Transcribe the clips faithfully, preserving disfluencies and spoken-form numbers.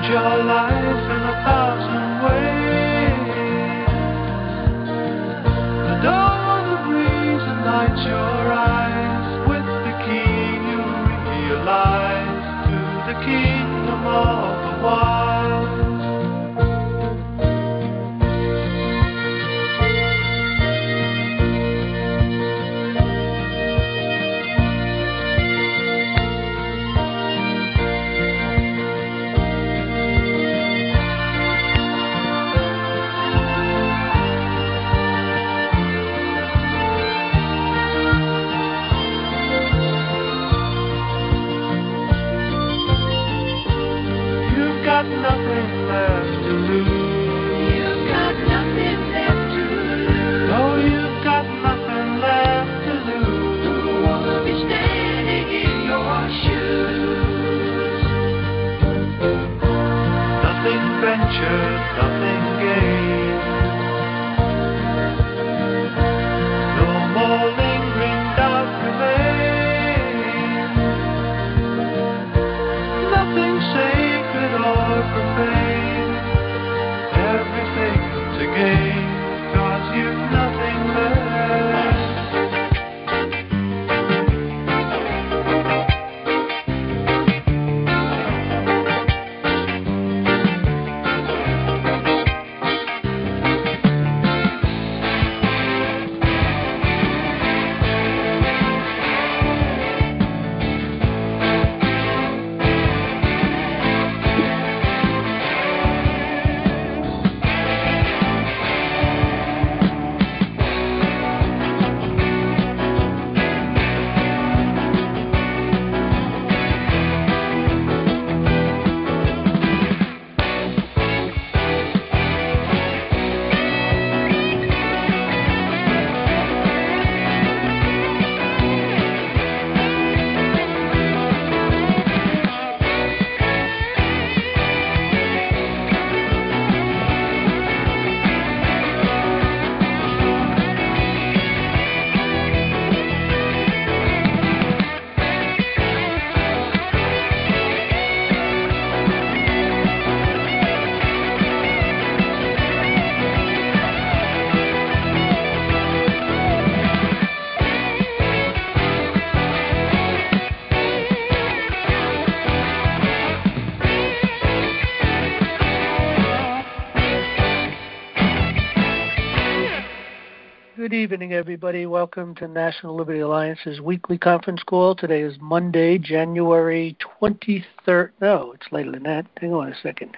your life in a thousand ways. Adore the breeze and light your eyes. With the key you realize to the kingdom of the wild. Nothing left to lose. You've got nothing left to lose. Oh, you've got nothing left to lose. Who wanna be standing in your shoes? Nothing ventured, nothing gained. No more lingering doubt remains. Nothing sacred or profane, everything to gain, 'cause you've nothing left. Good evening, everybody. Welcome to National Liberty Alliance's weekly conference call. Today is Monday, January twenty-third. No, it's later than that. Hang on a second.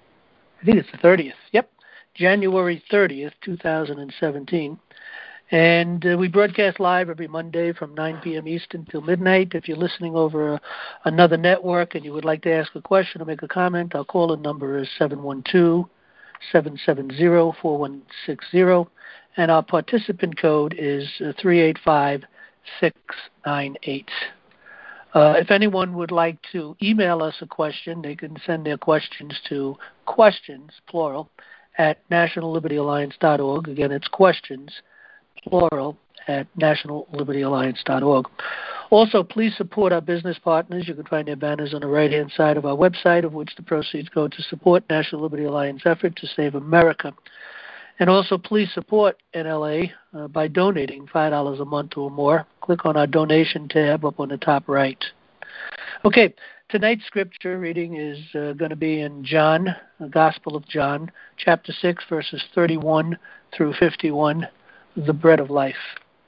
I think it's the thirtieth. Yep, January thirtieth, two thousand seventeen. And uh, we broadcast live every Monday from nine p.m. Eastern till midnight. If you're listening over uh, another network and you would like to ask a question or make a comment, our call-in number is seven one two, seven seven zero, four one six zero. And our participant code is three eight five, six nine eight. Uh, if anyone would like to email us a question, they can send their questions to questions, plural, at national liberty alliance dot org. Again, it's questions, plural, at national liberty alliance dot org. Also, please support our business partners. You can find their banners on the right-hand side of our website, of which the proceeds go to support National Liberty Alliance effort to save America. And also, please support N L A uh, by donating five dollars a month or more. Click on our donation tab up on the top right. Okay, tonight's scripture reading is uh, going to be in John, the Gospel of John, chapter six, verses thirty-one through fifty-one, the bread of life.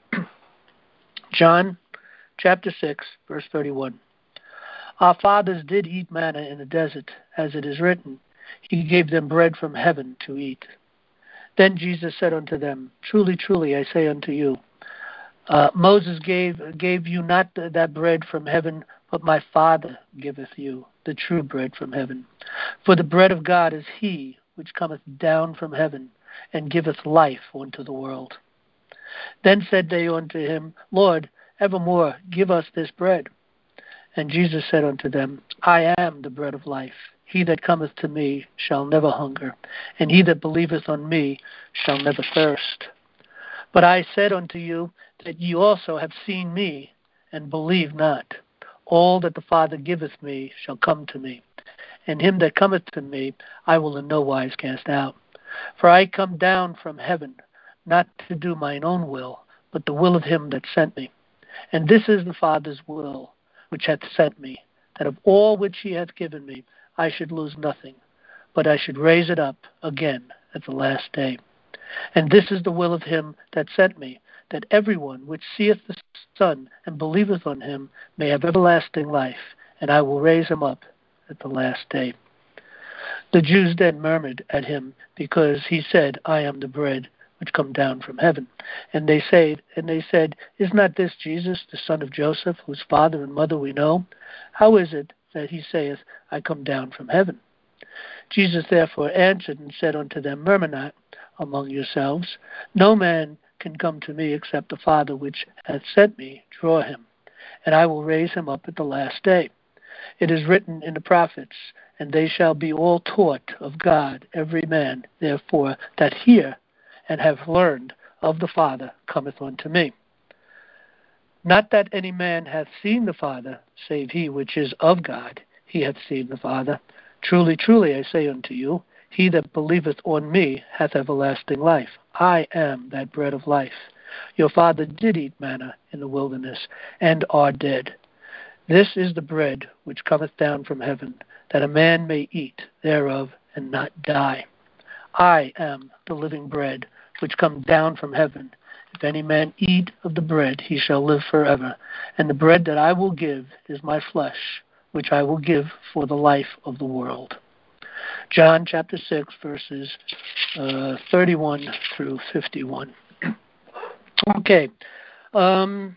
John, chapter six, verse thirty-one. Our fathers did eat manna in the desert, as it is written, He gave them bread from heaven to eat. Then Jesus said unto them, Truly, truly, I say unto you, uh, Moses gave gave you not that bread from heaven, but my Father giveth you the true bread from heaven. For the bread of God is he which cometh down from heaven, and giveth life unto the world. Then said they unto him, Lord, evermore give us this bread. And Jesus said unto them, I am the bread of life. He that cometh to me shall never hunger, and he that believeth on me shall never thirst. But I said unto you that ye also have seen me, and believe not. All that the Father giveth me shall come to me, and him that cometh to me I will in no wise cast out. For I come down from heaven, not to do mine own will, but the will of him that sent me. And this is the Father's will, which hath sent me, that of all which he hath given me I should lose nothing, but I should raise it up again at the last day. And this is the will of him that sent me, that every one which seeth the Son and believeth on him may have everlasting life, and I will raise him up at the last day. The Jews then murmured at him, because he said, I am the bread which come down from heaven. And they said, and they said, Is not this Jesus, the son of Joseph, whose father and mother we know? How is it that he saith, I come down from heaven? Jesus therefore answered and said unto them, Murmur not among yourselves. No man can come to me except the Father which hath sent me draw him, and I will raise him up at the last day. It is written in the prophets, and they shall be all taught of God. Every man, therefore, that hear and have learned of the Father cometh unto me. Not that any man hath seen the Father, save he which is of God, he hath seen the Father. Truly, truly, I say unto you, he that believeth on me hath everlasting life. I am that bread of life. Your father did eat manna in the wilderness, and are dead. This is the bread which cometh down from heaven, that a man may eat thereof and not die. I am the living bread which come down from heaven. If any man eat of the bread, he shall live forever. And the bread that I will give is my flesh, which I will give for the life of the world. John chapter six, verses uh, thirty-one through fifty-one. Okay. Um,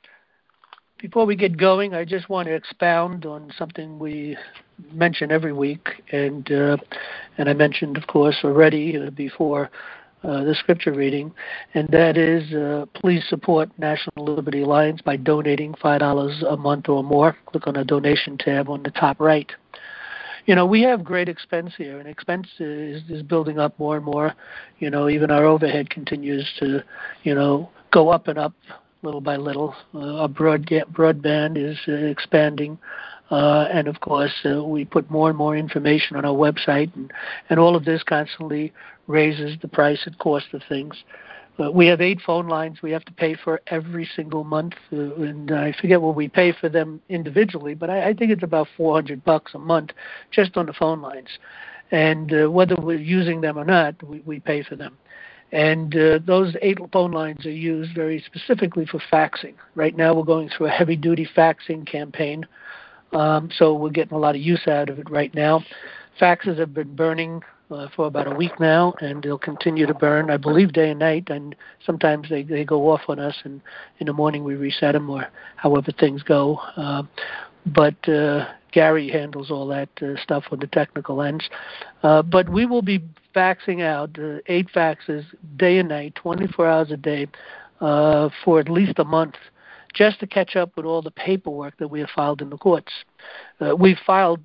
before we get going, I just want to expound on something we mention every week, and uh, and I mentioned, of course, already uh, before uh, the scripture reading, and that is uh, please support National Liberty Alliance by donating five dollars a month or more. Click on the donation tab on the top right. You know, we have great expense here, and expense is, is building up more and more. You know, even our overhead continues to, you know, go up and up little by little. Uh, our broad, broadband is uh, expanding. Uh, and, of course, uh, we put more and more information on our website, and, and all of this constantly raises the price and cost of things. Uh, we have eight phone lines we have to pay for every single month, uh, and I forget what we pay for them individually, but I, I think it's about four hundred bucks a month just on the phone lines. And uh, whether we're using them or not, we, we pay for them. And uh, those eight phone lines are used very specifically for faxing. Right now we're going through a heavy-duty faxing campaign, um, so we're getting a lot of use out of it right now. Faxes have been burning Uh, for about a week now, and they'll continue to burn, I believe, day and night, and sometimes they, they go off on us, and in the morning we reset them, or however things go. Uh, but uh, Gary handles all that uh, stuff on the technical ends. Uh, but we will be faxing out uh, eight faxes day and night, twenty-four hours a day, uh, for at least a month, just to catch up with all the paperwork that we have filed in the courts. Uh, we've filed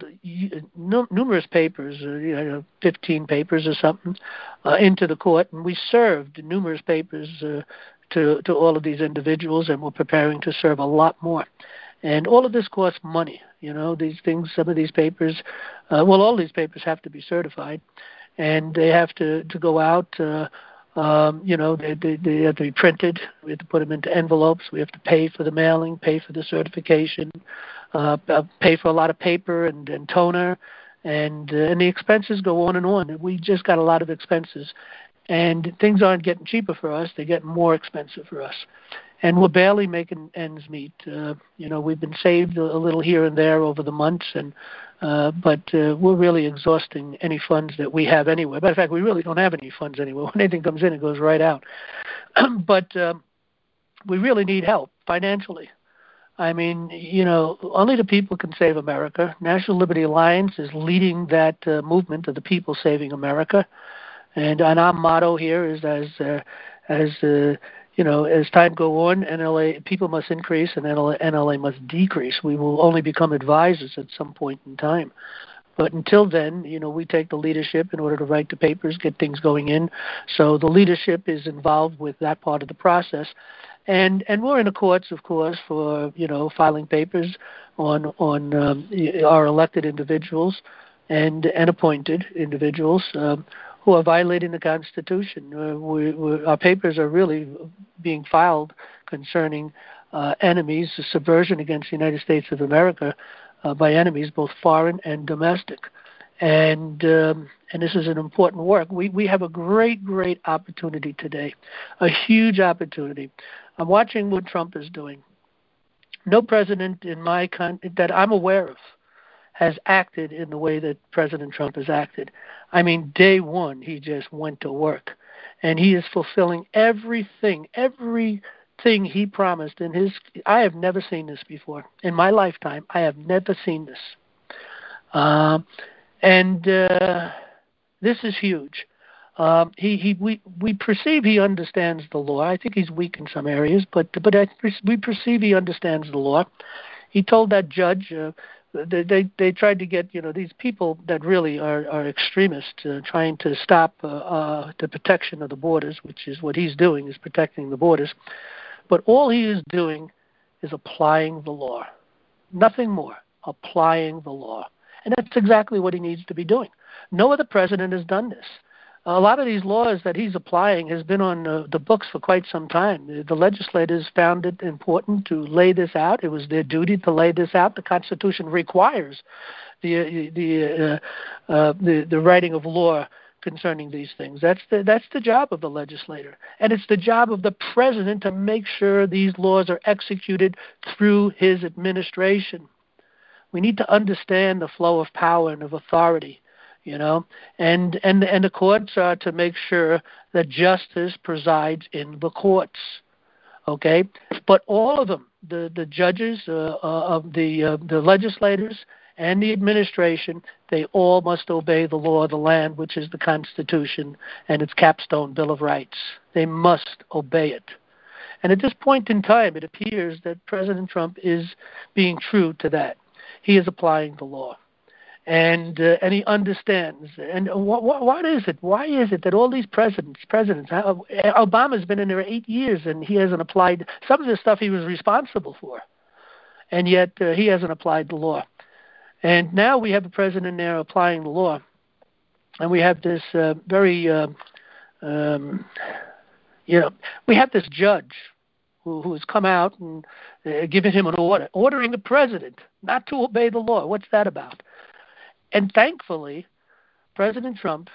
n- numerous papers, uh, you know, fifteen papers or something, uh, into the court, and we served numerous papers uh, to, to all of these individuals, and we're preparing to serve a lot more. And all of this costs money. You know, these things, some of these papers, uh, well, all these papers have to be certified, and they have to, to go out. Uh, Um, you know, they, they, they have to be printed. We have to put them into envelopes. We have to pay for the mailing, pay for the certification, uh, pay for a lot of paper and, and toner, and uh, and the expenses go on and on. We just got a lot of expenses, and things aren't getting cheaper for us. They're getting more expensive for us, and we're barely making ends meet. Uh, you know, we've been saved a, a little here and there over the months, and Uh, but uh, we're really exhausting any funds that we have anywhere. Matter of fact, we really don't have any funds anywhere. When anything comes in, it goes right out. But um, we really need help financially. I mean, you know, only the people can save America. National Liberty Alliance is leading that uh, movement of the people saving America. And, and our motto here is as, uh, as uh, you know, as time go on, N L A people must increase and N L A must decrease. We will only become advisors at some point in time. But until then, you know, we take the leadership in order to write the papers, get things going in. So the leadership is involved with that part of the process. And and we're in the courts, of course, for, you know, filing papers on, on um, our elected individuals. and and appointed individuals um, who are violating the Constitution. Uh, we, we, our papers are really being filed concerning uh, enemies, a subversion against the United States of America uh, by enemies, both foreign and domestic. And um, and this is an important work. We we have a great, great opportunity today, a huge opportunity. I'm watching what Trump is doing. No president in my con- that I'm aware of has acted in the way that President Trump has acted. I mean, day one, he just went to work. And he is fulfilling everything, everything he promised in his... I have never seen this before. In my lifetime, I have never seen this. Uh, and uh, this is huge. Um, he, he, we, we perceive he understands the law. I think he's weak in some areas, but, but I, we perceive he understands the law. He told that judge... Uh, They, they they tried to get, you know, these people that really are, are extremists uh, trying to stop uh, uh, the protection of the borders, which is what he's doing, is protecting the borders. But all he is doing is applying the law. Nothing more. Applying the law. And that's exactly what he needs to be doing. No other president has done this. A lot of these laws that he's applying has been on uh, the books for quite some time. The, the legislators found it important to lay this out. It was their duty to lay this out. The Constitution requires the the uh, uh, the, the writing of law concerning these things. That's the that's the job of the legislator, and it's the job of the president to make sure these laws are executed through his administration. We need to understand the flow of power and of authority. You know, and, and and the courts are to make sure that justice presides in the courts, okay? But all of them, the the judges, uh, uh, of the uh, the legislators, and the administration, they all must obey the law of the land, which is the Constitution and its capstone Bill of Rights. They must obey it. And at this point in time, it appears that President Trump is being true to that. He is applying the law. And uh, and he understands. And what, what what is it? Why is it that all these presidents, presidents, uh, Obama's been in there eight years and he hasn't applied some of the stuff he was responsible for, and yet uh, he hasn't applied the law. And now we have a president there applying the law, and we have this uh, very, uh, um, you know, we have this judge who, who has come out and uh, given him an order, ordering the president not to obey the law. What's that about? And thankfully, President Trump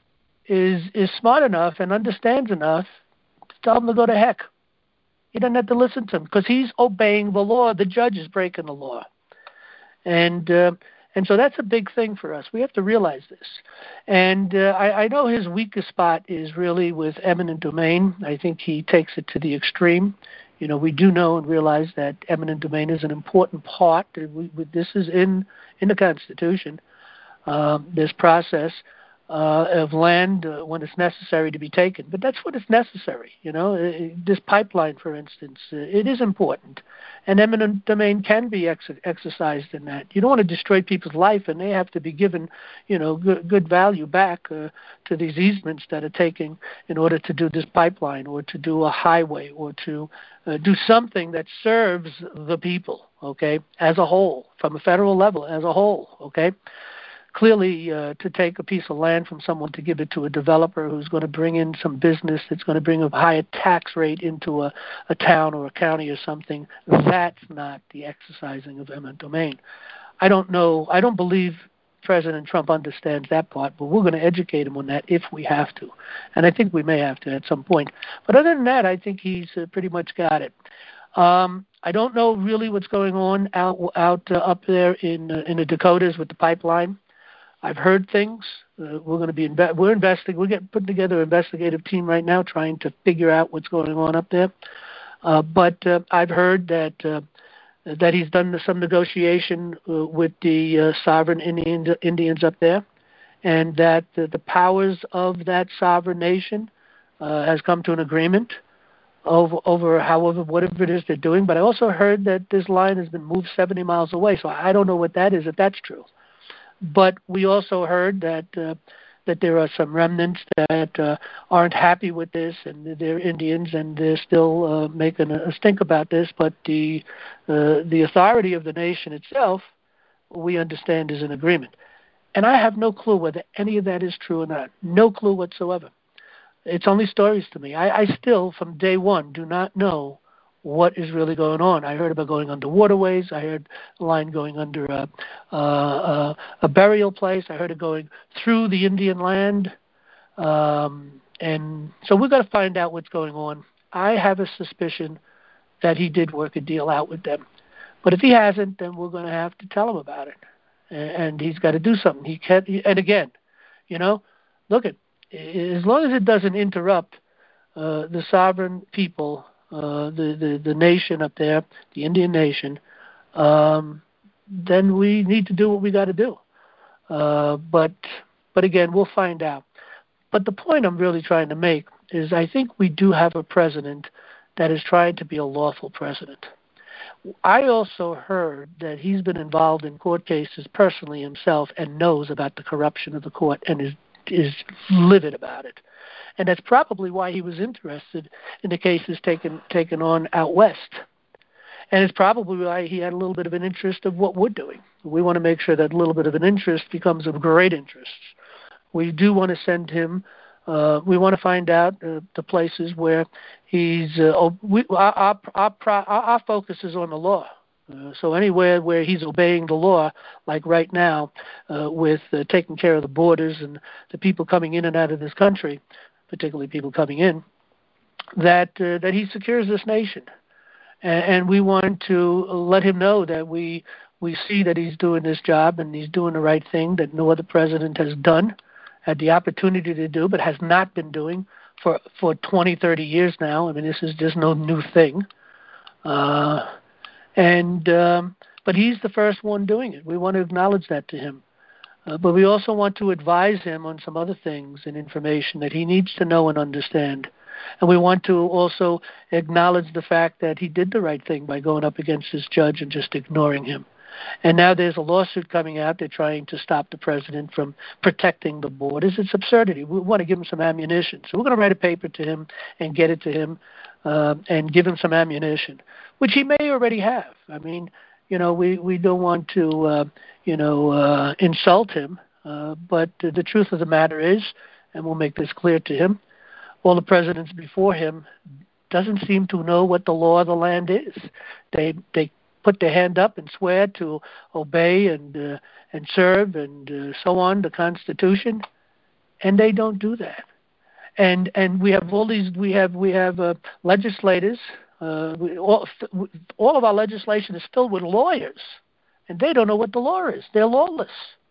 is is smart enough and understands enough to tell him to go to heck. He doesn't have to listen to him because he's obeying the law. The judge is breaking the law. And uh, and so that's a big thing for us. We have to realize this. And uh, I, I know his weakest spot is really with eminent domain. I think he takes it to the extreme. You know, we do know and realize that eminent domain is an important part. We, we, this is in, in the Constitution. Um, this process uh, of land uh, when it's necessary to be taken. But that's when it's necessary, you know. It, this pipeline, for instance, uh, it is important. And eminent domain can be ex- exercised in that. You don't want to destroy people's life, and they have to be given, you know, good, good value back uh, to these easements that are taken in order to do this pipeline or to do a highway or to uh, do something that serves the people, okay, as a whole, from a federal level as a whole, okay. Clearly, uh, to take a piece of land from someone to give it to a developer who's going to bring in some business that's going to bring a higher tax rate into a, a town or a county or something, that's not the exercising of eminent domain. I don't know. I don't believe President Trump understands that part, but we're going to educate him on that if we have to. And I think we may have to at some point. But other than that, I think he's uh, pretty much got it. Um, I don't know really what's going on out out uh, up there in uh, in the Dakotas with the pipeline. I've heard things. Uh, we're going to be inve- we're investigating. We're getting putting together an investigative team right now, trying to figure out what's going on up there. Uh, but uh, I've heard that uh, that he's done some negotiation uh, with the uh, sovereign Indians, Indians up there, and that uh, the powers of that sovereign nation uh, has come to an agreement over over however whatever it is they're doing. But I also heard that this line has been moved seventy miles away. So I don't know what that is, if that's true. But we also heard that uh, that there are some remnants that uh, aren't happy with this, and they're Indians, and they're still uh, making a stink about this. But the uh, the authority of the nation itself, we understand, is in agreement. And I have no clue whether any of that is true or not. No clue whatsoever. It's only stories to me. I, I still, from day one, do not know what is really going on. I heard about going under waterways. I heard a line going under a, uh, uh, a burial place. I heard it going through the Indian land. Um, and so we've got to find out what's going on. I have a suspicion that he did work a deal out with them. But if he hasn't, then we're going to have to tell him about it. And, and he's got to do something. He can't, and again, you know, look at, as long as it doesn't interrupt uh, the sovereign people, uh, the, the, the nation up there, the Indian nation, um, then we need to do what we got to do. Uh, but but again, we'll find out. But the point I'm really trying to make is I think we do have a president that is trying to be a lawful president. I also heard that he's been involved in court cases personally himself and knows about the corruption of the court and is is livid about it. And that's probably why he was interested in the cases taken taken on out west. And it's probably why he had a little bit of an interest of what we're doing. We want to make sure that a little bit of an interest becomes of great interest. We do want to send him, uh, we want to find out uh, the places where he's, uh, we, our, our, our, our focus is on the law. Uh, so anywhere where he's obeying the law, like right now, uh, with uh, taking care of the borders and the people coming in and out of this country, particularly people coming in, that uh, that he secures this nation, and, and we want to let him know that we we see that he's doing this job and he's doing the right thing that no other president has done, had the opportunity to do, but has not been doing for for twenty, thirty years now. I mean, this is just no new thing. Uh, And um, but he's the first one doing it. We want to acknowledge that to him. Uh, but we also want to advise him on some other things and information that he needs to know and understand. And we want to also acknowledge the fact that he did the right thing by going up against his judge and just ignoring him. And now there's a lawsuit coming out. They're trying to stop the president from protecting the borders. It's absurdity. We want to give him some ammunition. So we're going to write a paper to him and get it to him uh, and give him some ammunition, which he may already have. I mean, you know, we, we don't want to, uh, you know, uh, insult him. Uh, but uh, the truth of the matter is, and we'll make this clear to him, all the presidents before him doesn't seem to know what the law of the land is. They they put their hand up and swear to obey and uh, and serve and uh, so on the Constitution, and they don't do that. And and we have all these we have we have uh, legislators. Uh, we, all, all of our legislation is filled with lawyers, and they don't know what the law is. They're lawless.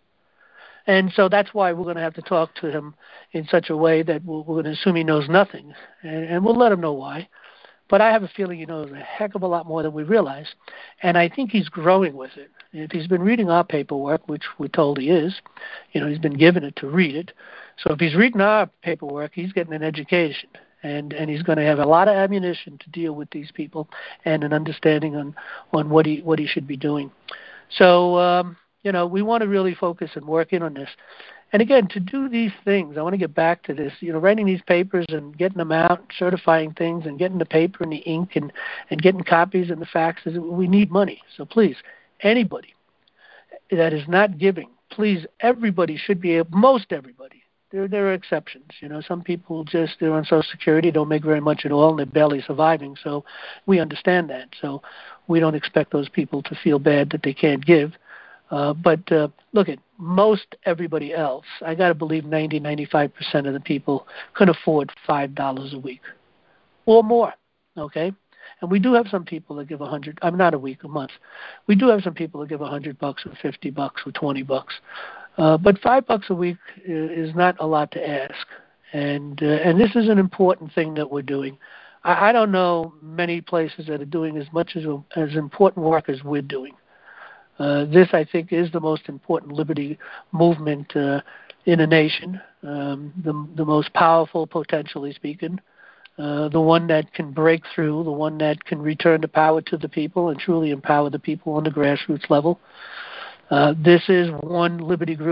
And so that's why we're going to have to talk to him in such a way that we're, we're going to assume he knows nothing, and, and we'll let him know why. But I have a feeling he knows a heck of a lot more than we realize, and I think he's growing with it. If he's been reading our paperwork, which we're told he is, you know, he's been given it to read it. So if he's reading our paperwork, he's getting an education, and, and he's going to have a lot of ammunition to deal with these people and an understanding on, on what he what he should be doing. So, um, you know, we want to really focus and work in on this. And again, to do these things, I want to get back to this, you know, writing these papers and getting them out, certifying things and getting the paper and the ink and, and getting copies and the faxes, we need money. So please, anybody that is not giving, please, everybody should be able, most everybody. There, there are exceptions. You know, some people just, they're on Social Security, don't make very much at all, and they're barely surviving. So we understand that. So we don't expect those people to feel bad that they can't give. Uh, but uh, look at most everybody else. I got to believe ninety, ninety-five percent of the people can afford five dollars a week or more, okay? And we do have some people that give a hundred. I'm not a week, a month. We do have some people that give a hundred bucks or fifty bucks or twenty bucks. Uh, but five bucks a week is not a lot to ask. And uh, and this is an important thing that we're doing. I, I don't know many places that are doing as much as as important work as we're doing. Uh, this, I think, is the most important liberty movement uh, in a nation, um, the, the most powerful, potentially speaking, uh, the one that can break through, the one that can return the power to the people and truly empower the people on the grassroots level. Uh, this is one liberty group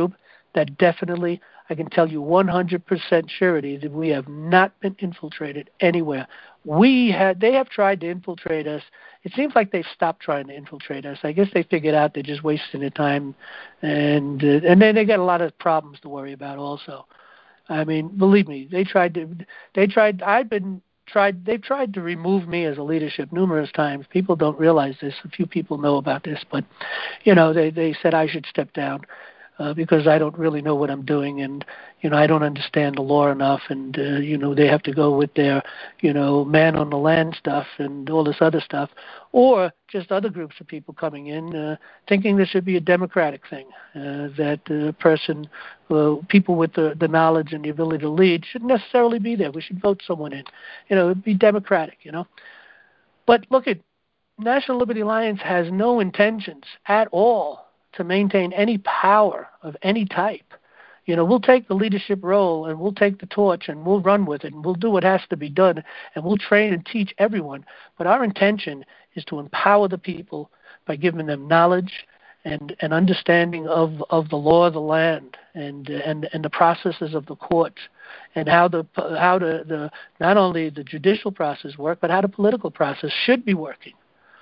that definitely, I can tell you one hundred percent surety that we have not been infiltrated anywhere. We had, they have tried to infiltrate us. It seems like they've stopped trying to infiltrate us. I guess they figured out they're just wasting their time, and uh, and then they got a lot of problems to worry about also. I mean, believe me, they tried to, they tried, I've been tried, they've tried to remove me as a leadership numerous times. People don't realize this. A few people know about this, but, you know, they, they said I should step down uh, because I don't really know what I'm doing, and, you know, I don't understand the law enough, and, uh, you know, they have to go with their, you know, man on the land stuff and all this other stuff, or just other groups of people coming in uh, thinking this should be a democratic thing, uh, that a person, uh, people with the, the knowledge and the ability to lead shouldn't necessarily be there. We should vote someone in. You know, it'd be democratic, you know. But look, at National Liberty Alliance has no intentions at all to maintain any power of any type. You know, we'll take the leadership role and we'll take the torch and we'll run with it and we'll do what has to be done and we'll train and teach everyone. But our intention is to empower the people by giving them knowledge and an understanding of, of the law of the land and and and the processes of the courts and how the how the, the not only the judicial process work but how the political process should be working.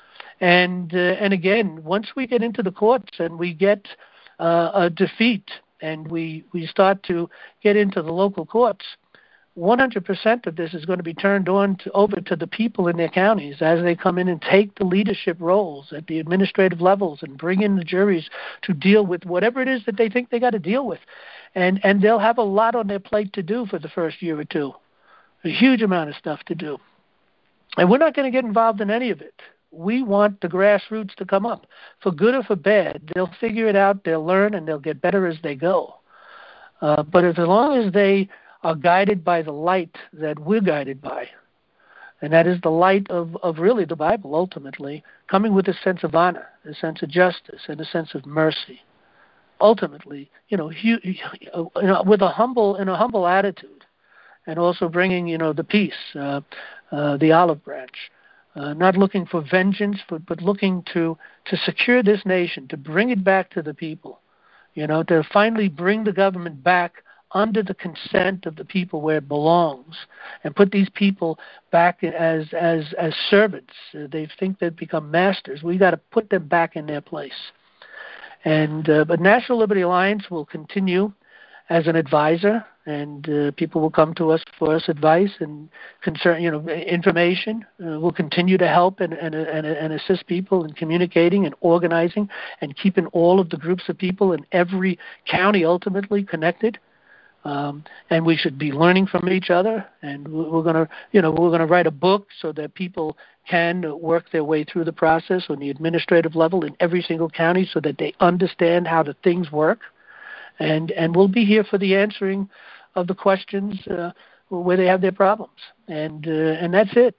And uh, and again, once we get into the courts and we get uh, a defeat and we, we start to get into the local courts, one hundred percent of this is going to be turned on to, over to the people in their counties as they come in and take the leadership roles at the administrative levels and bring in the juries to deal with whatever it is that they think they got to deal with. And, and they'll have a lot on their plate to do for the first year or two, a huge amount of stuff to do. And we're not going to get involved in any of it. We want the grassroots to come up. For good or for bad, they'll figure it out, they'll learn, and they'll get better as they go. Uh, but as long as they are guided by the light that we're guided by, and that is the light of, of really the Bible ultimately, coming with a sense of honor, a sense of justice, and a sense of mercy. Ultimately, you know, hu- you know with a humble, in a humble attitude, and also bringing, you know, the peace, uh, uh, the olive branch. Uh, not looking for vengeance, but, but looking to, to secure this nation, to bring it back to the people, you know, to finally bring the government back under the consent of the people where it belongs, and put these people back as as as servants. Uh, they think they've become masters. We got to put them back in their place. And uh, but National Liberty Alliance will continue as an advisor, and uh, people will come to us for us advice and concern, you know, information. Uh, we'll continue to help and, and, and, and assist people in communicating and organizing and keeping all of the groups of people in every county ultimately connected. Um, and we should be learning from each other. And we're going to, you know, we're going to write a book so that people can work their way through the process on the administrative level in every single county, so that they understand how the things work. And and we'll be here for the answering of the questions uh, where they have their problems, and uh, and that's it.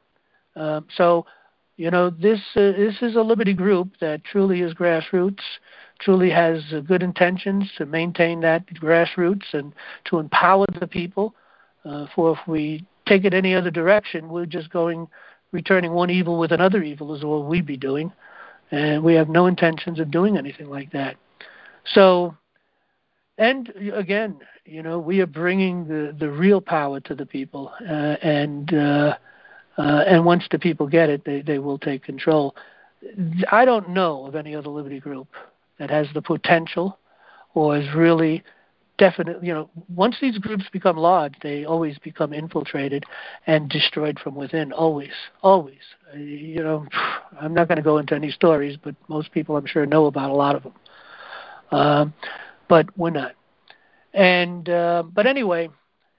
Um, so, you know, this uh, this is a Liberty group that truly is grassroots, truly has uh, good intentions to maintain that grassroots and to empower the people. Uh, for if we take it any other direction, we're just going returning one evil with another evil is all we'd be doing, and we have no intentions of doing anything like that. So. And again, you know, we are bringing the, the real power to the people, uh, and uh, uh, and once the people get it, they, they will take control. I don't know of any other Liberty group that has the potential or is really definite. You know, once these groups become large, they always become infiltrated and destroyed from within. Always, always. Uh, you know, I'm not going to go into any stories, but most people, I'm sure, know about a lot of them. Um, But we're not. And uh, but anyway,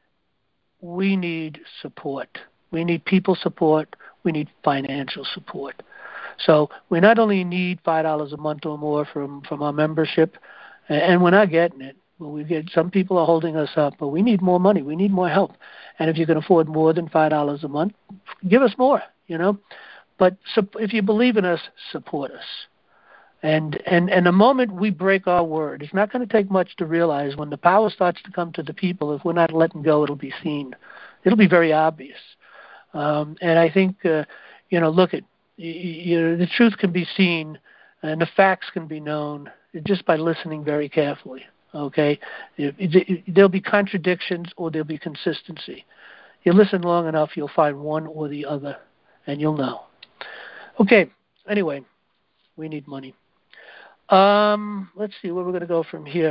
we need support. We need people support. We need financial support. So we not only need five dollars a month or more from, from our membership, and we're not getting it. Well, we get some people are holding us up, but we need more money. We need more help. And if you can afford more than five dollars a month, give us more. You know. But if you believe in us, support us. And, and and the moment we break our word, it's not going to take much to realize when the power starts to come to the people, if we're not letting go, it'll be seen. It'll be very obvious. Um, and I think, uh, you know, look, at you know, the truth can be seen and the facts can be known just by listening very carefully. Okay, it, it, there'll be contradictions or there'll be consistency. You listen long enough, you'll find one or the other, and you'll know. Okay. Anyway, we need money. Um, let's see where we're going to go from here.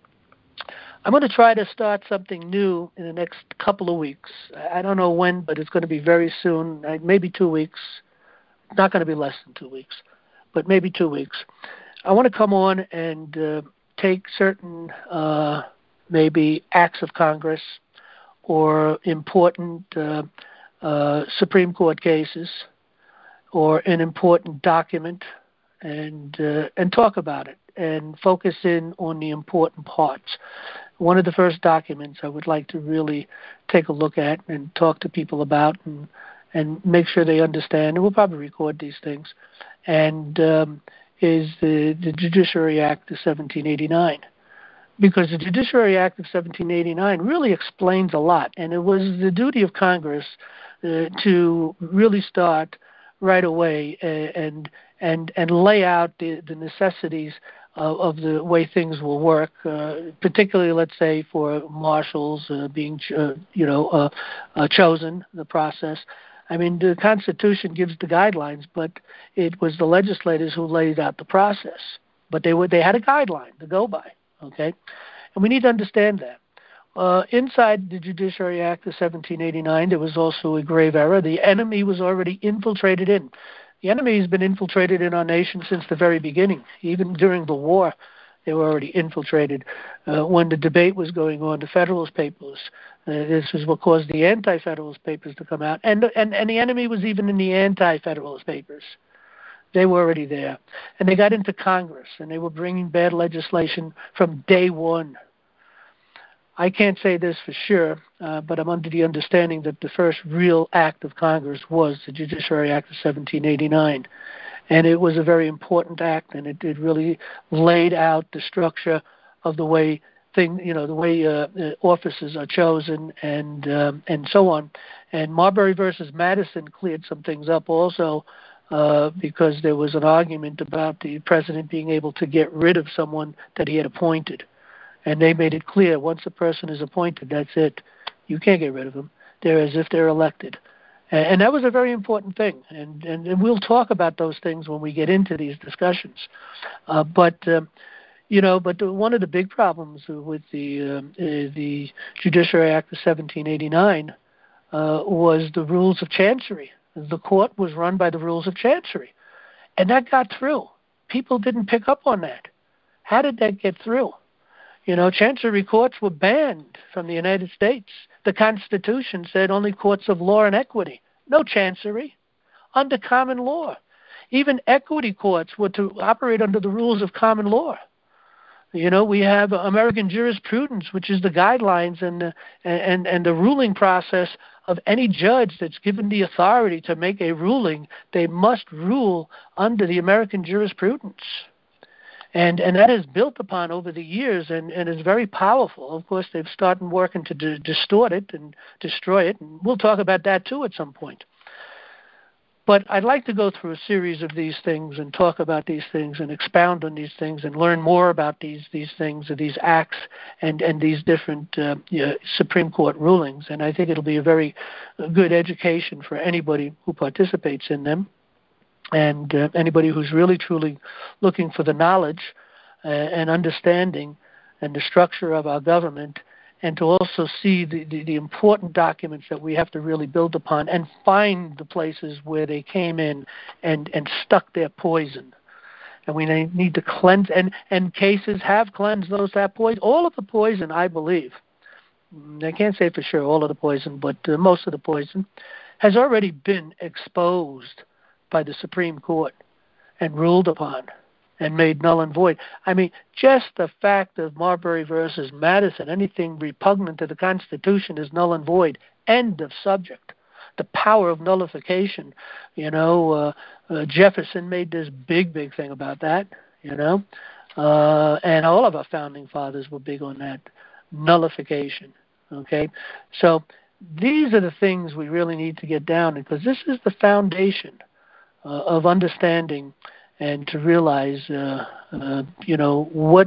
I'm going to try to start something new in the next couple of weeks. I don't know when, but it's going to be very soon, maybe two weeks. Not going to be less than two weeks, but maybe two weeks. I want to come on and uh, take certain uh, maybe acts of Congress or important uh, uh, Supreme Court cases or an important document and uh, and talk about it and focus in on the important parts. One of the first documents I would like to really take a look at and talk to people about and and make sure they understand, and we'll probably record these things, and um, is the, the Judiciary Act of seventeen eighty-nine. Because the Judiciary Act of seventeen eighty-nine really explains a lot, and it was the duty of Congress uh, to really start right away and and and lay out the, the necessities of, of the way things will work, uh, particularly, let's say, for marshals uh, being, ch- uh, you know, uh, uh, chosen, the process. I mean, the Constitution gives the guidelines, but it was the legislators who laid out the process. But they were they had a guideline to go by, okay? And we need to understand that. Uh, inside the Judiciary Act of seventeen eighty-nine, there was also a grave error. The enemy was already infiltrated in. The enemy has been infiltrated in our nation since the very beginning. Even during the war, they were already infiltrated. Uh, when the debate was going on, the Federalist Papers, uh, this is what caused the Anti-Federalist Papers to come out. And, and, and the enemy was even in the Anti-Federalist Papers. They were already there. And they got into Congress, and they were bringing bad legislation from day one. I can't say this for sure, uh, but I'm under the understanding that the first real act of Congress was the Judiciary Act of seventeen eighty-nine. And it was a very important act, and it, it really laid out the structure of the way thing, you know, the way uh, officers are chosen and um, and so on. And Marbury versus Madison cleared some things up also, uh, because there was an argument about the president being able to get rid of someone that he had appointed. And they made it clear, once a person is appointed, that's it. You can't get rid of them. They're as if they're elected. And, and that was a very important thing. And, and, and we'll talk about those things when we get into these discussions. Uh, but, um, you know, but the, one of the big problems with the, um, uh, the Judiciary Act of seventeen eighty-nine uh, was the rules of chancery. The court was run by the rules of chancery. And that got through. People didn't pick up on that. How did that get through? You know, chancery courts were banned from the United States. The Constitution said only courts of law and equity. No chancery. Under common law. Even equity courts were to operate under the rules of common law. You know, we have American jurisprudence, which is the guidelines and the, and, and the ruling process of any judge that's given the authority to make a ruling. They must rule under the American jurisprudence. And and that is built upon over the years and, and is very powerful. Of course, they've started working to d- distort it and destroy it. And we'll talk about that, too, at some point. But I'd like to go through a series of these things and talk about these things and expound on these things and learn more about these these things, these acts and, and these different uh, you know, Supreme Court rulings. And I think it'll be a very good education for anybody who participates in them. And uh, anybody who's really, truly looking for the knowledge uh, and understanding and the structure of our government, and to also see the, the, the important documents that we have to really build upon and find the places where they came in and, and stuck their poison. And we need to cleanse, and, and cases have cleansed those that poison. All of the poison, I believe, I can't say for sure all of the poison, but uh, most of the poison has already been exposed by the Supreme Court and ruled upon and made null and void. I mean, just the fact of Marbury versus Madison, anything repugnant to the Constitution is null and void. End of subject. The power of nullification. You know, uh, uh, Jefferson made this big, big thing about that, you know, uh, and all of our founding fathers were big on that, nullification, okay? So these are the things we really need to get down, because this is the foundation Uh, of understanding and to realize, uh, uh, you know, what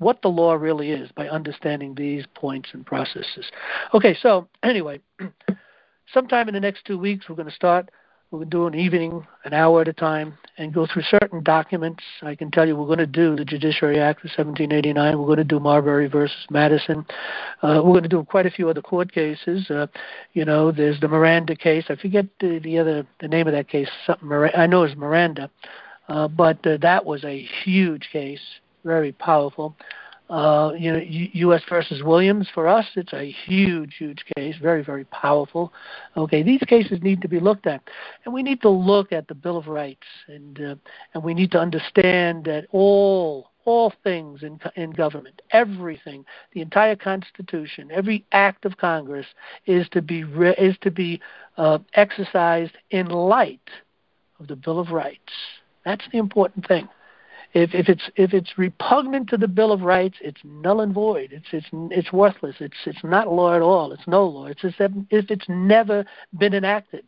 what the law really is by understanding these points and processes. Okay, so anyway, sometime in the next two weeks, we're going to start. We're going to do an evening, an hour at a time, and go through certain documents. I can tell you we're going to do the Judiciary Act of seventeen eighty-nine. We're going to do Marbury versus Madison. Uh, we're going to do quite a few other court cases. Uh, you know, there's the Miranda case. I forget the, the other the name of that case. Something I know it's Miranda, uh, but uh, that was a huge case, very powerful. Uh, you know, U S versus Williams, for us, it's a huge, huge case, very, very powerful. Okay, these cases need to be looked at, and we need to look at the Bill of Rights, and uh, and we need to understand that all all things in in government, everything, the entire Constitution, every act of Congress is to be re- is to be uh, exercised in light of the Bill of Rights. That's the important thing. If, if it's if it's repugnant to the Bill of Rights, it's null and void. It's it's it's worthless. It's it's not law at all. It's no law. It's as if it's never been enacted.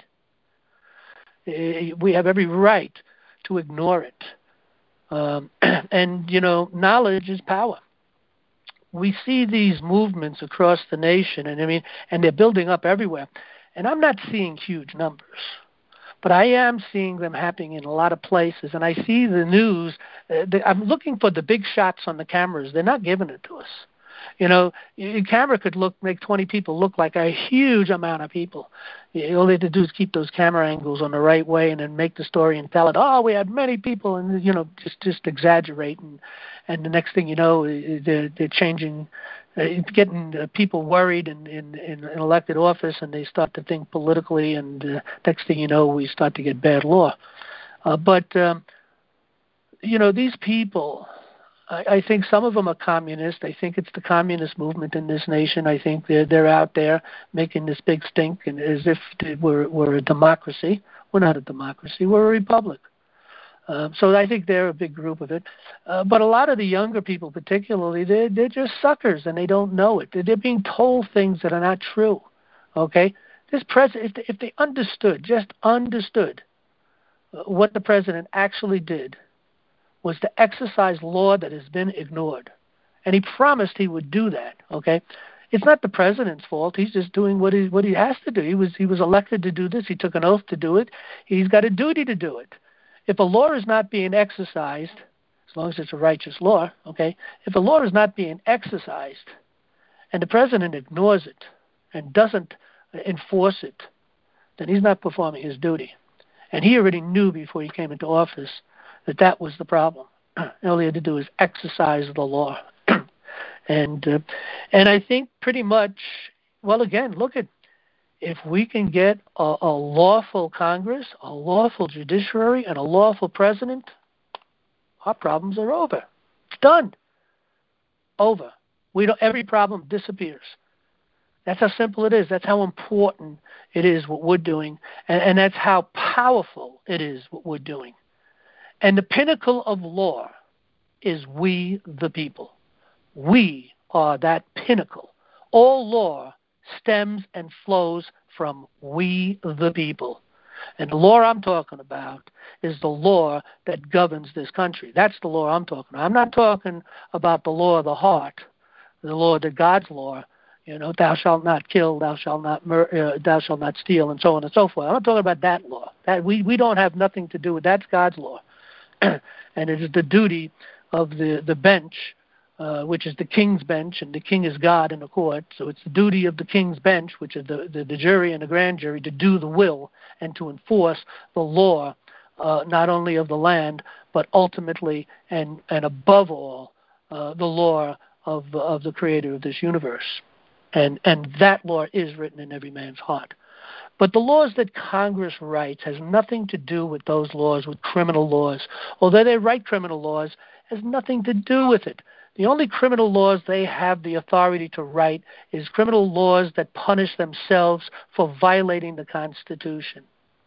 We have every right to ignore it. Um, and you know, knowledge is power. We see these movements across the nation, and I mean, and they're building up everywhere. And I'm not seeing huge numbers, but I am seeing them happening in a lot of places, and I see the news. Uh, the, I'm looking for the big shots on the cameras. They're not giving it to us. You know, a camera could look make twenty people look like a huge amount of people. All they have to do is keep those camera angles on the right way, and then make the story and tell it. Oh, we had many people, and you know, just just exaggerate, and and the next thing you know, they're they're changing. It's getting uh, people worried in, in, in an elected office, and they start to think politically, and uh, next thing you know, we start to get bad law. Uh, but, um, you know, these people, I, I think some of them are communist. I think it's the communist movement in this nation. I think they're, they're out there making this big stink and as if we're, we're a democracy. We're not a democracy. We're a republic. Uh, so I think they're a big group of it. Uh, but a lot of the younger people particularly, they're, they're just suckers, and they don't know it. They're, they're being told things that are not true, okay? This president, if they, if they understood, just understood uh, what the president actually did was to exercise law that has been ignored. And he promised he would do that, okay? It's not the president's fault. He's just doing what he, what he has to do. He was, he was elected to do this. He took an oath to do it. He's got a duty to do it. If a law is not being exercised, as long as it's a righteous law, okay, if a law is not being exercised and the president ignores it and doesn't enforce it, then he's not performing his duty. And he already knew before he came into office that that was the problem. All he had to do is exercise the law. and uh, and I think pretty much, well, again, look at, if we can get a, a lawful Congress, a lawful judiciary, and a lawful president, our problems are over. It's done. Over. We don't. Every problem disappears. That's how simple it is. That's how important it is what we're doing, and, and that's how powerful it is what we're doing. And the pinnacle of law is we, the people. We are that pinnacle. All law stems and flows from we, the people. And the law I'm talking about is the law that governs this country. That's the law I'm talking about. I'm not talking about the law of the heart, the law that God's law, you know, thou shalt not kill, thou shalt not mur- uh, thou shalt not steal, and so on and so forth. I'm not talking about that law. That we, we don't have nothing to do with. That's God's law. And it is the duty of the, the bench, Uh, which is the king's bench, and the king is God in the court. So it's the duty of the king's bench, which is the, the, the jury and the grand jury, to do the will and to enforce the law, uh, not only of the land, but ultimately and, and above all, uh, the law of, of the creator of this universe. And, and that law is written in every man's heart. But the laws that Congress writes has nothing to do with those laws, with criminal laws. Although they write criminal laws, has nothing to do with it. The only criminal laws they have the authority to write is criminal laws that punish themselves for violating the Constitution.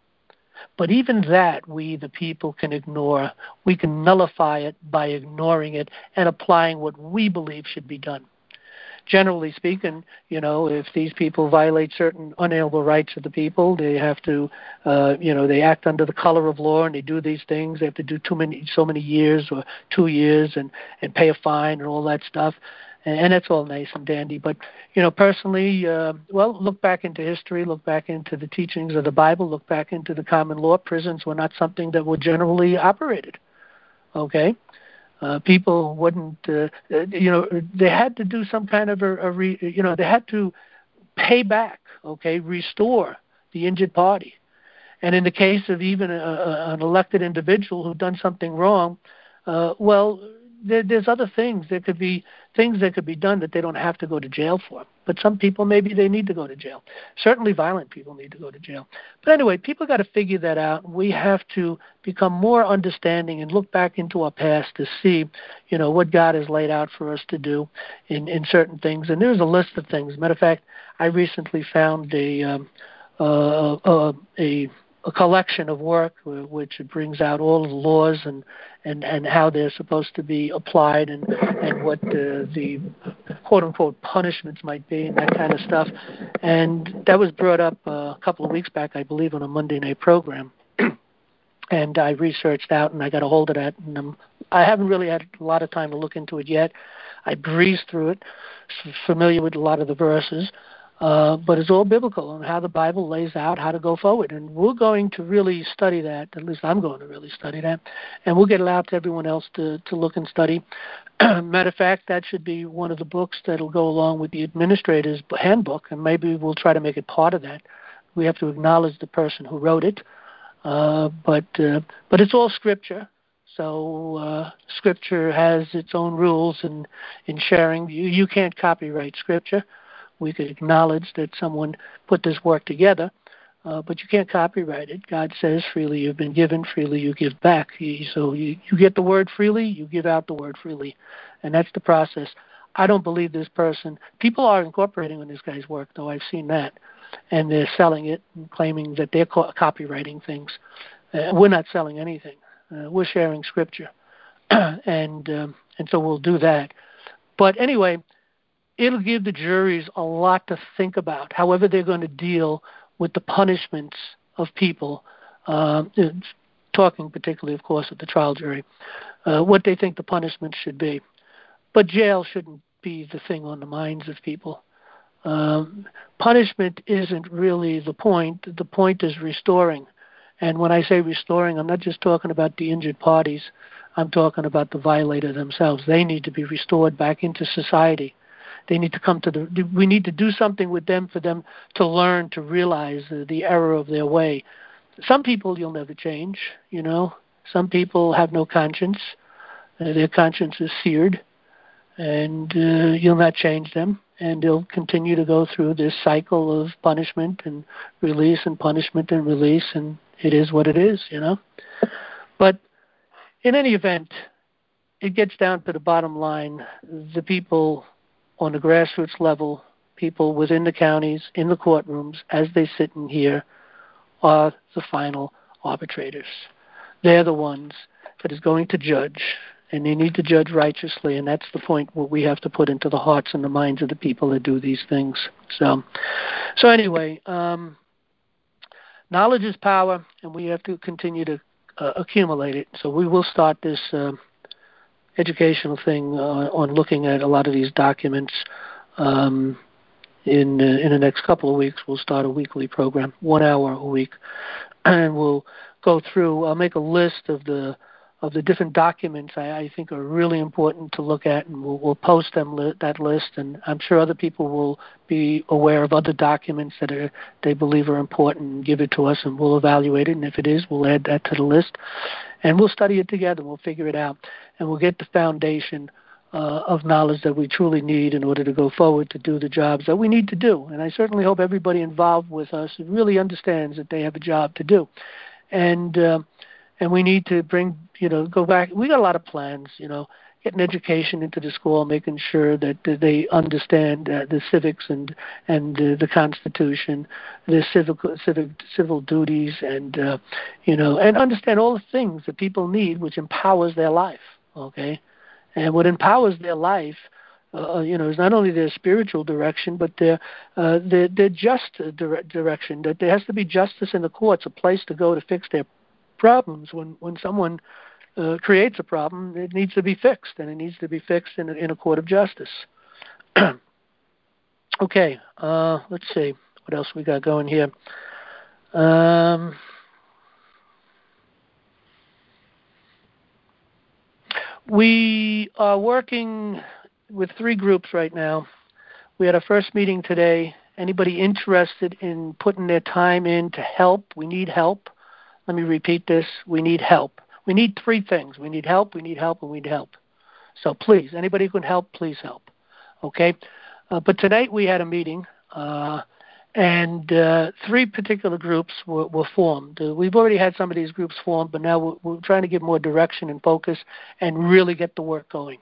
But even that, we, the people, can ignore. We can nullify it by ignoring it and applying what we believe should be done. generally speaking, you know, if these people violate certain unalienable rights of the people, they have to, uh, you know, they act under the color of law and they do these things. They have to do too many, so many years or two years and, and pay a fine and all that stuff. And, and that's all nice and dandy. But, you know, personally, uh, well, look back into history, look back into the teachings of the Bible, look back into the common law. Prisons were not something that were generally operated. Okay? Uh, people wouldn't, uh, uh, you know, they had to do some kind of a, a re, you know, they had to pay back, okay, restore the injured party. And in the case of even a, a, an elected individual who'd done something wrong, uh, well, there, there's other things. There could be things that could be done that they don't have to go to jail for. But some people, maybe they need to go to jail. Certainly violent people need to go to jail. But anyway, people got to figure that out. We have to become more understanding and look back into our past to see, you know, what God has laid out for us to do in, in certain things. And there's a list of things. Matter of fact, I recently found a um, uh, uh, a a collection of work which brings out all of the laws and, and, and how they're supposed to be applied and, and what the, the quote-unquote punishments might be and that kind of stuff. And that was brought up uh, a couple of weeks back, I believe, on a Monday night program. And I researched out and I got a hold of that. And I'm, I haven't really had a lot of time to look into it yet. I breezed through it, familiar with a lot of the verses. Uh, but it's all biblical on how the Bible lays out how to go forward. And we're going to really study that, at least I'm going to really study that, and we'll get it out to everyone else to, to look and study. Matter of fact, that should be one of the books that will go along with the administrator's handbook, and maybe we'll try to make it part of that. We have to acknowledge the person who wrote it, uh, but uh, but it's all Scripture. So uh, Scripture has its own rules in, in sharing. You, you can't copyright Scripture. We could acknowledge that someone put this work together, uh, but you can't copyright it. God says, freely you've been given, freely you give back. So you, you get the word freely, you give out the word freely. And that's the process. I don't believe this person. People are incorporating on this guy's work, though. I've seen that. And they're selling it and claiming that they're co- copywriting things. Uh, we're not selling anything. Uh, we're sharing Scripture. and um, and so we'll do that. But anyway, it'll give the juries a lot to think about, however they're going to deal with the punishments of people, uh, talking particularly, of course, of the trial jury, uh, what they think the punishment should be. But jail shouldn't be the thing on the minds of people. Um, punishment isn't really the point. The point is restoring. And when I say restoring, I'm not just talking about the injured parties. I'm talking about the violator themselves. They need to be restored back into society. They need to come to the, we need to do something with them for them to learn, to realize the, the error of their way. Some people you'll never change, you know. Some people have no conscience. Uh, their conscience is seared, and uh, you'll not change them. And they'll continue to go through this cycle of punishment and release and punishment and release, and it is what it is, you know. But in any event, it gets down to the bottom line. The people on the grassroots level, people within the counties, in the courtrooms, as they sit in here, are the final arbitrators. They're the ones that is going to judge, and they need to judge righteously, and that's the point what we have to put into the hearts and the minds of the people that do these things. So, so anyway, um, knowledge is power, and we have to continue to uh, accumulate it. So we will start this uh, educational thing uh, on looking at a lot of these documents. Um, in uh, in the next couple of weeks, we'll start a weekly program, one hour a week, and we'll go through. I'll make a list of the of the different documents I, I think are really important to look at, and we'll, we'll post them li- that list. And I'm sure other people will be aware of other documents that are they believe are important and give it to us, and we'll evaluate it. And if it is, we'll add that to the list, and we'll study it together. We'll figure it out, and we'll get the foundation uh, of knowledge that we truly need in order to go forward to do the jobs that we need to do. And I certainly hope everybody involved with us really understands that they have a job to do. And uh, and we need to bring, you know, go back. We got a lot of plans, you know, getting education into the school, making sure that they understand uh, the civics and and uh, the Constitution, the civic, civic civil duties, and uh, you know, and understand all the things that people need, which empowers their life. Okay, and what empowers their life Uh, you know, is not only their spiritual direction, but their uh, their, their just dire- direction. That there has to be justice in the courts, a place to go to fix their problems. When when someone uh, creates a problem, it needs to be fixed, and it needs to be fixed in a, in a court of justice. Okay, uh, let's see what else we got going here. Um, we are working with three groups right now. We had our first meeting today. Anybody interested in putting their time in to help? We need help. Let me repeat this. We need help. We need three things. We need help, we need help, and we need help. So please, anybody who can help, please help. Okay? Uh, but tonight we had a meeting, uh, and uh, three particular groups were, were formed. Uh, we've already had some of these groups formed, but now we're, we're trying to give more direction and focus and really get the work going.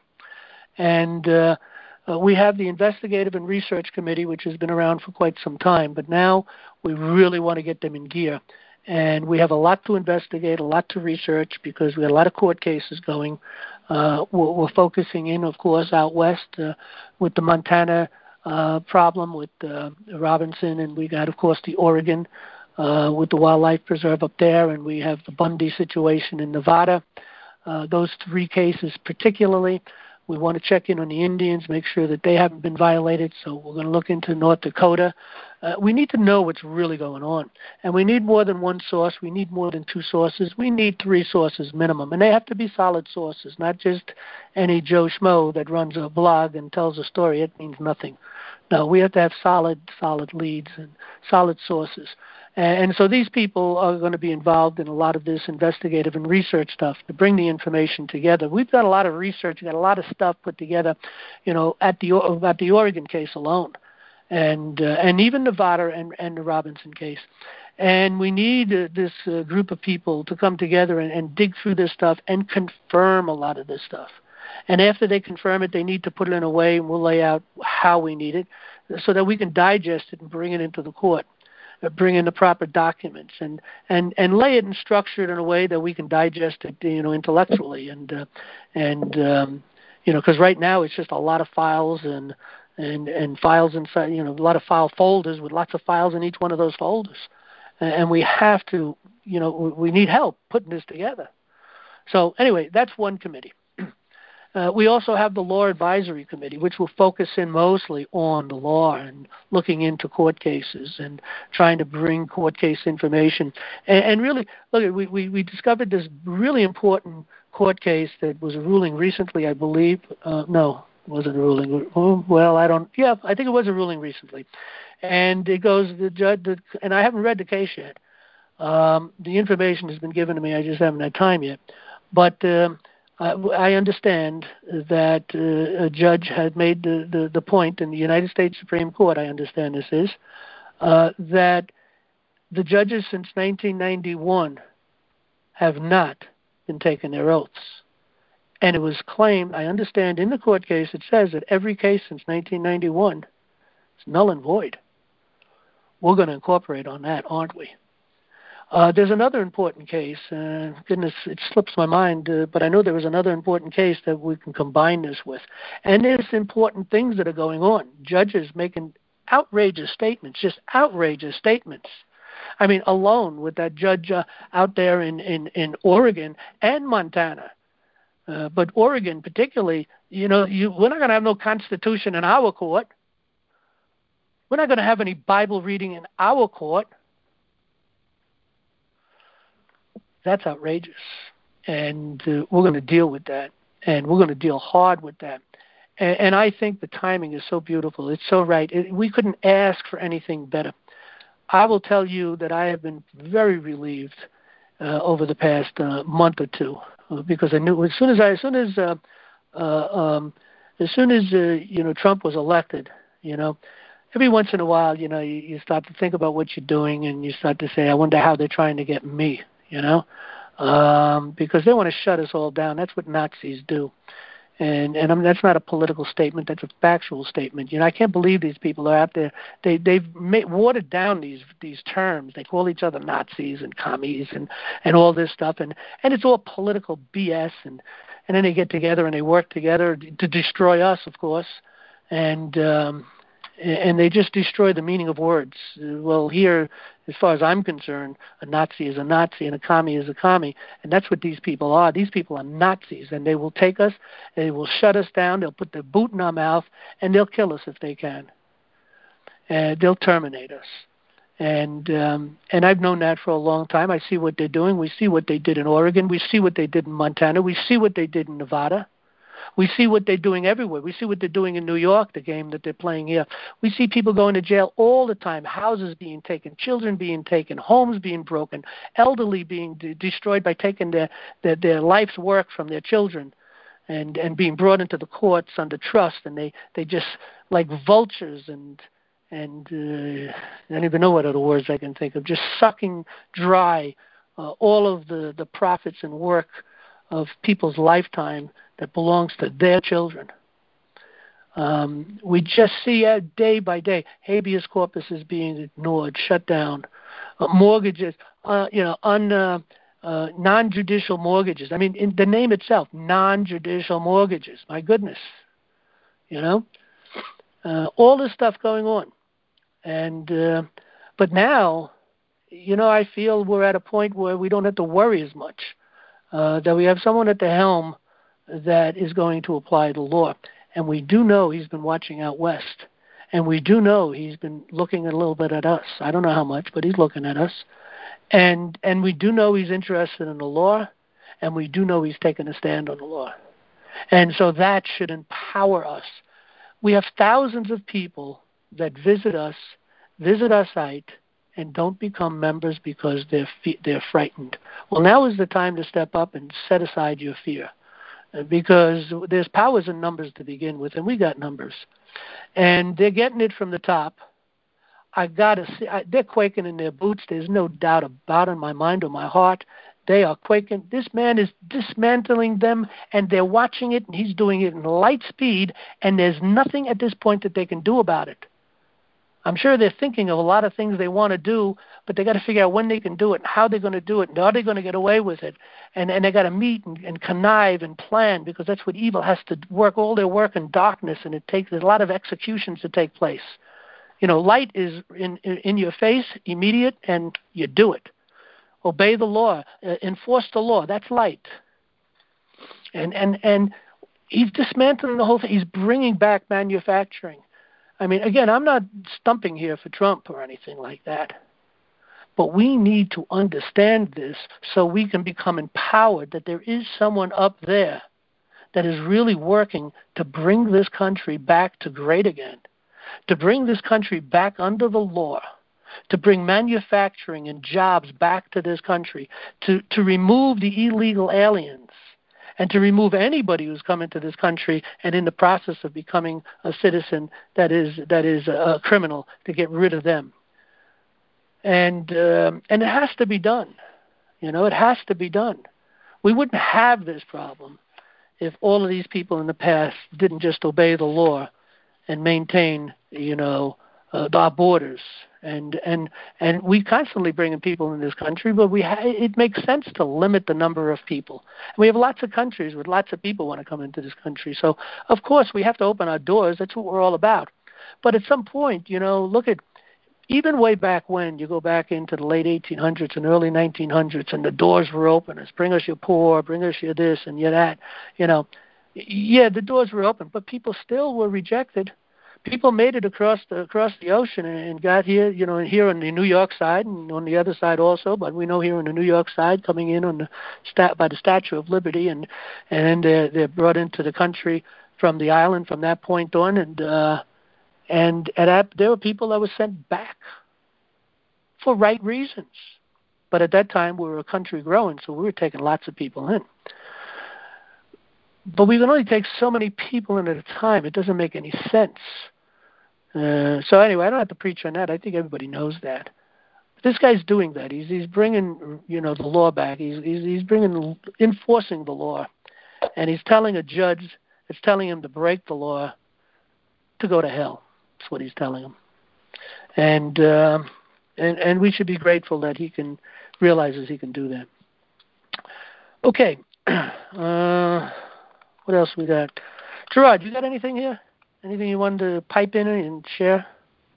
And uh, uh, we have the Investigative and Research Committee, which has been around for quite some time, but now we really want to get them in gear. And we have a lot to investigate, a lot to research, because we have a lot of court cases going. Uh, we're, we're focusing in, of course, out west uh, with the Montana uh, problem with uh, Robinson, and we got, of course, the Oregon uh, with the wildlife preserve up there, and we have the Bundy situation in Nevada. Uh, those three cases particularly. We want to check in on the Indians, make sure that they haven't been violated, so we're going to look into North Dakota. Uh, we need to know what's really going on, and we need more than one source. We need more than two sources. We need three sources minimum, and they have to be solid sources, not just any Joe Schmo that runs a blog and tells a story. It means nothing. No, we have to have solid, solid leads and solid sources. And so these people are going to be involved in a lot of this investigative and research stuff to bring the information together. We've done a lot of research, got a lot of stuff put together, you know, at the about the Oregon case alone, and uh, and even Nevada and, and the Robinson case. And we need uh, this uh, group of people to come together and, and dig through this stuff and confirm a lot of this stuff. And after they confirm it, they need to put it in a way, and we'll lay out how we need it so that we can digest it and bring it into the court. Bring in the proper documents and, and, and lay it and structure it in a way that we can digest it, you know, intellectually and uh, and um, you know, because right now it's just a lot of files and and and files inside, you know, a lot of file folders with lots of files in each one of those folders, and we have to, you know, we need help putting this together. So anyway, that's one committee. Uh, we also have the Law Advisory Committee, which will focus in mostly on the law and looking into court cases and trying to bring court case information. And, and really, look, we, we, we discovered this really important court case that was a ruling recently, I believe. Uh, no, it wasn't a ruling. Well, I don't, yeah, I think it was a ruling recently. And it goes, the judge, the, and I haven't read the case yet. Um, the information has been given to me, I just haven't had time yet. But um, Uh, I understand that uh, a judge had made the, the, the point in the United States Supreme Court, I understand this is, uh, that the judges since nineteen ninety-one have not been taking their oaths. And it was claimed, I understand in the court case, it says that every case since nineteen ninety-one is null and void. We're going to incorporate on that, aren't we? Uh, there's another important case. Uh, goodness, it slips my mind, uh, but I know there was another important case that we can combine this with. And there's important things that are going on. Judges making outrageous statements, just outrageous statements. I mean, alone with that judge uh, out there in, in, in Oregon and Montana. Uh, but Oregon particularly, you know, you, we're not going to have no Constitution in our court. We're not going to have any Bible reading in our court. That's outrageous, and uh, we're going to deal with that, and we're going to deal hard with that. And, and I think the timing is so beautiful. It's so right. It, we couldn't ask for anything better. I will tell you that I have been very relieved uh, over the past uh, month or two uh, because I knew as soon as I, as soon as uh, uh, um, as soon as uh, you know Trump was elected, you know. Every once in a while, you know, you, you start to think about what you're doing, and you start to say, I wonder how they're trying to get me, you know, um, because they want to shut us all down. That's what Nazis do. And and I mean, that's not a political statement. That's a factual statement. You know, I can't believe these people are out there. They, they've made, watered down these these terms. They call each other Nazis and commies and, and all this stuff. And, and it's all political B S. And, and then they get together and they work together to destroy us, of course. and um, and they just destroy the meaning of words. Well, here, as far as I'm concerned, a Nazi is a Nazi and a commie is a commie, and that's what these people are. These people are Nazis, and they will take us, they will shut us down, they'll put their boot in our mouth, and they'll kill us if they can. And they'll terminate us. And um, and I've known that for a long time. I see what they're doing. We see what they did in Oregon. We see what they did in Montana. We see what they did in Nevada. We see what they're doing everywhere. We see what they're doing in New York, the game that they're playing here. We see people going to jail all the time, houses being taken, children being taken, homes being broken, elderly being de- destroyed by taking their, their, their life's work from their children and, and being brought into the courts under trust. And they, they just, like vultures and, and uh, I don't even know what other words I can think of, just sucking dry uh, all of the, the profits and work of people's lifetime that belongs to their children. Um, we just see uh, day by day habeas corpus is being ignored, shut down, uh, mortgages, uh, you know, un, uh, uh, non-judicial mortgages. I mean, in the name itself, non-judicial mortgages. My goodness, you know, uh, all this stuff going on, and uh, but now, you know, I feel we're at a point where we don't have to worry as much. Uh, that we have someone at the helm that is going to apply the law. And we do know he's been watching out west. And we do know he's been looking a little bit at us. I don't know how much, but he's looking at us. And and we do know he's interested in the law, and we do know he's taken a stand on the law. And so that should empower us. We have thousands of people that visit us, visit our site, and don't become members because they're fe- they're frightened. Well, now is the time to step up and set aside your fear, because there's powers in numbers to begin with, and we got numbers, and they're getting it from the top. I gotta see, I, they're quaking in their boots. There's no doubt about it in my mind or my heart. They are quaking. This man is dismantling them, and they're watching it, and he's doing it in light speed, and there's nothing at this point that they can do about it. I'm sure they're thinking of a lot of things they want to do, but they got to figure out when they can do it and how they're going to do it and are they going to get away with it. And and they got to meet and, and connive and plan, because that's what evil has to work, all their work in darkness, and it takes there's a lot of executions to take place. You know, light is in, in, in your face, immediate, and you do it. Obey the law, uh, enforce the law. That's light. And and and he's dismantling the whole thing. He's bringing back manufacturing. I mean, again, I'm not stumping here for Trump or anything like that. But we need to understand this so we can become empowered that there is someone up there that is really working to bring this country back to great again, to bring this country back under the law, to bring manufacturing and jobs back to this country, to, to remove the illegal aliens, and to remove anybody who's come into this country and in the process of becoming a citizen that is that is a criminal, to get rid of them. And um, and it has to be done. You know, it has to be done. We wouldn't have this problem if all of these people in the past didn't just obey the law and maintain, you know, uh, our borders. And and and we constantly bring in people in this country, but we ha- it makes sense to limit the number of people. And we have lots of countries with lots of people want to come into this country. So, of course, we have to open our doors. That's what we're all about. But at some point, you know, look at, even way back when, you go back into the late eighteen hundreds and early nineteen hundreds, and the doors were open. It's bring us your poor, bring us your this and your that. You know, yeah, the doors were open, but people still were rejected. People made it across the across the ocean and got here, you know, here on the New York side and on the other side also. But we know here on the New York side, coming in on the stat by the Statue of Liberty, and and then they're they're brought into the country from the island from that point on, and uh, and at that, there were people that were sent back for right reasons. But at that time, we were a country growing, so we were taking lots of people in. But we can only take so many people in at a time. It doesn't make any sense. Uh, so anyway, I don't have to preach on that. I think everybody knows that. But this guy's doing that. He's he's bringing, you know, the law back. He's he's, he's bringing enforcing the law, and he's telling a judge that's telling him to break the law to go to hell. That's what he's telling him. And uh, and and we should be grateful that he can realizes he can do that. Okay. Uh, what else we got? Gerard, you got anything here? anything you wanted to pipe in and share?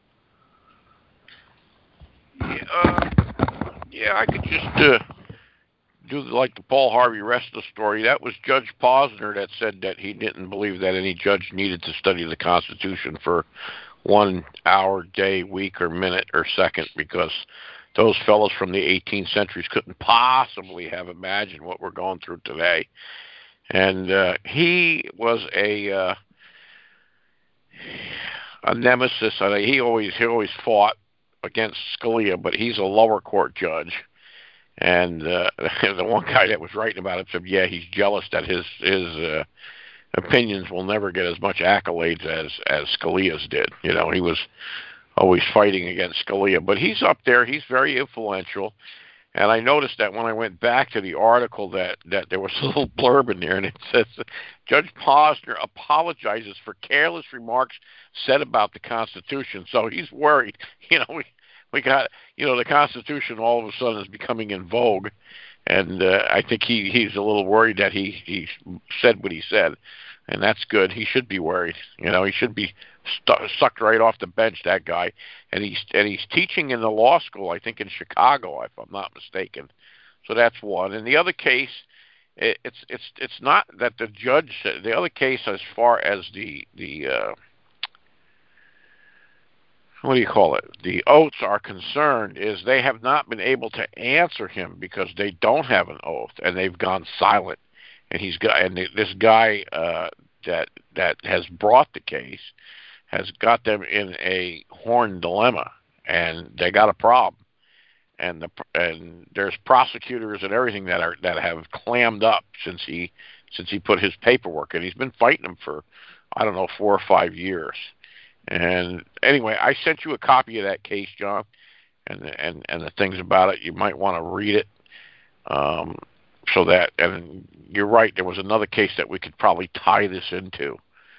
Yeah, uh, yeah I could just uh, do like the Paul Harvey rest of the story. That was Judge Posner that said that he didn't believe that any judge needed to study the Constitution for one hour, day, week, or minute, or second, because those fellows from the eighteenth centuries couldn't possibly have imagined what we're going through today. And uh, he was a uh, a nemesis. I mean, he always he always fought against Scalia, but he's a lower court judge. And uh, the one guy that was writing about it said, "Yeah, he's jealous that his his uh, opinions will never get as much accolades as as Scalia's did." You know, he was always fighting against Scalia, but he's up there. He's very influential. And I noticed that when I went back to the article that, that there was a little blurb in there, and it says, Judge Posner apologizes for careless remarks said about the Constitution. So he's worried. You know, we, we got, you know, the Constitution all of a sudden is becoming in vogue. And uh, I think he, he's a little worried that he, he said what he said. And that's good. He should be worried. You know, he should be st- sucked right off the bench, that guy. And he's and he's teaching in the law school, I think in Chicago, if I'm not mistaken. So that's one. And the other case, it, it's it's it's not that the judge said. The other case, as far as the the uh, what do you call it? The oaths are concerned, is they have not been able to answer him because they don't have an oath and they've gone silent. And he's got and this guy uh, that that has brought the case has got them in a horn dilemma, and they got a problem. And the and there's prosecutors and everything that are that have clammed up since he since he put his paperwork in. He's been fighting them for I don't know four or five years. And anyway, I sent you a copy of that case, John, and and and the things about it. You might want to read it. Um, so that and you're right. There was another case that we could probably tie this into.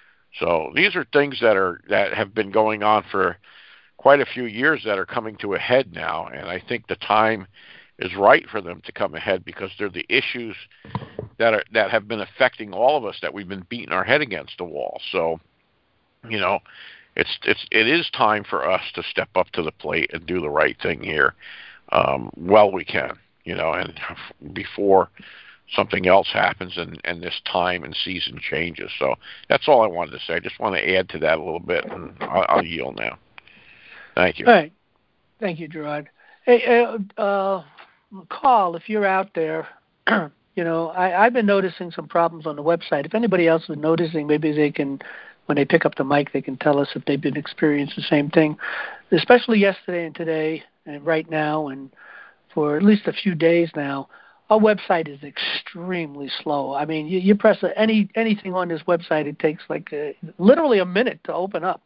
So these are things that are that have been going on for quite a few years that are coming to a head now, and I think the time is right for them to come ahead because they're the issues that are that have been affecting all of us that we've been beating our head against the wall. So, you know, it's it's it is time for us to step up to the plate and do the right thing here. Um, well, we can, you know, and before something else happens and, and this time and season changes. So that's all I wanted to say. I just want to add to that a little bit, and I'll, I'll yield now. Thank you. All right. Thank you, Gerard. Hey, uh, uh, Carl, if you're out there, you know, I, I've been noticing some problems on the website. If anybody else is noticing, maybe they can, when they pick up the mic, they can tell us if they've been experiencing the same thing, especially yesterday and today and right now and for at least a few days now. Our website is extremely slow. I mean, you, you press any anything on this website, it takes like a, literally a minute to open up.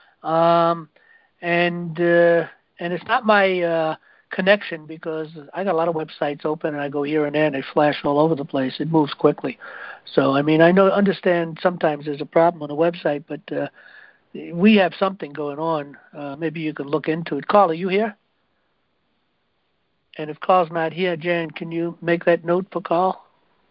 Um, and uh, and it's not my uh, connection because I got a lot of websites open and I go here and there and they flash all over the place. It moves quickly. So, I mean, I know understand sometimes there's a problem on the website, but uh, we have something going on. Uh, maybe you can look into it. Carl, are you here? And if Carl's not here, Jan, can you make that note for Carl?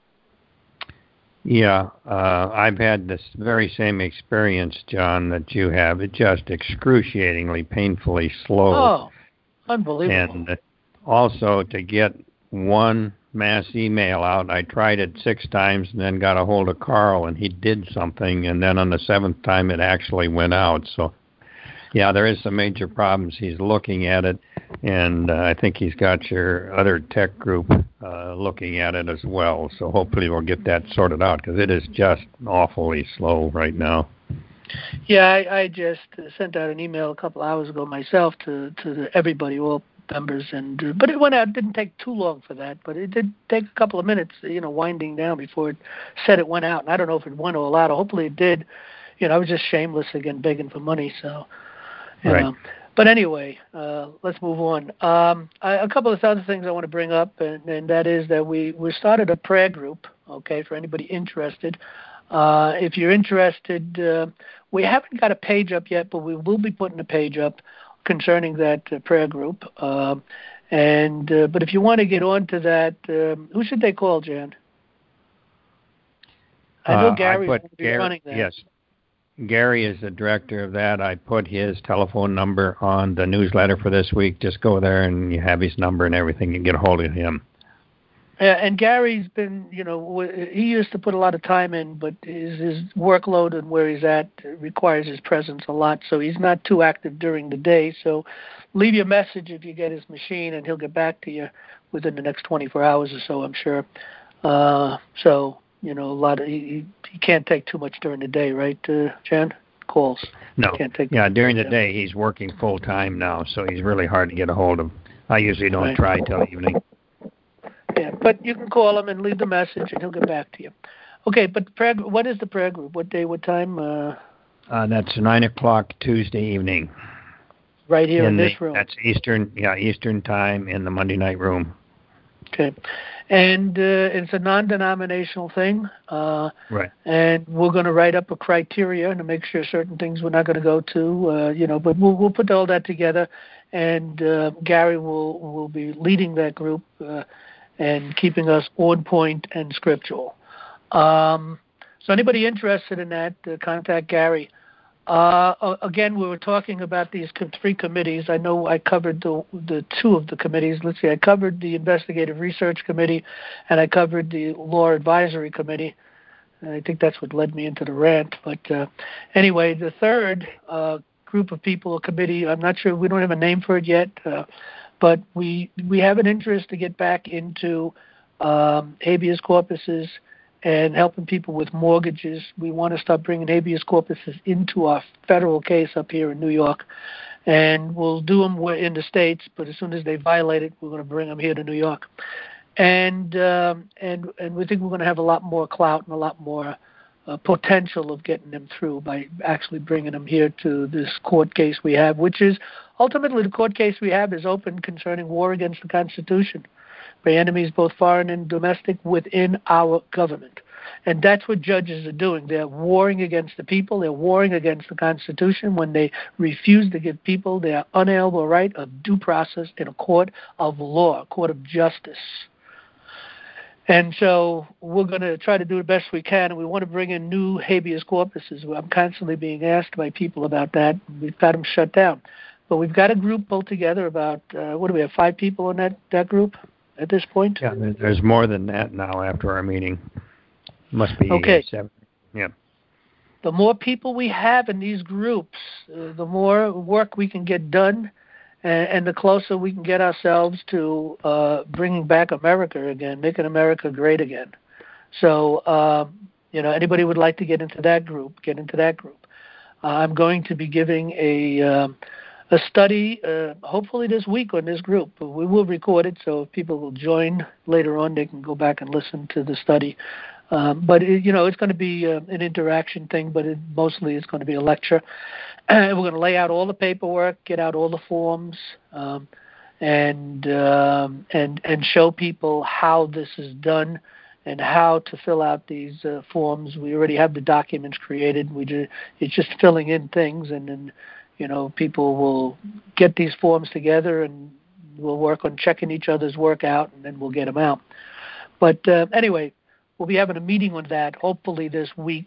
Yeah, uh, I've had this very same experience, John, that you have. It's just excruciatingly, painfully slow. Oh, unbelievable. And also to get one mass email out, I tried it six times and then got a hold of Carl, and he did something, and then on the seventh time it actually went out. So, yeah, there is some major problems. He's looking at it, and uh, I think he's got your other tech group uh, looking at it as well. So hopefully we'll get that sorted out because it is just awfully slow right now. Yeah, I, I just sent out an email a couple hours ago myself to to the, everybody, all members, and uh, but it went out. It didn't take too long for that, but it did take a couple of minutes, you know, winding down before it said it went out. And I don't know if it went all out, or hopefully it did. You know, I was just shameless again, begging for money, so. You right. know. But anyway, uh, let's move on. Um, I, a couple of other things I want to bring up, and, and that is that we, we started a prayer group, okay, for anybody interested. Uh, if you're interested, uh, we haven't got a page up yet, but we will be putting a page up concerning that uh, prayer group. Uh, and uh, But if you want to get on to that, um, who should they call, Jan? I know uh, Gary's I going to be Gary, running that. Yes. Gary is the director of that. I put his telephone number on the newsletter for this week. Just go there and you have his number and everything and get a hold of him. Yeah, and Gary's been, you know, he used to put a lot of time in, but his, his workload and where he's at requires his presence a lot, so he's not too active during the day. So leave your message if you get his machine, and he'll get back to you within the next twenty-four hours or so, I'm sure. Uh, so, you know, a lot of, he, he can't take too much during the day, right, uh, Jan? Calls. No. Can't take yeah, during the day he's working full-time now, so he's really hard to get a hold of. I usually don't right. try till evening. Yeah, but you can call him and leave the message, and he'll get back to you. Okay, but prayer, what is the prayer group? What day, what time? Uh, uh, that's nine o'clock Tuesday evening. Right here in, in this the, room. That's Eastern, yeah, Eastern time in the Monday night room. Okay, and uh, it's a non-denominational thing. Uh, right. And we're going to write up a criteria to make sure certain things we're not going to go to, uh, you know. But we'll we'll put all that together, and uh, Gary will will be leading that group. Uh, and keeping us on point and scriptural. Um, so anybody interested in that, uh, contact Gary. Uh, again, we were talking about these three committees. I know I covered the, the two of the committees. Let's see, I covered the Investigative Research Committee, and I covered the Law Advisory Committee. I think that's what led me into the rant. But uh, anyway, the third uh, group of people, a committee, I'm not sure, we don't have a name for it yet, uh, but we we have an interest to get back into um, habeas corpuses and helping people with mortgages. We want to start bringing habeas corpuses into our federal case up here in New York, and we'll do them in the States, but as soon as they violate it, we're going to bring them here to New York. And um, and and we think we're going to have a lot more clout and a lot more uh, potential of getting them through by actually bringing them here to this court case we have, which is ultimately the court case we have is open concerning war against the Constitution by enemies both foreign and domestic within our government. And that's what judges are doing. They're warring against the people. They're warring against the Constitution when they refuse to give people their unalienable right of due process in a court of law, a court of justice. And so we're going to try to do the best we can, and we want to bring in new habeas corpuses. I'm constantly being asked by people about that. We've got them shut down. But we've got a group pulled together about, uh, what do we have, five people in that, that group at this point? Yeah, there's more than that now after our meeting. Must be okay. seven. Yeah. The more people we have in these groups, uh, the more work we can get done, and, and the closer we can get ourselves to uh, bringing back America again, making America great again. So, um, you know, anybody would like to get into that group, get into that group. Uh, I'm going to be giving a um, a study, uh, hopefully this week on this group. We will record it, so if people will join later on, they can go back and listen to the study. Um, but, it, you know, it's going to be uh, an interaction thing, but it, mostly it's going to be a lecture. And we're going to lay out all the paperwork, get out all the forms, um, and um, and and show people how this is done and how to fill out these uh, forms. We already have the documents created. We do, it's just filling in things, and then, you know, people will get these forms together, and we'll work on checking each other's work out, and then we'll get them out. But uh, anyway, we'll be having a meeting on that hopefully this week.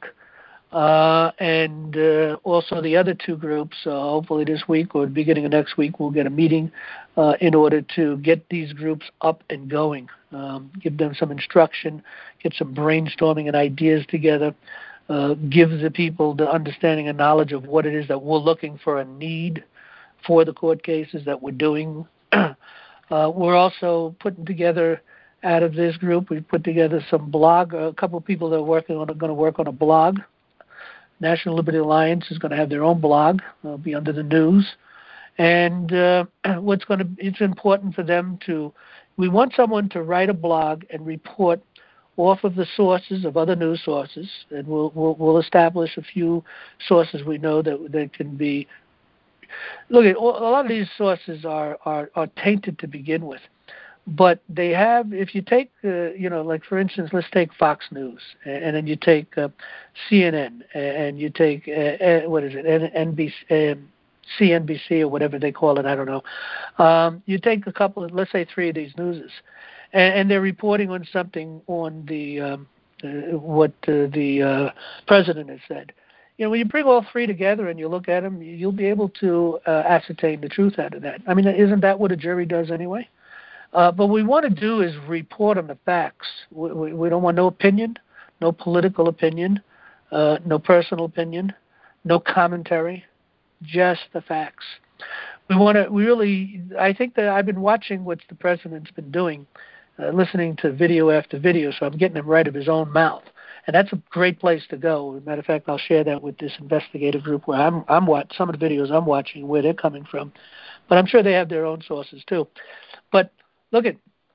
Uh, and uh, also the other two groups, uh, hopefully this week or the beginning of next week, we'll get a meeting uh, in order to get these groups up and going, um, give them some instruction, get some brainstorming and ideas together, uh, give the people the understanding and knowledge of what it is that we're looking for a need for the court cases that we're doing. uh, we're also putting together, out of this group, we put together some blog, a couple of people that are working on are going to work on a blog. National Liberty Alliance is going to have their own blog. It'll be under the news. And uh, what's going to, it's important for them to, we want someone to write a blog and report off of the sources of other news sources. And we'll, we'll, we'll establish a few sources we know that, that can be, look, a lot of these sources are, are, are tainted to begin with. But they have, if you take, uh, you know, like for instance, let's take Fox News, and, and then you take uh, C N N, and you take, uh, uh, what is it, N B C, um, C N B C or whatever they call it, I don't know. Um, you take a couple of, let's say three of these newses, and, and they're reporting on something on the, um, uh, what uh, the uh, president has said. you know, when you bring all three together and you look at them, you'll be able to uh, ascertain the truth out of that. I mean, isn't that what a jury does anyway? Uh, but what we want to do is report on the facts. We, we, we don't want no opinion, no political opinion, uh, no personal opinion, no commentary, just the facts. We want to. We really. I think that I've been watching what the president's been doing, uh, listening to video after video. So I'm getting him right of his own mouth, and that's a great place to go. As a matter of fact, I'll share that with this investigative group where I'm. I'm watching some of the videos I'm watching, where they're coming from, but I'm sure they have their own sources too. But look at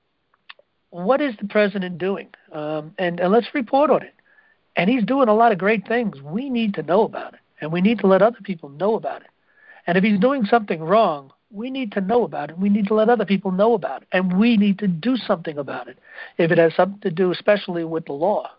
what is the president doing, um, and, and let's report on it. And he's doing a lot of great things. We need to know about it, and we need to let other people know about it. And if he's doing something wrong, we need to know about it. We need to let other people know about it. And we need to do something about it if it has something to do especially with the law.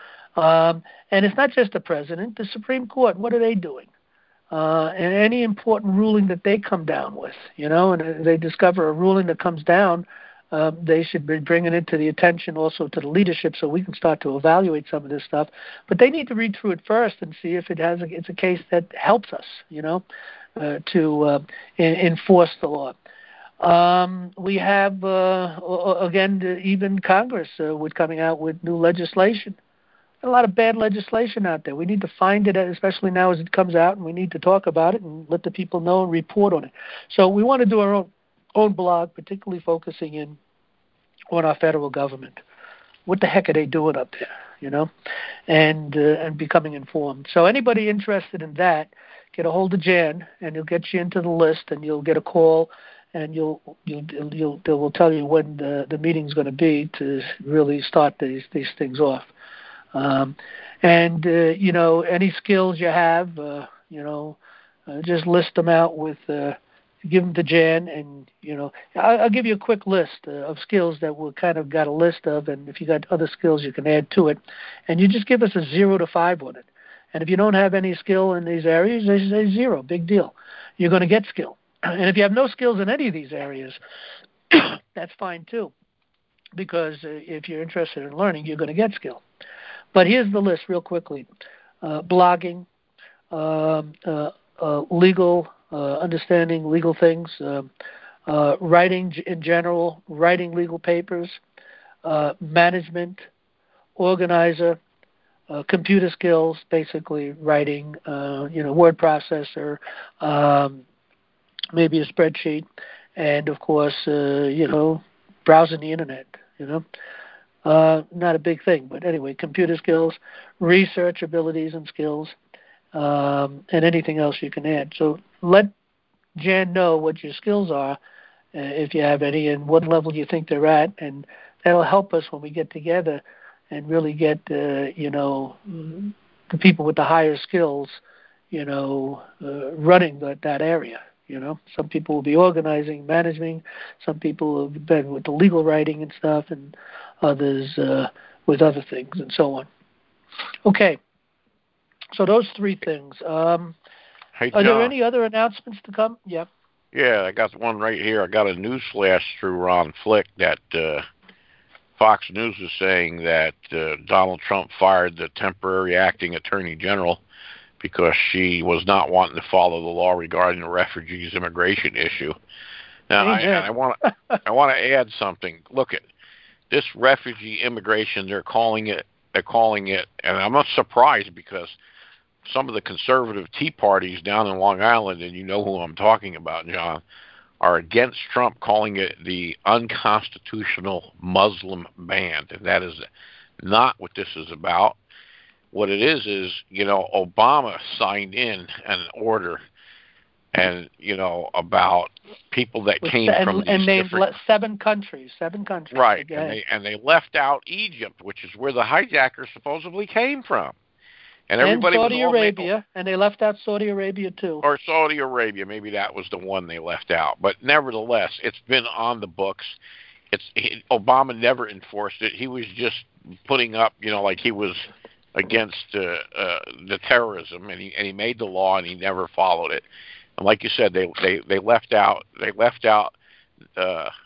Um, and it's not just the president. The Supreme Court, what are they doing? Uh, and any important ruling that they come down with, you know, and they discover a ruling that comes down, uh, they should be bringing it to the attention also to the leadership so we can start to evaluate some of this stuff. But they need to read through it first and see if it has a, it's a case that helps us, you know. Uh, to uh, in, enforce the law. Um, we have, uh, again, even Congress uh, with coming out with new legislation. A lot of bad legislation out there. We need to find it, especially now as it comes out, and we need to talk about it and let the people know and report on it. So we want to do our own, own blog, particularly focusing in on our federal government. What the heck are they doing up there, you know, and uh, and becoming informed. So anybody interested in that, get a hold of Jan, and he'll get you into the list, and you'll get a call, and you'll you'll you'll they will tell you when the the meeting's going to be to really start these these things off. Um, and uh, you know, any skills you have, uh, you know, uh, just list them out with. Uh, give them to Jan, and you know, I'll, I'll give you a quick list uh, of skills that we've kind of got a list of, and if you got other skills, you can add to it, and you just give us a zero to five on it. And if you don't have any skill in these areas, they say zero, big deal. You're going to get skill. And if you have no skills in any of these areas, that's fine too, because uh, if you're interested in learning, you're going to get skill. But here's the list real quickly. Uh, blogging, um, uh, uh, legal, uh, understanding legal things, uh, uh, writing in general, writing legal papers, uh, management, organizer, Uh, computer skills, basically writing, uh, you know, word processor, um, maybe a spreadsheet, and of course, uh, you know, browsing the internet, you know. Uh, not a big thing, but anyway, computer skills, research abilities and skills, um, and anything else you can add. So let Jan know what your skills are, uh, if you have any, and what level you think they're at, and that'll help us when we get together and really get, uh, you know, the people with the higher skills, you know, uh, running that, that area, you know. Some people will be organizing, managing. Some people have been with the legal writing and stuff, and others uh, with other things and so on. Okay. So those three things. Um, hey, are John, there any other announcements to come? Yeah. Yeah, I got one right here. I got a news flash through Ron Flick that uh, Fox News is saying that uh, Donald Trump fired the temporary acting attorney general because she was not wanting to follow the law regarding the refugees immigration issue. Now, I, and I want I want to add something. Look at this refugee immigration. They're calling it. They're calling it, and I'm not surprised because some of the conservative Tea Parties down in Long Island, and you know who I'm talking about, John, are against Trump, calling it the unconstitutional Muslim ban. And that is not what this is about. What it is is, you know, Obama signed in an order, and you know, about people that With came the, from and, these and named different seven countries, seven countries, right, again. and they and they left out Egypt, which is where the hijackers supposedly came from. And And everybody Saudi was all Arabia, ma- and they left out Saudi Arabia too. Or Saudi Arabia, maybe that was the one they left out. But nevertheless, it's been on the books. It's he, Obama never enforced it. He was just putting up, you know, like he was against uh, uh, the terrorism, and he and he made the law, and he never followed it. And like you said, they they they left out they left out uh,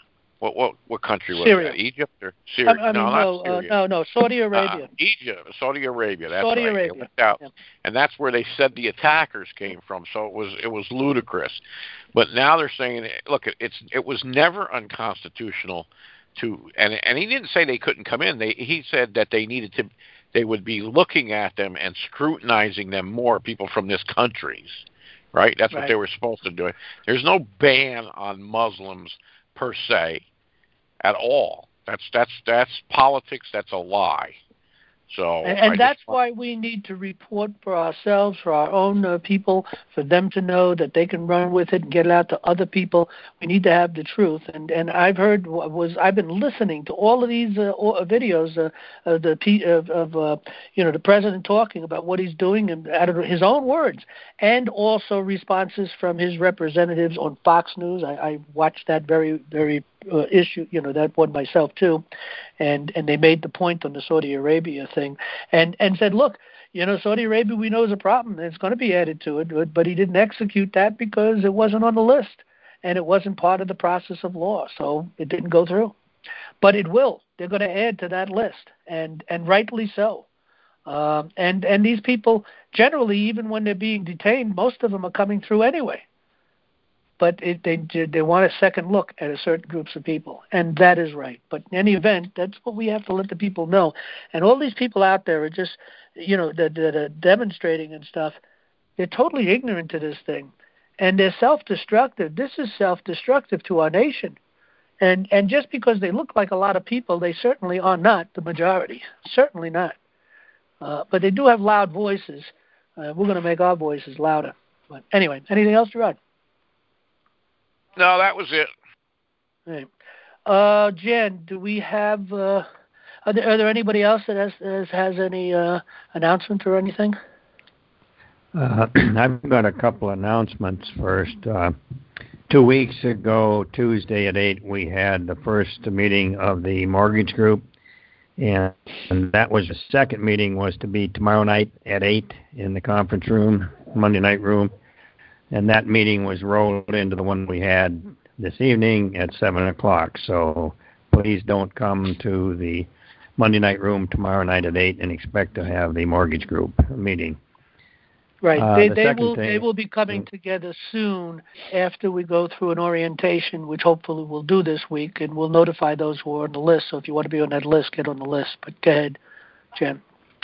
What what what country was Syria. that? Egypt or Syria? I, I no, mean, not no, uh, Syria. no, no, Saudi Uh, Arabia. Egypt, Saudi Arabia. That's Saudi right. Arabia. It went out, Yeah. and that's where they said the attackers came from. So it was it was ludicrous. But now they're saying, look, it's it was never unconstitutional to, and and he didn't say they couldn't come in. They he said that they needed to, they would be looking at them and scrutinizing them more. People from this countries, right? That's Right. what they were supposed to do. There's no ban on Muslims per se at all. That's that's that's politics. That's a lie. So And, and that's just, why we need to report for ourselves, for our own uh, people, for them to know that they can run with it and get it out to other people. We need to have the truth. And and I've heard was I've been listening to all of these uh, videos uh, of the of, of uh, you know the president talking about what he's doing and out of his own words, and also responses from his representatives on Fox News. I, I watched that very very uh, issue, you know, that one myself too, and and they made the point on the Saudi Arabia thing. And and said, look, you know, Saudi Arabia, we know is a problem. It's going to be added to it, but, but he didn't execute that because it wasn't on the list, and it wasn't part of the process of law, so it didn't go through. But it will. They're going to add to that list, and and rightly so. Um, and and these people, generally, even when they're being detained, most of them are coming through anyway. But it, they they want a second look at a certain groups of people, and that is right. But in any event, that's what we have to let the people know. And all these people out there are just, you know, that, that are demonstrating and stuff. They're totally ignorant to this thing, and they're self-destructive. This is self-destructive to our nation. And and just because they look like a lot of people, they certainly are not the majority. Certainly not. Uh, but they do have loud voices. Uh, we're going to make our voices louder. But anyway, anything else, Gerard? No, that was it. Right. Uh, Jen, do we have? Uh, are there are there anybody else that has has, has any uh, announcement or anything? Uh, I've got a couple announcements first. Uh, two weeks ago, Tuesday at eight, we had the first meeting of the mortgage group, and, and that was the second meeting was to be tomorrow night at eight in the conference room, Monday night room. And that meeting was rolled into the one we had this evening at seven o'clock. So please don't come to the Monday night room tomorrow night at eight and expect to have the mortgage group meeting. Right. Uh, they the they second will thing, they will be coming together soon after we go through an orientation, which hopefully we'll do this week, and we'll notify those who are on the list. So if you want to be on that list, get on the list. But go ahead, Jen.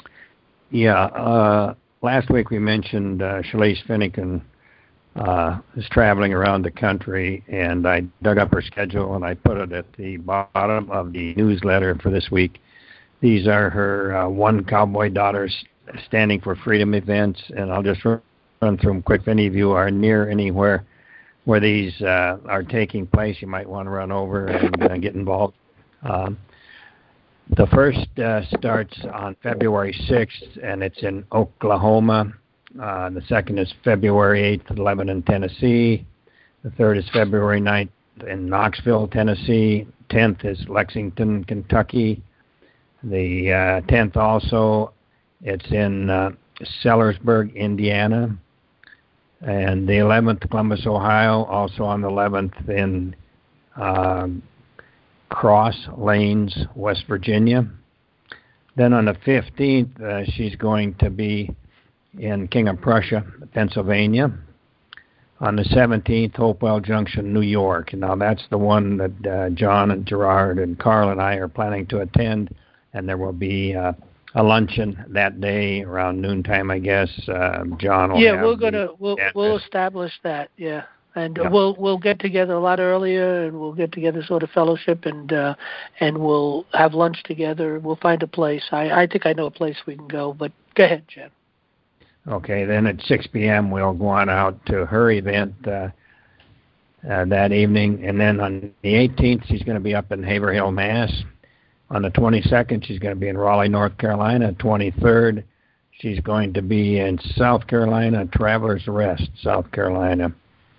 Yeah. Uh, last week we mentioned uh, Shalise Finnegan Uh, is traveling around the country, and I dug up her schedule and I put it at the bottom of the newsletter for this week. These are her uh, One Cowboy Daughters Standing for Freedom events, and I'll just run through them quick. If any of you are near anywhere where these uh, are taking place, you might want to run over and uh, get involved. Um, the first uh, starts on February sixth, and it's in Oklahoma. Uh, the second is February eighth at Lebanon, Tennessee. The third is February ninth in Knoxville, Tennessee. tenth is Lexington, Kentucky. The uh, tenth also, it's in uh, Sellersburg, Indiana. And the eleventh, Columbus, Ohio. Also on the eleventh in uh, Cross Lanes, West Virginia. Then on the fifteenth, uh, she's going to be in King of Prussia, Pennsylvania. On the seventeenth, Hopewell Junction, New York. Now, that's the one that uh, John and Gerard and Carl and I are planning to attend, and there will be uh, a luncheon that day around noontime, I guess. Uh, John will yeah, have we're gonna we'll address. we'll establish that. Yeah, and Yeah. we'll we'll get together a lot earlier, and we'll get together sort of fellowship, and uh, and we'll have lunch together. We'll find a place. I I think I know a place we can go. But go ahead, Jen. Okay, then at six p.m. we'll go on out to her event uh, uh, that evening. And then on the eighteenth, she's going to be up in Haverhill, Mass. On the twenty-second, she's going to be in Raleigh, North Carolina. twenty-third, she's going to be in South Carolina, Travelers Rest, South Carolina.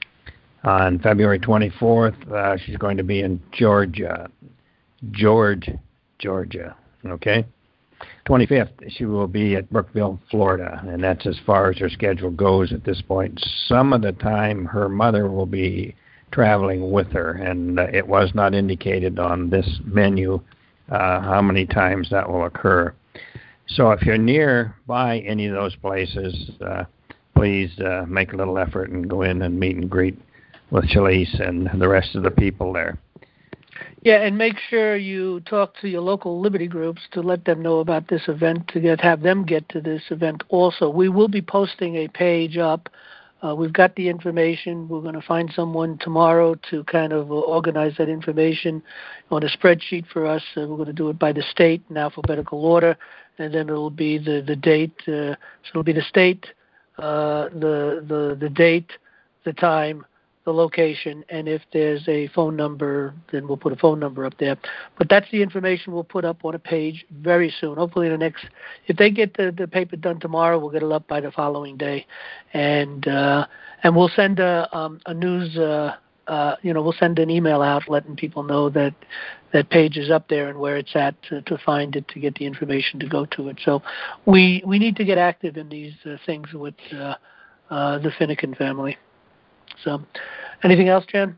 On February twenty-fourth, uh, she's going to be in Georgia, George, Georgia. Okay? twenty-fifth, she will be at Brookville, Florida, and that's as far as her schedule goes at this point. Some of the time, her mother will be traveling with her, and uh, it was not indicated on this menu uh, how many times that will occur. So if you're nearby any of those places, uh, please uh, make a little effort and go in and meet and greet with Shalise and the rest of the people there. Yeah, and make sure you talk to your local Liberty groups to let them know about this event, to get have them get to this event also. We will be posting a page up. Uh, we've got the information. We're going to find someone tomorrow to kind of uh, organize that information on a spreadsheet for us. Uh, we're going to do it by the state in alphabetical order, and then it'll be the, the date. Uh, so it'll be the state, uh, the, the, the date, the time, the location, and if there's a phone number, then we'll put a phone number up there. But that's the information we'll put up on a page very soon. Hopefully the next, if they get the, the paper done tomorrow, we'll get it up by the following day. And uh, and we'll send a, um, a news, uh, uh, you know, we'll send an email out letting people know that that page is up there and where it's at to, to find it, to get the information to go to it. So we, we need to get active in these uh, things with uh, uh, the Finnegan family. So, anything else, Jen?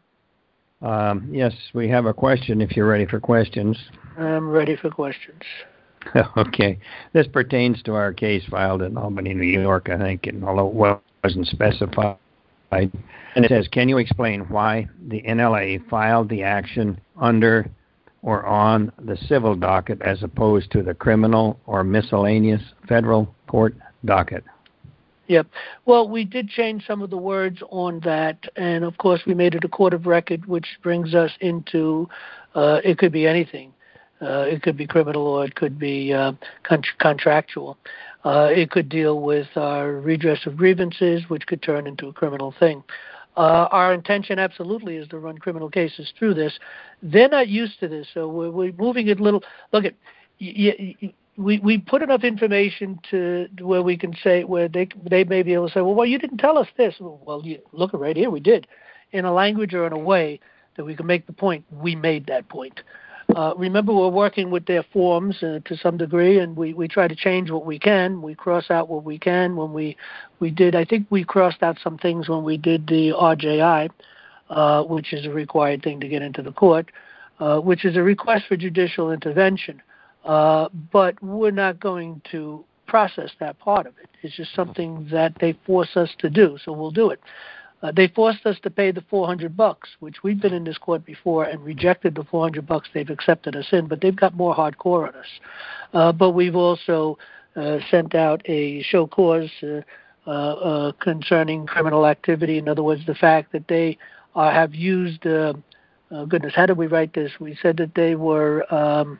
Um, yes, we have a question if you're ready for questions. I'm ready for questions. Okay. This pertains to our case filed in Albany, New York, I think, and although it wasn't specified. And it says, can you explain why the N L A filed the action under or on the civil docket as opposed to the criminal or miscellaneous federal court docket? Yep. Well, we did change some of the words on that, and of course we made it a court of record, which brings us into, uh, it could be anything. Uh, it could be criminal or it could be uh, con- contractual. Uh, it could deal with our redress of grievances, which could turn into a criminal thing. Uh, our intention absolutely is to run criminal cases through this. They're not used to this, so we're, we're moving it a little. Look, at y- y- we we put enough information to where we can say, where they they may be able to say, well, well, you didn't tell us this. Well, you look right here, we did, in a language or in a way that we can make the point. We made that point. Uh, remember, we're working with their forms uh, to some degree, and we, we try to change what we can. We cross out what we can. When we, we did, I think we crossed out some things when we did the R J I, uh, which is a required thing to get into the court, uh, which is a request for judicial intervention. Uh, but we're not going to process that part of it. It's just something that they force us to do, so we'll do it. Uh, they forced us to pay the four hundred bucks, which we've been in this court before and rejected the four hundred bucks they've accepted us in, but they've got more hardcore on us. Uh, but we've also uh, sent out a show cause uh, uh, uh, concerning criminal activity. In other words, the fact that they uh, have used, uh, uh, goodness, how did we write this? We said that they were, um,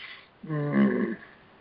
mm,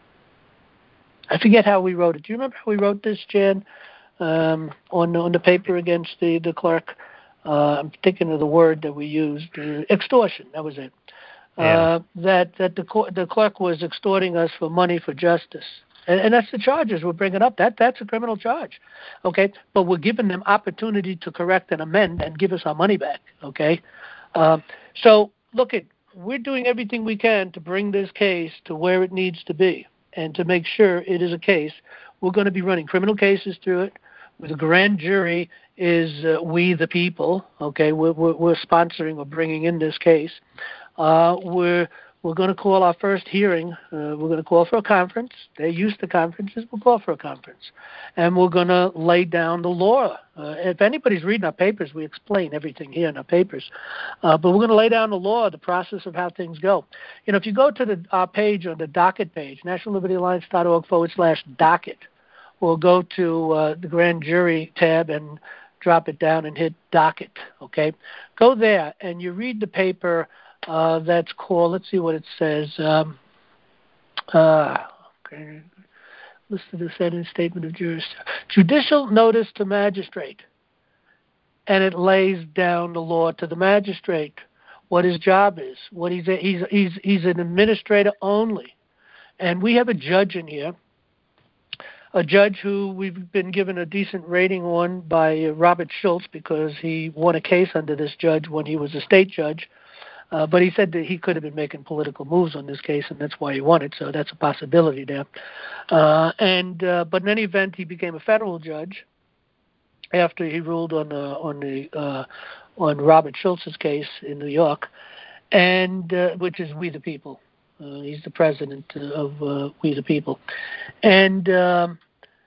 I forget how we wrote it. Do you remember how we wrote this, Jan? Um, on on the paper against the the clerk, uh, I'm thinking of the word that we used, uh, extortion. That was it. Yeah. Uh, that that the the clerk was extorting us for money for justice, and, and that's the charges we're bringing up. That that's a criminal charge, okay? But we're giving them opportunity to correct and amend and give us our money back, okay? Uh, so look, at we're doing everything we can to bring this case to where it needs to be, and to make sure it is a case. We're going to be running criminal cases through it. With a grand jury is uh, we the people, okay? We're, we're, we're sponsoring or bringing in this case. Uh, we're we're going to call our first hearing. Uh, we're going to call for a conference. They're used to conferences. We'll call for a conference, and we're going to lay down the law. Uh, if anybody's reading our papers, we explain everything here in our papers. Uh, but we're going to lay down the law, the process of how things go. You know, if you go to the our page on the docket page, national liberty alliance dot org forward slash docket. Or go to uh, the grand jury tab and drop it down and hit docket, okay? Go there and you read the paper uh, that's called, let's see what it says. Um, uh, okay. Listed as said in Statement of Jurisdiction. Judicial Notice to Magistrate. And it lays down the law to the magistrate, what his job is, what he's a, he's he's he's an administrator only. And we have a judge in here. A judge who we've been given a decent rating on by Robert Schultz because he won a case under this judge when he was a state judge. Uh, but he said that he could have been making political moves on this case, and that's why he won it. So that's a possibility there. Uh, and uh, but in any event, he became a federal judge after he ruled on the on the uh, on Robert Schultz's case in New York, and uh, which is We the People. Uh, he's the president of uh, We the People. And um,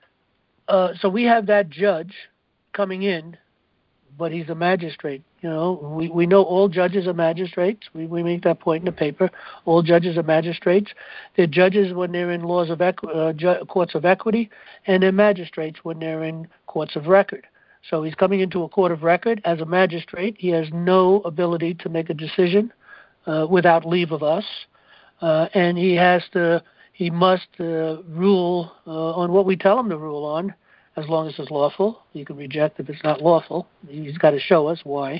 uh, so we have that judge coming in, but he's a magistrate. You know, we, we know all judges are magistrates. We, we make that point in the paper. All judges are magistrates. They're judges when they're in laws of equi- uh, ju- courts of equity, and they're magistrates when they're in courts of record. So he's coming into a court of record as a magistrate. He has no ability to make a decision uh, without leave of us. Uh, and he has to, he must uh, rule uh, on what we tell him to rule on, as long as it's lawful. He can reject if it's not lawful. He's got to show us why.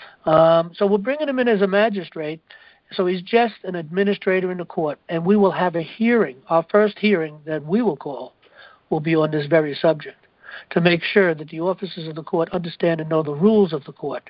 Um, so we're bringing him in as a magistrate. So he's just an administrator in the court, and we will have a hearing. Our first hearing that we will call will be on this very subject, to make sure that the officers of the court understand and know the rules of the court.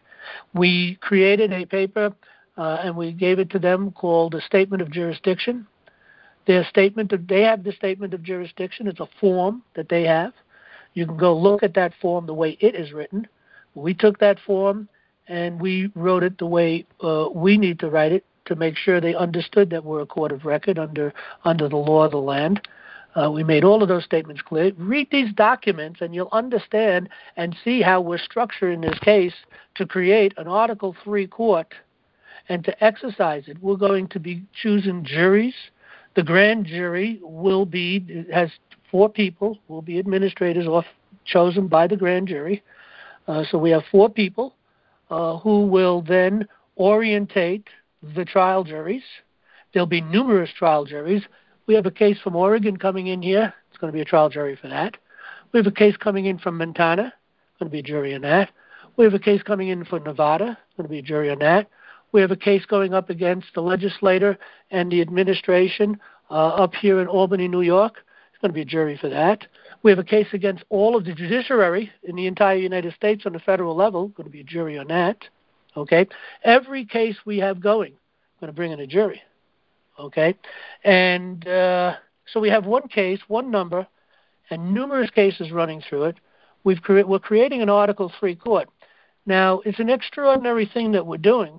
We created a paper Uh, and we gave it to them called a Statement of Jurisdiction. Their statement of, they have the Statement of Jurisdiction. It's a form that they have. You can go look at that form the way it is written. We took that form and we wrote it the way uh, we need to write it to make sure they understood that we're a court of record under under the law of the land. Uh, we made all of those statements clear. Read these documents and you'll understand and see how we're structuring this case to create an Article three court and to exercise it. We're going to be choosing juries. The grand jury will be, has four people, will be administrators off, chosen by the grand jury. Uh, so we have four people uh, who will then orientate the trial juries. There'll be numerous trial juries. We have a case from Oregon coming in here. It's going to be a trial jury for that. We have a case coming in from Montana. Going to be a jury on that. We have a case coming in from Nevada. Going to be a jury on that. We have a case going up against the legislator and the administration uh, up here in Albany, New York. There's going to be a jury for that. We have a case against all of the judiciary in the entire United States on the federal level. Going to be a jury on that. Okay? Every case we have going, going to bring in a jury. Okay? And uh, so we have one case, one number, and numerous cases running through it. We've cre- we're creating an Article three court. Now, it's an extraordinary thing that we're doing.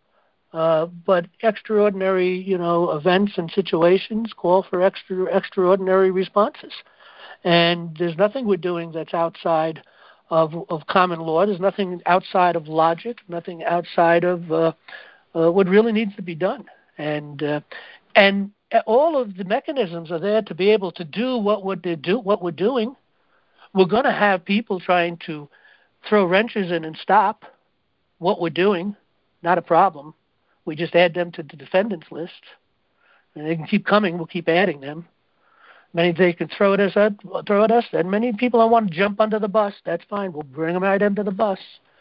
Uh, but extraordinary, you know, events and situations call for extra, extraordinary responses. And there's nothing we're doing that's outside of, of common law. There's nothing outside of logic, nothing outside of uh, uh, what really needs to be done. And uh, and all of the mechanisms are there to be able to do what we're, do, what we're doing. We're going to have people trying to throw wrenches in and stop what we're doing. Not a problem. We just add them to the defendants list, and they can keep coming. We'll keep adding them. Many they can throw at us, throw at us, and many people don't want to jump under the bus. That's fine. We'll bring them right into the bus.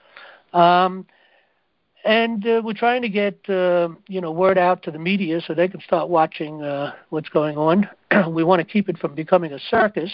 Um, and uh, we're trying to get uh, you know word out to the media so they can start watching uh, what's going on. We want to keep it from becoming a circus,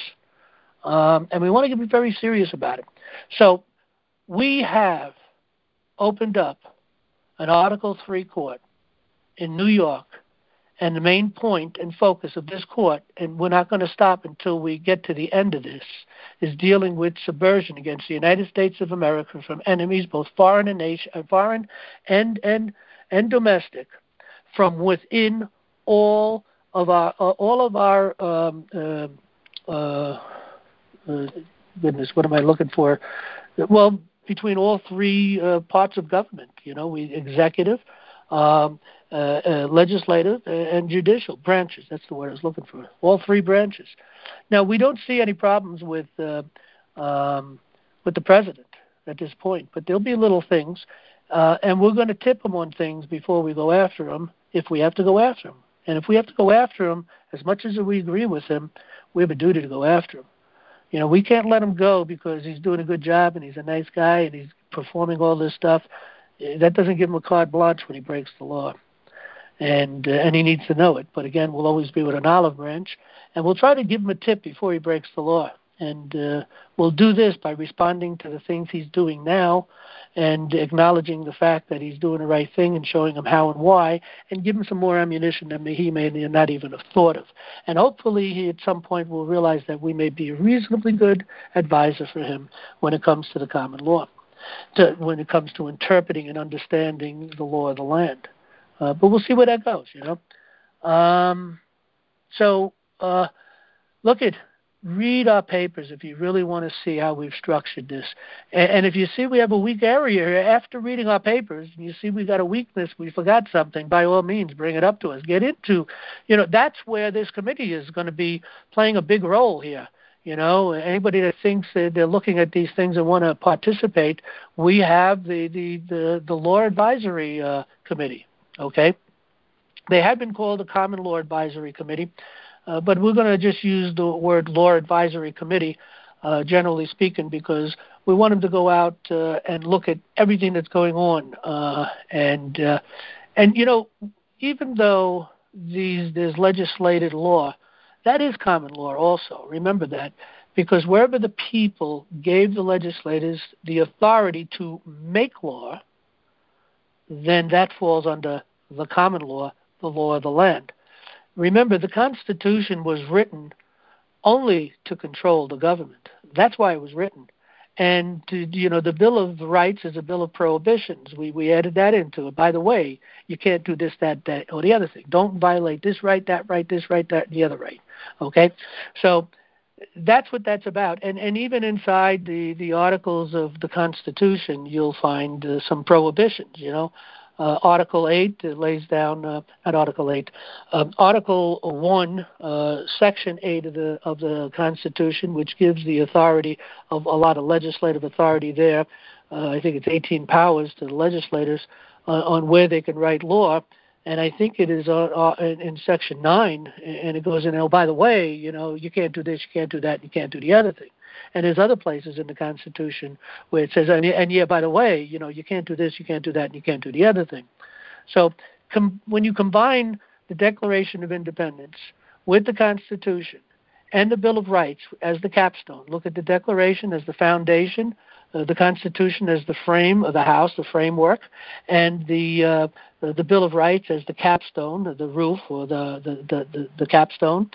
um, and we want to be very serious about it. So we have opened up an Article three court in New York, and the main point and focus of this court, and we're not going to stop until we get to the end of this, is dealing with subversion against the United States of America from enemies, both foreign and nation, foreign and and and domestic, from within all of our uh, all of our um, uh, uh, uh, goodness, what am I looking for? Well, between all three uh, parts of government, you know, we executive, um, uh, uh, legislative, uh, and judicial branches. That's the word I was looking for. All three branches. Now, we don't see any problems with uh, um, with the president at this point, but there'll be little things, uh, and we're going to tip him on things before we go after him, if we have to go after him. And if we have to go after him, as much as we agree with him, we have a duty to go after him. You know, we can't let him go because he's doing a good job and he's a nice guy and he's performing all this stuff. That doesn't give him a carte blanche when he breaks the law. And uh, and he needs to know it. But again, we'll always be with an olive branch. And we'll try to give him a tip before he breaks the law. And uh, we'll do this by responding to the things he's doing now and acknowledging the fact that he's doing the right thing and showing him how and why, and give him some more ammunition that he may not even have thought of. And hopefully he at some point will realize that we may be a reasonably good advisor for him when it comes to the common law. to, when it comes to interpreting and understanding the law of the land. Uh, but we'll see where that goes, you know. Um, so uh, look at, read our papers if you really want to see how we've structured this. And, and if you see we have a weak area here, after reading our papers, and you see we got a weakness, we forgot something, by all means, bring it up to us. Get into, you know, that's where this committee is going to be playing a big role here. You know, anybody that thinks that they're looking at these things and want to participate, we have the, the, the, the Law Advisory uh, Committee, okay? They had been called the Common Law Advisory Committee, uh, but we're going to just use the word Law Advisory Committee, uh, generally speaking, because we want them to go out uh, and look at everything that's going on. Uh, and, uh, and you know, even though these there's legislated law, that is common law also. Remember that, because wherever the people gave the legislators the authority to make law, then that falls under the common law, the law of the land. Remember, the Constitution was written only to control the government. That's why it was written. And, to, you know, the Bill of Rights is a bill of prohibitions. We we added that into it. By the way, you can't do this, that, that, or the other thing. Don't violate this right, that right, this right, that, and the other right. Okay? So that's what that's about. And and even inside the, the articles of the Constitution, you'll find uh, some prohibitions, you know. Uh, Article eight uh, lays down, uh, not Article eight, um, Article one, uh, Section eight of the of the Constitution, which gives the authority of a lot of legislative authority there. Uh, I think it's eighteen powers to the legislators uh, on where they can write law. And I think it is uh, uh, in, in Section nine, and it goes in, oh, by the way, you know, you can't do this, you can't do that, you can't do the other thing. And there's other places in the Constitution where it says, and, and yeah, by the way, you know, you can't do this, you can't do that, and you can't do the other thing. So com- when you combine the Declaration of Independence with the Constitution and the Bill of Rights as the capstone, look at the Declaration as the foundation, uh, the Constitution as the frame of the house, the framework, and the uh, the, the Bill of Rights as the capstone, the roof, or the the the, the, the capstone.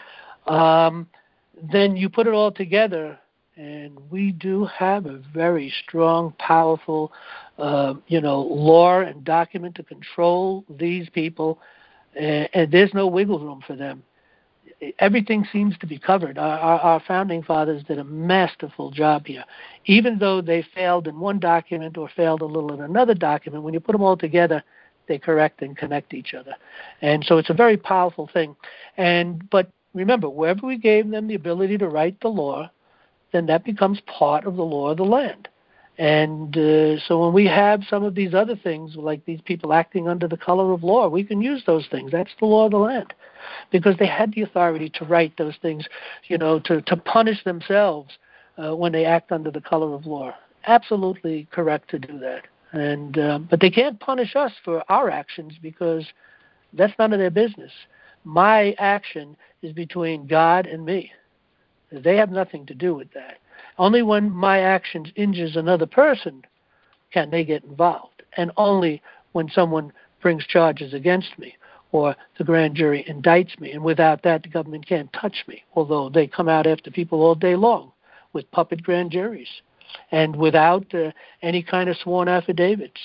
Um, then you put it all together, and we do have a very strong, powerful, uh, you know, law and document to control these people, and, and there's no wiggle room for them. Everything seems to be covered. Our, our, our founding fathers did a masterful job here. Even though they failed in one document or failed a little in another document, when you put them all together, they correct and connect each other. And so it's a very powerful thing. And but remember, wherever we gave them the ability to write the law, then that becomes part of the law of the land. And uh, so when we have some of these other things, like these people acting under the color of law, we can use those things. That's the law of the land, because they had the authority to write those things, you know, to, to punish themselves uh, when they act under the color of law. Absolutely correct to do that. And uh, but they can't punish us for our actions, because that's none of their business. My action is between God and me. They have nothing to do with that. Only when my actions injures another person can they get involved, and only when someone brings charges against me or the grand jury indicts me. And without that, the government can't touch me, although they come out after people all day long with puppet grand juries and without uh, any kind of sworn affidavits.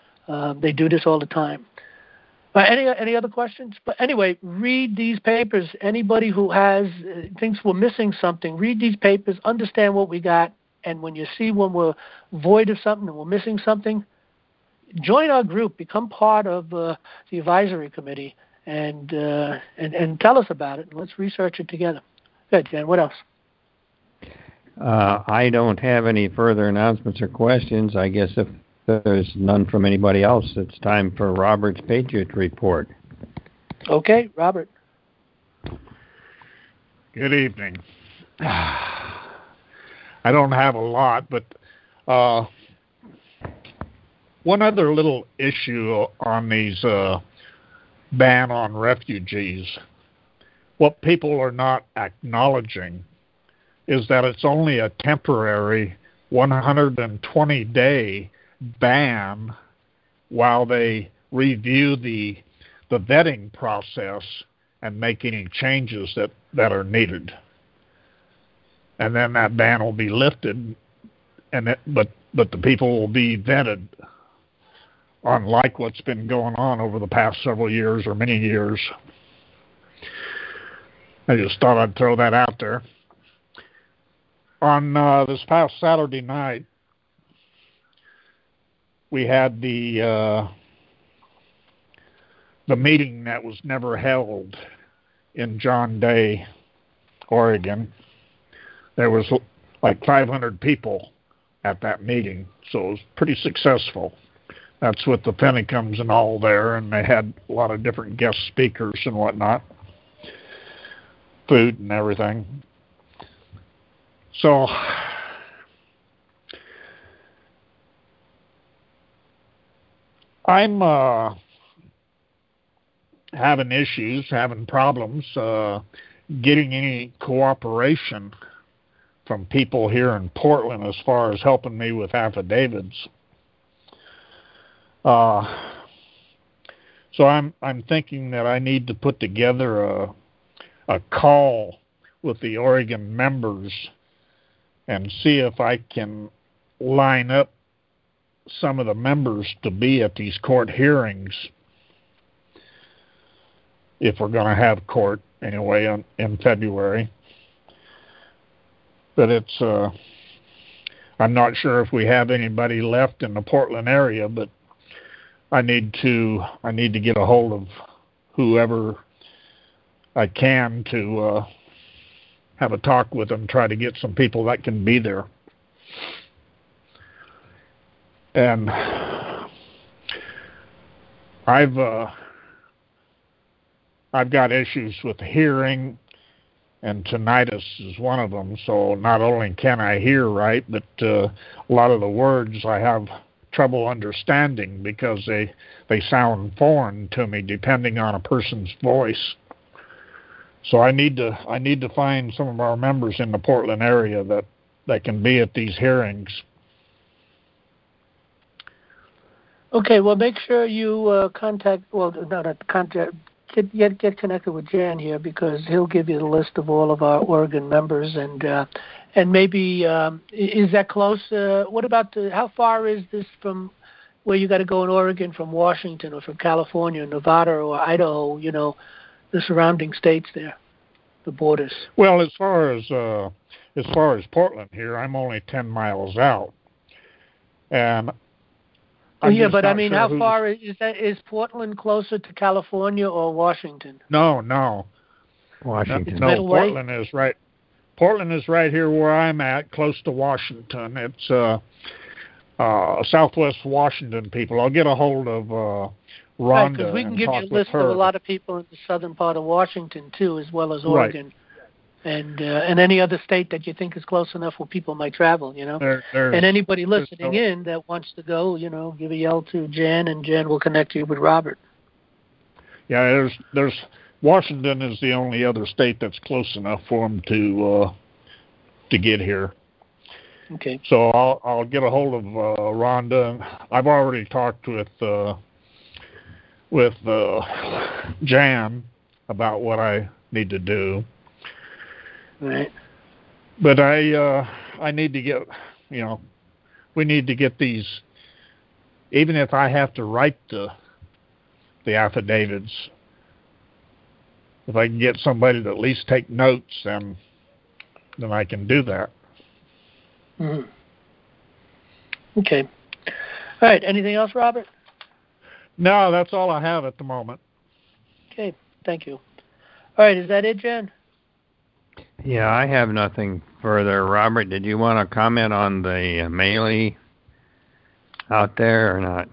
Um, they do this all the time. Uh, any any other questions? But anyway, read these papers. Anybody who has uh, thinks we're missing something, read these papers, understand what we got, and when you see when we're void of something and we're missing something, join our group, become part of uh, the advisory committee, and uh, and and tell us about it. And let's research it together. Good, Jan. What else? Uh, I don't have any further announcements or questions. I guess if there's none from anybody else, it's time for Robert's Patriot Report. Okay, Robert. Good evening. I don't have a lot, but uh, one other little issue on these uh, ban on refugees. What people are not acknowledging is that it's only a temporary one hundred twenty day ban while they review the the vetting process and make any changes that, that are needed. And then that ban will be lifted, and it, but but the people will be vetted, unlike what's been going on over the past several years or many years. I just thought I'd throw that out there. On uh, this past Saturday night, we had the uh, the meeting that was never held in John Day, Oregon. There was like five hundred people at that meeting, so it was pretty successful. That's with the Pennicums and all there, and they had a lot of different guest speakers and whatnot, food and everything. So I'm uh, having issues, having problems uh, getting any cooperation from people here in Portland as far as helping me with affidavits. Uh, so I'm I'm thinking that I need to put together a a call with the Oregon members and see if I can line up some of the members to be at these court hearings, if we're going to have court anyway on, in February. But it's uh, I'm not sure if we have anybody left in the Portland area, but I need to I need to get a hold of whoever I can to uh, have a talk with them, try to get some people that can be there. And I've uh, I've got issues with hearing, and tinnitus is one of them. So not only can I hear right, but uh, a lot of the words I have trouble understanding because they they sound foreign to me, depending on a person's voice. So I need to I need to find some of our members in the Portland area that, that can be at these hearings. Okay, well, make sure you uh, contact, well, no, not contact, get, get get connected with Jan here, because he'll give you the list of all of our Oregon members, and uh, and maybe, um, is that close? Uh, what about, the, how far is this from where you got to go in Oregon from Washington or from California, Nevada, or Idaho, you know, the surrounding states there, the borders? Well, as far as uh, as far as Portland here, I'm only ten miles out, and I'm yeah, but I mean, sure how who's... far is that? Is Portland closer to California or Washington? No, no, Washington. No, no Portland way? is right. Portland is right here where I'm at, close to Washington. It's uh, uh, Southwest Washington people. I'll get a hold of uh, Rhonda, because right, we can and give talk you a list her. of a lot of people in the southern part of Washington too, as well as Oregon. Right. And uh, and any other state that you think is close enough where people might travel, you know. There, and anybody listening no, in that wants to go, you know, give a yell to Jan, and Jan will connect you with Robert. Yeah, there's there's Washington is the only other state that's close enough for them to uh, to get here. Okay. So I'll I'll get a hold of uh, Rhonda. I've already talked with uh, with uh, Jan about what I need to do. Right. But I uh, I need to get, you know, we need to get these, even if I have to write the the affidavits, if I can get somebody to at least take notes, then then I can do that. Mm-hmm. Okay. All right. Anything else, Robert? No, that's all I have at the moment. Okay. Thank you. All right. Is that it, Jen? Yeah, I have nothing further. Robert, did you want to comment on the uh, melee out there or not?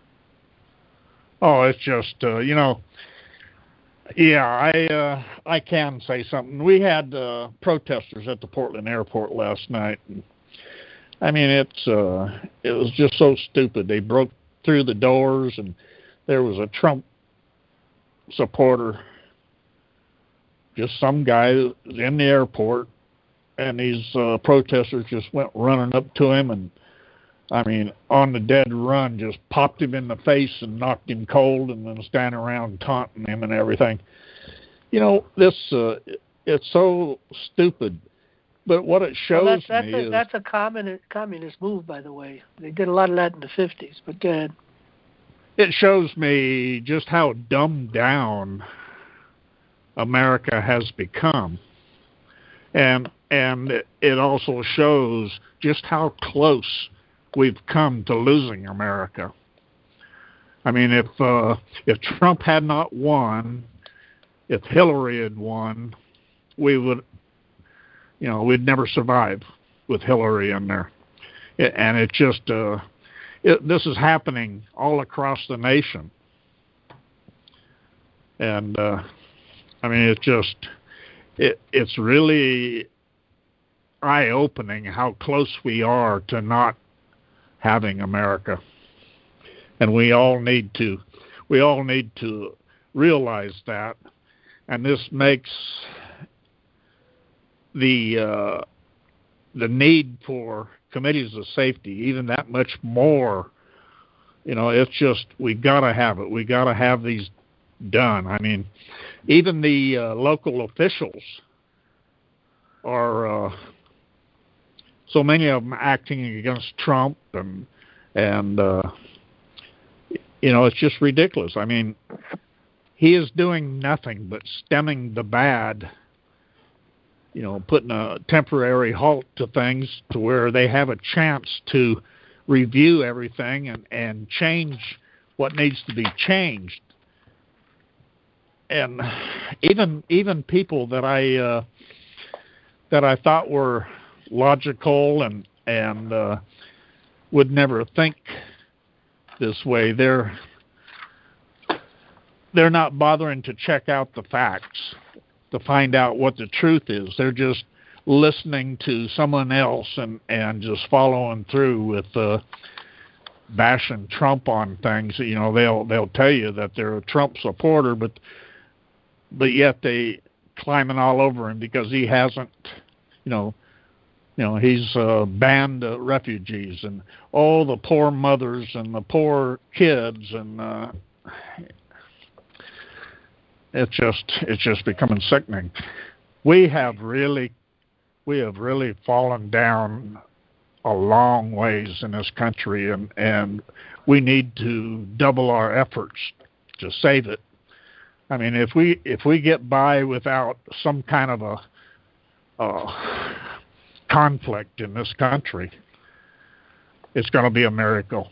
Oh, it's just, uh, you know, yeah, I uh, I can say something. We had uh, protesters at the Portland airport last night. I mean, it's uh, it was just so stupid. They broke through the doors, and there was a Trump supporter, just some guy in the airport, and these uh, protesters just went running up to him, and I mean, on the dead run, just popped him in the face and knocked him cold, and then standing around taunting him and everything. You know, this uh, it's so stupid. but what it shows well, that's, that's me a, is that's a communist communist move, by the way. They did a lot of that in the fifties. But go ahead. It shows me just how dumbed down America has become, and and it also shows just how close we've come to losing America. I mean, if uh, if Trump had not won, if Hillary had won, we would, you know, we'd never survive with Hillary in there. It, and it just, uh, it, this is happening all across the nation. And, uh, I mean, it just, it, it's really eye-opening how close we are to not having America. And we all need to, we all need to realize that. And this makes the uh, the need for committees of safety even that much more. You know, it's just we gotta have it. We gotta have these done. I mean, even the uh, local officials are uh, so many of them acting against Trump, and and uh, you know, it's just ridiculous. I mean, he is doing nothing but stemming the bad, you know, putting a temporary halt to things to where they have a chance to review everything and, and change what needs to be changed. And even even people that I uh, that I thought were logical and and uh, would never think this way, they're they're not bothering to check out the facts to find out what the truth is. They're just listening to someone else and, and just following through with uh, bashing Trump on things. You know, they'll they'll tell you that they're a Trump supporter, but but yet they climbing all over him because he hasn't, you know, you know he's uh, banned uh, refugees and all the poor mothers and the poor kids and. Uh, It's just it's just becoming sickening. We have really we have really fallen down a long ways in this country, and, and we need to double our efforts to save it. I mean, if we if we get by without some kind of a uh, conflict in this country, it's going to be a miracle.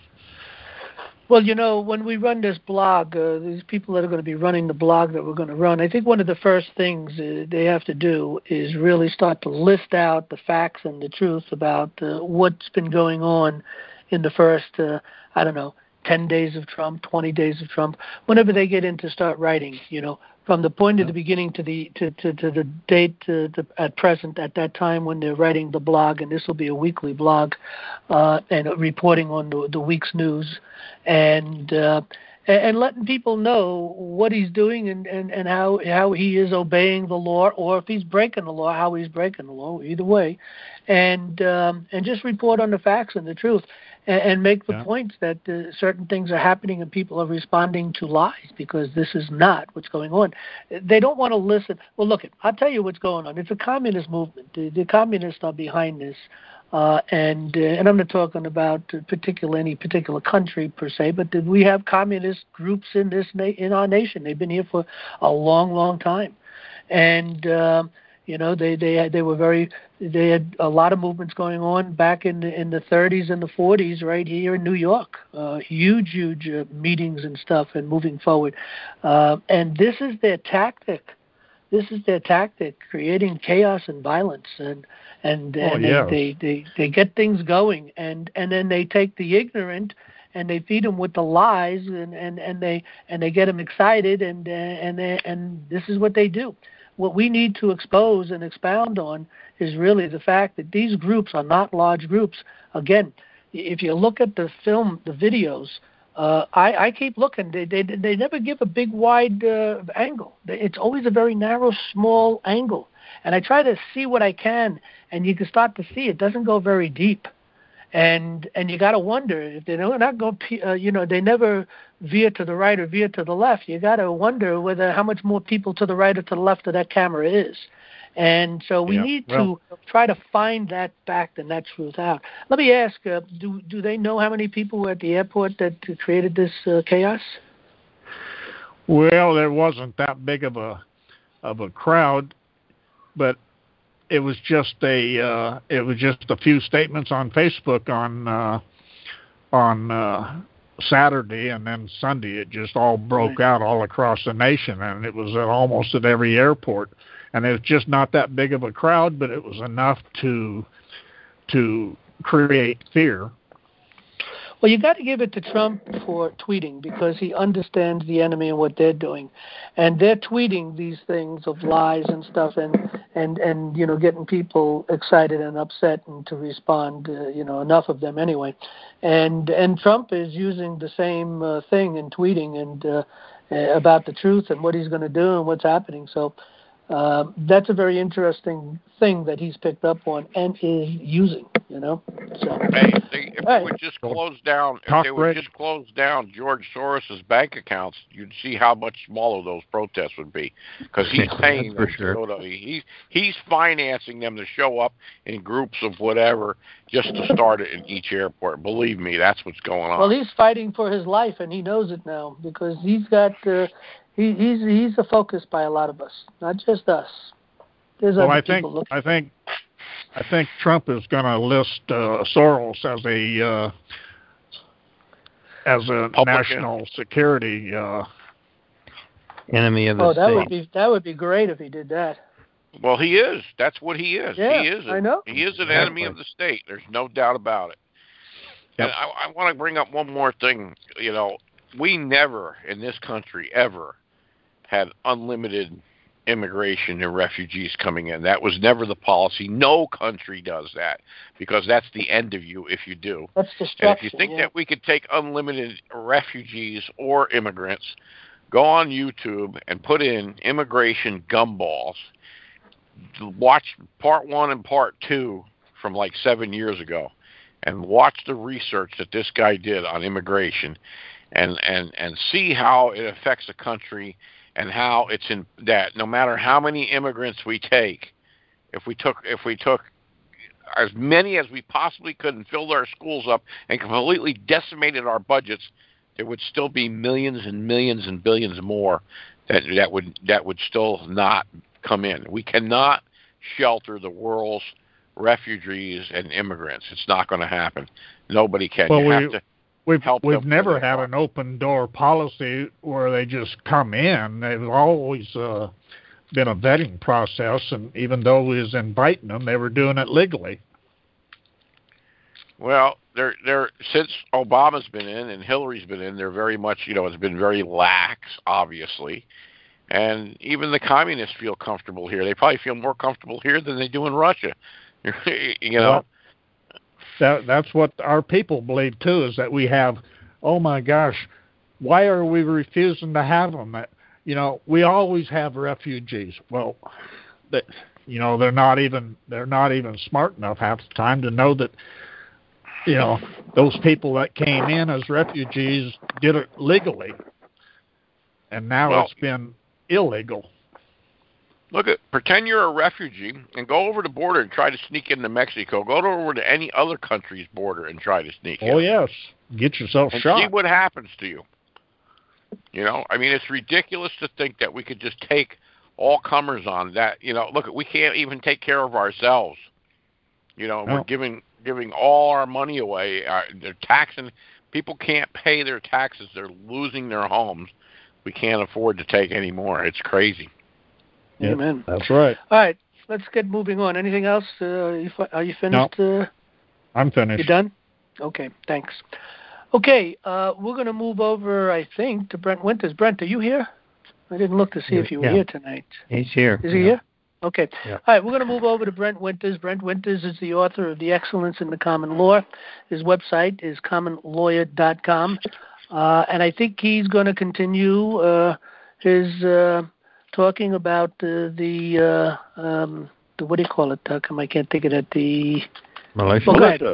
Well, you know, when we run this blog, uh, these people that are going to be running the blog that we're going to run, I think one of the first things uh, they have to do is really start to list out the facts and the truth about uh, what's been going on in the first, uh, I don't know, ten days of Trump, twenty days of Trump, whenever they get in to start writing, you know, from the point of the beginning to the to, to, to the date to, to, at present, at that time when they're writing the blog, and this will be a weekly blog, uh, and reporting on the, the week's news, and uh, and letting people know what he's doing and, and, and how how he is obeying the law, or if he's breaking the law, how he's breaking the law, either way, and um, and just report on the facts and the truth. And make the yeah. points that uh, certain things are happening and people are responding to lies, because this is not what's going on. They don't want to listen. Well, look, I'll tell you what's going on. It's a communist movement. The, the communists are behind this. Uh, and uh, and I'm not talking about particular any particular country per se, but we have communist groups in this na- in our nation. They've been here for a long, long time. And uh, You know, they they had, they were very they had a lot of movements going on back in the, in the thirties and the forties right here in New York. Uh, huge, huge uh, meetings and stuff, and moving forward. Uh, and this is their tactic. This is their tactic, creating chaos and violence, and and, and oh, yes. they, they, they they get things going, and, and then they take the ignorant and they feed them with the lies, and, and, and they and they get them excited, and uh, and they, and this is what they do. What we need to expose and expound on is really the fact that these groups are not large groups. Again, if you look at the film, the videos, uh, I, I keep looking. They, they they never give a big, wide uh, angle. It's always a very narrow, small angle. And I try to see what I can, and you can start to see it doesn't go very deep. And and you got to wonder if they're not going, uh, you know, they never veer to the right or veer to the left. You got to wonder whether how much more people to the right or to the left of that camera is. And so we yeah. need well, to try to find that fact and that truth out. Let me ask, uh, do do they know how many people were at the airport that created this uh, chaos? Well, there wasn't that big of a of a crowd, but it was just a uh, it was just a few statements on Facebook on uh, on uh, Saturday, and then Sunday it just all broke Right. out all across the nation, and it was at almost at every airport. And it was just not that big of a crowd, but it was enough to to create fear. Well, you got to give it to Trump for tweeting because he understands the enemy and what they're doing, and they're tweeting these things of lies and stuff, and and and you know getting people excited and upset and to respond. Uh, you know, enough of them anyway, and and Trump is using the same uh, thing and tweeting and uh, uh, about the truth and what he's going to do and what's happening. So. Uh, that's a very interesting thing that he's picked up on and is using, you know. So, hey, if they, if right. they would just close down, if Talk they would Rick. just close down George Soros's bank accounts, you'd see how much smaller those protests would be, because he's paying for them sure. to go to. He's he's financing them to show up in groups of whatever just to start it in each airport. Believe me, that's what's going on. Well, he's fighting for his life, and he knows it now because he's got. Uh, he, he's he's a focus by a lot of us, not just us. There's Well, other I people think looking. I think I think Trump is going to list uh, Soros as a uh, as a Public, national security uh, Enemy of the Oh, that state. would be that would be great if he did that. Well, he is. That's what he is. Yeah, he is. A, I know. He is an Exactly. enemy of the state. There's no doubt about it. Yep. And I, I want to bring up one more thing. You know, we never in this country ever had unlimited immigration and refugees coming in. That was never the policy. No country does that because that's the end of you if you do. That's And destruction. if you think yeah. that we could take unlimited refugees or immigrants, go on YouTube and put in immigration gumballs. Watch part one and part two from like seven years ago, and watch the research that this guy did on immigration, and and and see how it affects a country, and how it's in that no matter how many immigrants we take, if we took if we took as many as we possibly could and filled our schools up and completely decimated our budgets, there would still be millions and millions and billions more that that would that would still not come in. We cannot shelter the world's refugees and immigrants. It's not going to happen. Nobody can. Well, you we, have to we've help we've them never where they had are. an open door policy where they just come in. They've always uh, been a vetting process, and even though we was inviting them, they were doing it legally. Well, they're they're since Obama's been in and Hillary's been in, they're very much, you know, it's been very lax, obviously. And even the communists feel comfortable here. They probably feel more comfortable here than they do in Russia. you know. Well, that that's what our people believe too. Is that we have, oh my gosh, why are we refusing to have them? You know, we always have refugees. Well, that you know they're not even they're not even smart enough half the time to know that. You know, those people that came in as refugees did it legally, and now Well, it's been illegal. Look at pretend you're a refugee and go over the border and try to sneak into Mexico. Go over to any other country's border and try to sneak in. Oh yes, get yourself and shot. see what happens to you. You know, I mean, it's ridiculous to think that we could just take all comers on. That you know, look, we can't even take care of ourselves. You know, No. we're giving giving all our money away. Uh, they're taxing. People can't pay their taxes. They're losing their homes. We can't afford to take any more. It's crazy. Yep, Amen. that's right. All right, let's get moving on. Anything else? Uh, are, you fi- are you finished? No. Uh, I'm finished. you done? Okay, thanks. Okay, uh, we're going to move over, I think, to Brent Winters. Brent, are you here? I didn't look to see if you were Yeah. here tonight. He's here. Is he yeah. here? Okay. Yeah. All right, we're going to move over to Brent Winters. Brent Winters is the author of The Excellence in the Common Law. His website is common lawyer dot com. Uh, and I think he's going to continue uh, his uh, talking about uh, the, uh, um, the, what do you call it? How come I can't think of it? The Militia. Well, go ahead, Militia. Brent.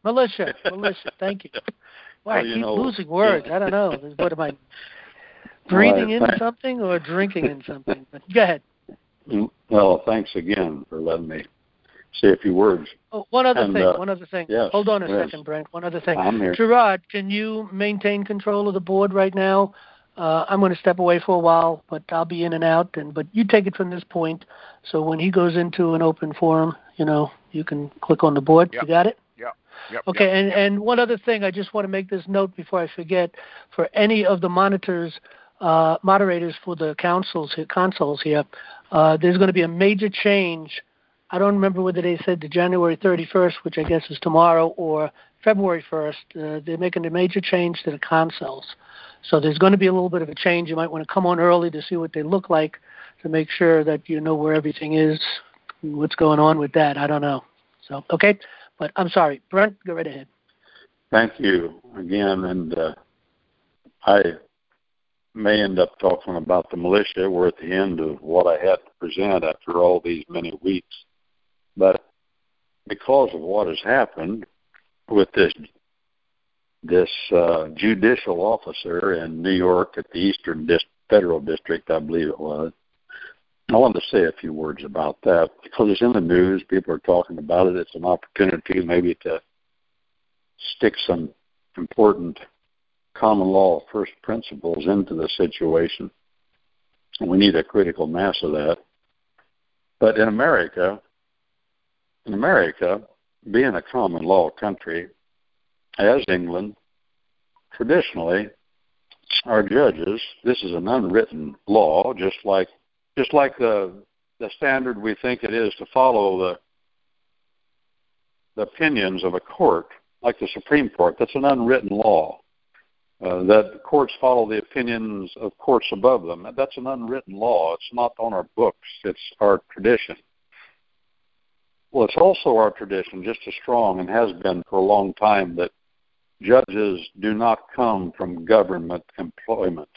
militia, militia. Thank you. Why, well, I you keep know, losing words. I don't know. What am I, breathing in something or drinking in something? But go ahead. Well, thanks again for letting me say a few words. Oh, one other and, thing. Uh, one other thing. Yes, Hold on a yes. second, Brent. One other thing. I'm here. Gerard, can you maintain control of the board right now? Uh, I'm going to step away for a while, but I'll be in and out. And but you take it from this point. So when he goes into an open forum, you know, you can click on the board. Yep. You got it? Yep. Yep. Okay. Yep. And Yep. and one other thing, I just want to make this note before I forget. For any of the monitors, uh, moderators for the councils, consoles here, uh, there's going to be a major change. I don't remember whether they said the January thirty-first, which I guess is tomorrow, or February first. Uh, they're making a major change to the consoles. So there's going to be a little bit of a change. You might want to come on early to see what they look like to make sure that you know where everything is, what's going on with that. I don't know. So, okay. But I'm sorry. Brent, go right ahead. Thank you again. And uh, I may end up talking about the militia. We're at the end of what I had to present after all these many weeks. But because of what has happened with this this uh, judicial officer in New York at the Eastern Dis- Federal District, I believe it was, I wanted to say a few words about that because it's in the news. People are talking about it. It's an opportunity maybe to stick some important common law first principles into the situation. We need a critical mass of that. But in America, in America, being a common law country, as England, traditionally, our judges, this is an unwritten law, just like just like the the standard we think it is to follow the the opinions of a court, like the Supreme Court. That's an unwritten law. Uh, that courts follow the opinions of courts above them. That's an unwritten law. It's not on our books. It's our tradition. Well, it's also our tradition, just as strong and has been for a long time, that judges do not come from government employment.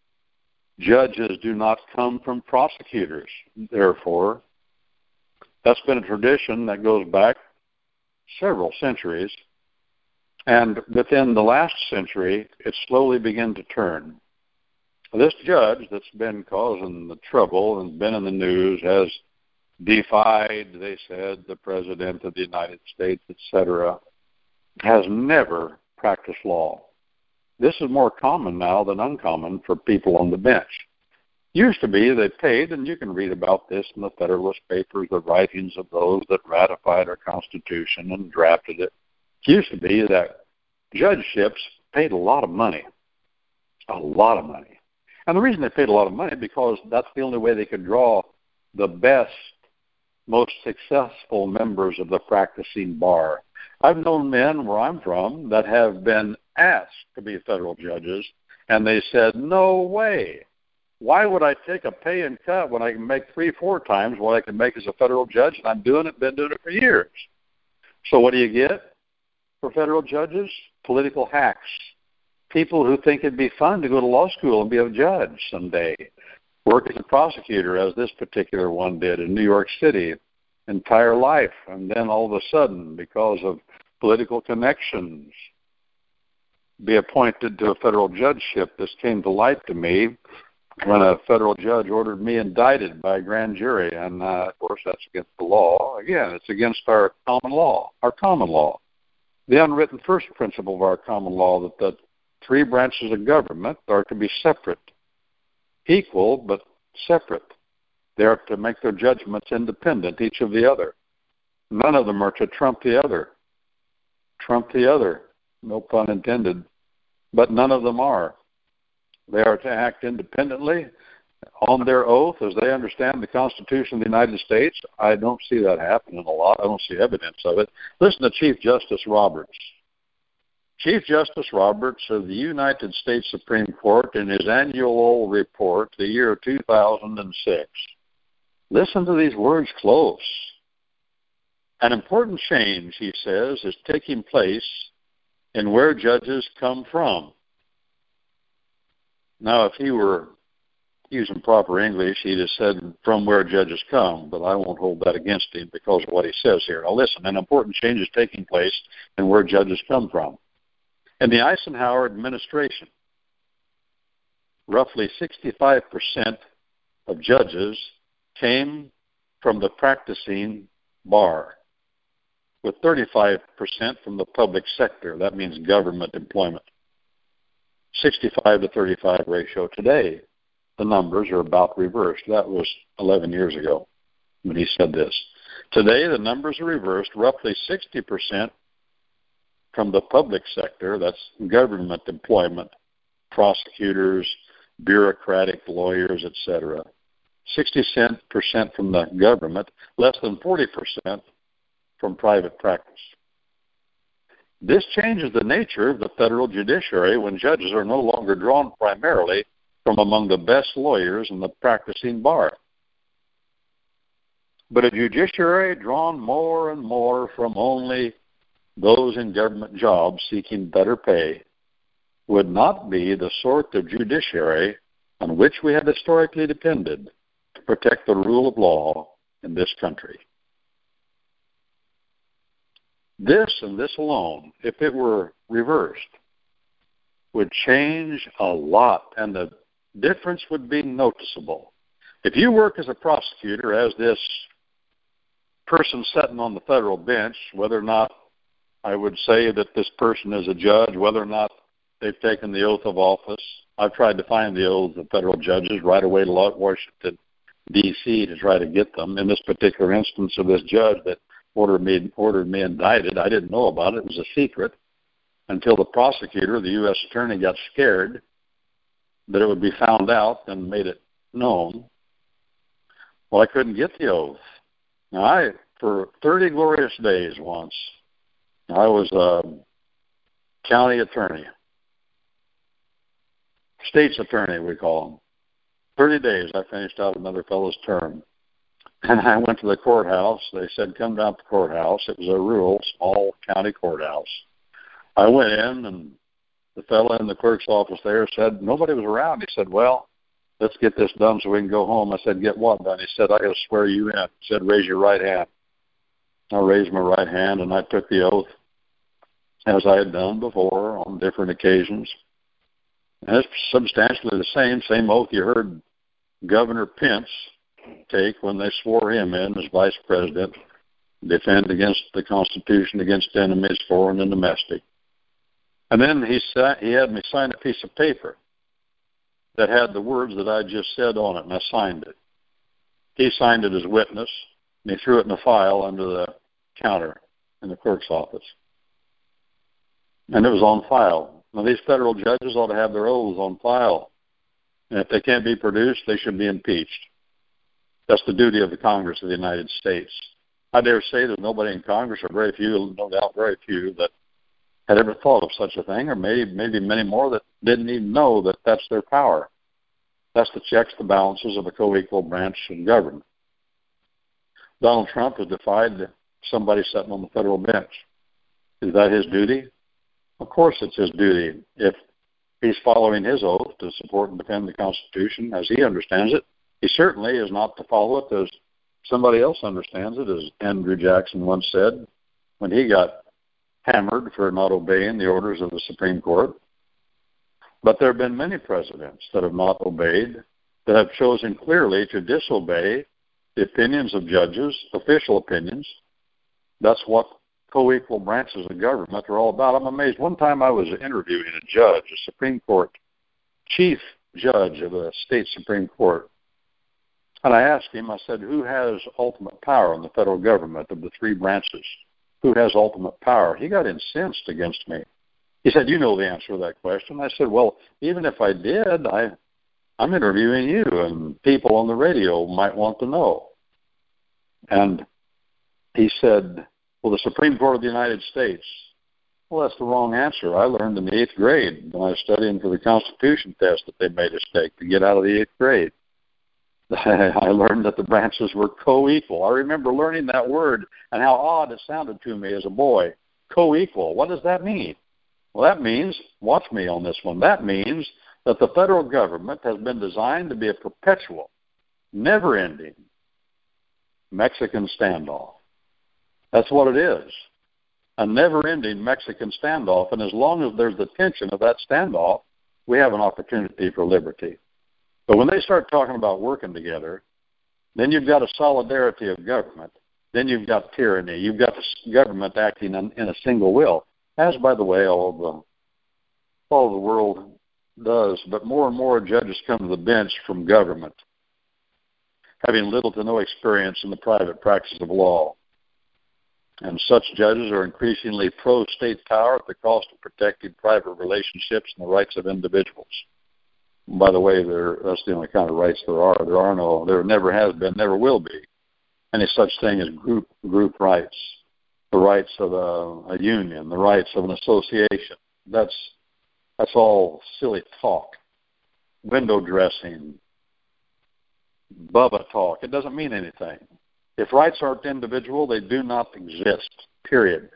Judges do not come from prosecutors. Therefore, that's been a tradition that goes back several centuries. And within the last century, it slowly began to turn. This judge that's been causing the trouble and been in the news has defied, they said, the President of the United States, et cetera, has never practiced law. This is more common now than uncommon for people on the bench. Used to be they paid, and you can read about this in the Federalist Papers, the writings of those that ratified our Constitution and drafted it. It used to be that judgeships paid a lot of money, a lot of money. And the reason they paid a lot of money is because that's the only way they could draw the best, most successful members of the practicing bar. I've known men where I'm from that have been asked to be federal judges, and they said, no way. Why would I take a pay and cut when I can make three, four times what I can make as a federal judge, and I'm doing it, been doing it for years? So what do you get for federal judges? Political hacks. People who think it'd be fun to go to law school and be a judge someday. Work as a prosecutor, as this particular one did in New York City, entire life. And then all of a sudden, because of political connections, be appointed to a federal judgeship. This came to light to me when a federal judge ordered me indicted by a grand jury. And, uh, of course, that's against the law. Again, it's against our common law, our common law. The unwritten first principle of our common law, that the three branches of government are to be separate, equal but separate. They are to make their judgments independent, each of the other. None of them are to trump the other. Trump the other, no pun intended, but none of them are. They are to act independently on their oath as they understand the Constitution of the United States. I don't see that happening a lot. I don't see evidence of it. Listen to Chief Justice Roberts. Chief Justice Roberts of the United States Supreme Court in his annual report, the year two thousand six. Listen to these words close. An important change, he says, is taking place in where judges come from. Now, if he were using proper English, he'd have said, from where judges come, but I won't hold that against him because of what he says here. Now listen, an important change is taking place in where judges come from. In the Eisenhower administration, roughly sixty-five percent of judges came from the practicing bar, with thirty-five percent from the public sector. That means government employment. sixty-five to thirty-five ratio. Today, the numbers are about reversed. That was eleven years ago when he said this. Today, the numbers are reversed. Roughly sixty percent from the public sector, that's government employment, prosecutors, bureaucratic lawyers, et cetera. sixty percent from the government, less than forty percent from private practice. This changes the nature of the federal judiciary when judges are no longer drawn primarily from among the best lawyers in the practicing bar, but a judiciary drawn more and more from only those in government jobs seeking better pay would not be the sort of judiciary on which we have historically depended to protect the rule of law in this country. This and this alone, if it were reversed, would change a lot, and the difference would be noticeable. If you work as a prosecutor, as this person sitting on the federal bench, whether or not I would say that this person is a judge, whether or not they've taken the oath of office, I've tried to find the oaths of federal judges right away to Washington, D C to try to get them. In this particular instance of this judge that ordered me, ordered me indicted, I didn't know about it. It was a secret until the prosecutor, the U S attorney, got scared that it would be found out and made it known. Well, I couldn't get the oath. Now, I, for thirty glorious days once, I was a county attorney, state's attorney, we call them. thirty days, I finished out another fellow's term. And I went to the courthouse. They said, come down to the courthouse. It was a rural, small county courthouse. I went in, and the fellow in the clerk's office there said, nobody was around. He said, well, let's get this done so we can go home. I said, get what done? He said, I got to swear you in. He said, raise your right hand. I raised my right hand, and I took the oath as I had done before on different occasions. And it's substantially the same, same oath you heard Governor Pence take when they swore him in as vice president, defend against the Constitution, against enemies, foreign and domestic. And then he sa- he had me sign a piece of paper that had the words that I just said on it, and I signed it. He signed it as witness, and he threw it in a file under the counter in the clerk's office. And it was on file. Now, these federal judges ought to have their oaths on file. And if they can't be produced, they should be impeached. That's the duty of the Congress of the United States. I dare say there's nobody in Congress, or very few, no doubt very few, that had ever thought of such a thing, or maybe, maybe many more that didn't even know that that's their power. That's the checks, the balances of a co-equal branch of government. Donald Trump has defied somebody sitting on the federal bench. Is that his duty? Of course it's his duty. If he's following his oath to support and defend the Constitution as he understands it, he certainly is not to follow it as somebody else understands it, as Andrew Jackson once said when he got hammered for not obeying the orders of the Supreme Court. But there have been many presidents that have not obeyed, that have chosen clearly to disobey the opinions of judges, official opinions. That's what co-equal branches of government are all about. I'm amazed. One time I was interviewing a judge, a Supreme Court chief judge of a state Supreme Court, and I asked him, I said, who has ultimate power in the federal government of the three branches? Who has ultimate power? He got incensed against me. He said, you know the answer to that question. I said, well, even if I did, I, I'm interviewing you, and people on the radio might want to know. And he said, well, the Supreme Court of the United States. Well, that's the wrong answer. I learned in the eighth grade when I was studying for the Constitution test that they made a mistake to get out of the eighth grade. I learned that the branches were co-equal. I remember learning that word and how odd it sounded to me as a boy. Co-equal. What does that mean? Well, that means, watch me on this one, that means that the federal government has been designed to be a perpetual, never-ending Mexican standoff. That's what it is, a never-ending Mexican standoff. And as long as there's the tension of that standoff, we have an opportunity for liberty. But when they start talking about working together, then you've got a solidarity of government. Then you've got tyranny. You've got the government acting in, in a single will, as, by the way, all of the, all of the world does. But more and more judges come to the bench from government, having little to no experience in the private practice of law. And such judges are increasingly pro-state power at the cost of protecting private relationships and the rights of individuals. And by the way, that's the only kind of rights there are. There are no, there never has been, never will be any such thing as group group rights, the rights of a, a union, the rights of an association. That's that's all silly talk, window dressing, Bubba talk. It doesn't mean anything. If rights aren't individual, they do not exist, period.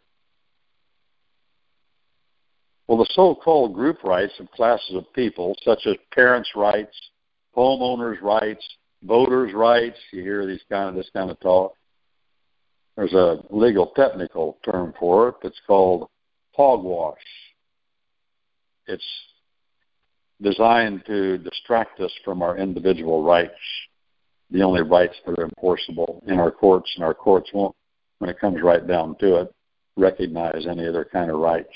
Well, the so-called group rights of classes of people, such as parents' rights, homeowners' rights, voters' rights, you hear these kind of this kind of talk. There's a legal technical term for it that's called hogwash. It's designed to distract us from our individual rights, the only rights that are enforceable in our courts, and our courts won't, when it comes right down to it, recognize any other kind of rights.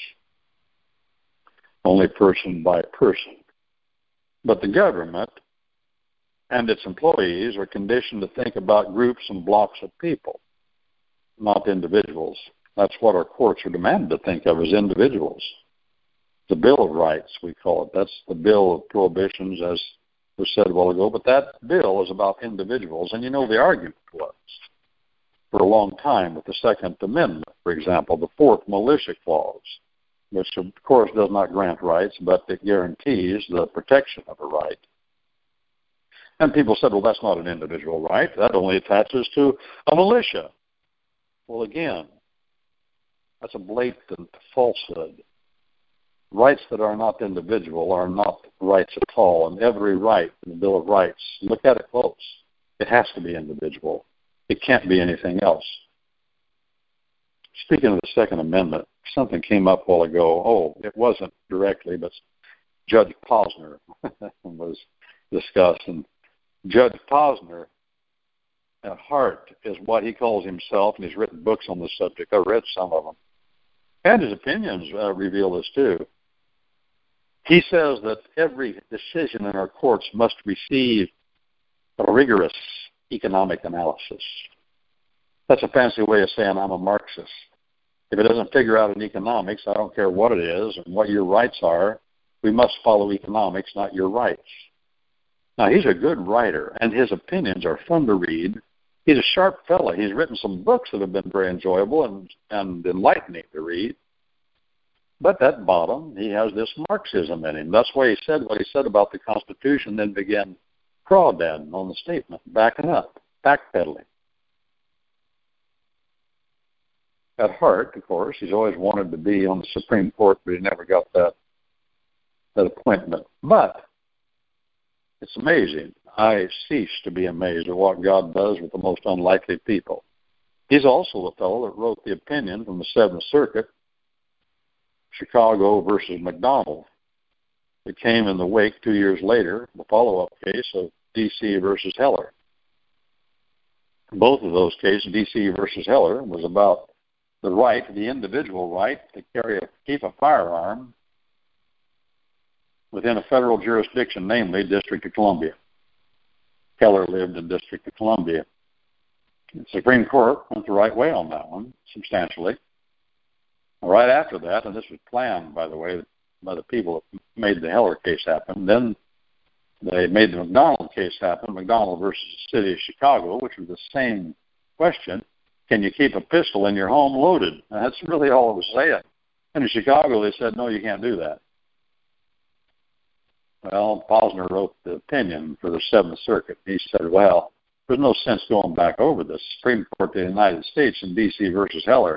Only person by person. But the government and its employees are conditioned to think about groups and blocks of people, not individuals. That's what our courts are demanded to think of as individuals. The Bill of Rights, we call it. That's the Bill of Prohibitions, as was said a while ago. But that bill is about individuals. And you know, the argument was for a long time with the Second Amendment, for example, the Fourth Militia Clause, which of course does not grant rights, but it guarantees the protection of a right. And people said, well, that's not an individual right. That only attaches to a militia. Well, again, that's a blatant falsehood. Rights that are not individual are not rights at all. And every right in the Bill of Rights, look at it close, it has to be individual. It can't be anything else. Speaking of the Second Amendment, something came up a while ago. Oh, it wasn't directly, but Judge Posner was discussed. And Judge Posner, at heart, is what he calls himself, and he's written books on the subject. I read some of them. And his opinions uh, reveal this too. He says that every decision in our courts must receive a rigorous economic analysis. That's a fancy way of saying I'm a Marxist. If it doesn't figure out in economics, I don't care what it is and what your rights are, we must follow economics, not your rights. Now, he's a good writer, and his opinions are fun to read. He's a sharp fellow. He's written some books that have been very enjoyable and, and enlightening to read. But at bottom, he has this Marxism in him. That's why he said what he said about the Constitution, then began crawdadding on the statement, backing up, backpedaling. At heart, of course, he's always wanted to be on the Supreme Court, but he never got that, that appointment. But it's amazing. I cease to be amazed at what God does with the most unlikely people. He's also the fellow that wrote the opinion from the Seventh Circuit, Chicago versus McDonald. It came in the wake two years later, the follow-up case of D C versus Heller. Both of those cases, D C versus Heller, was about the right, the individual right, to carry a, keep a firearm within a federal jurisdiction, namely District of Columbia. Heller lived in District of Columbia. The Supreme Court went the right way on that one, substantially. Right after that, and this was planned, by the way, by the people that made the Heller case happen, then they made the McDonald case happen, McDonald versus the City of Chicago, which was the same question. Can you keep a pistol in your home loaded? And that's really all it was saying. And in Chicago, they said, no, you can't do that. Well, Posner wrote the opinion for the Seventh Circuit. He said, well, there's no sense going back over this. Supreme Court of the United States in D C versus Heller,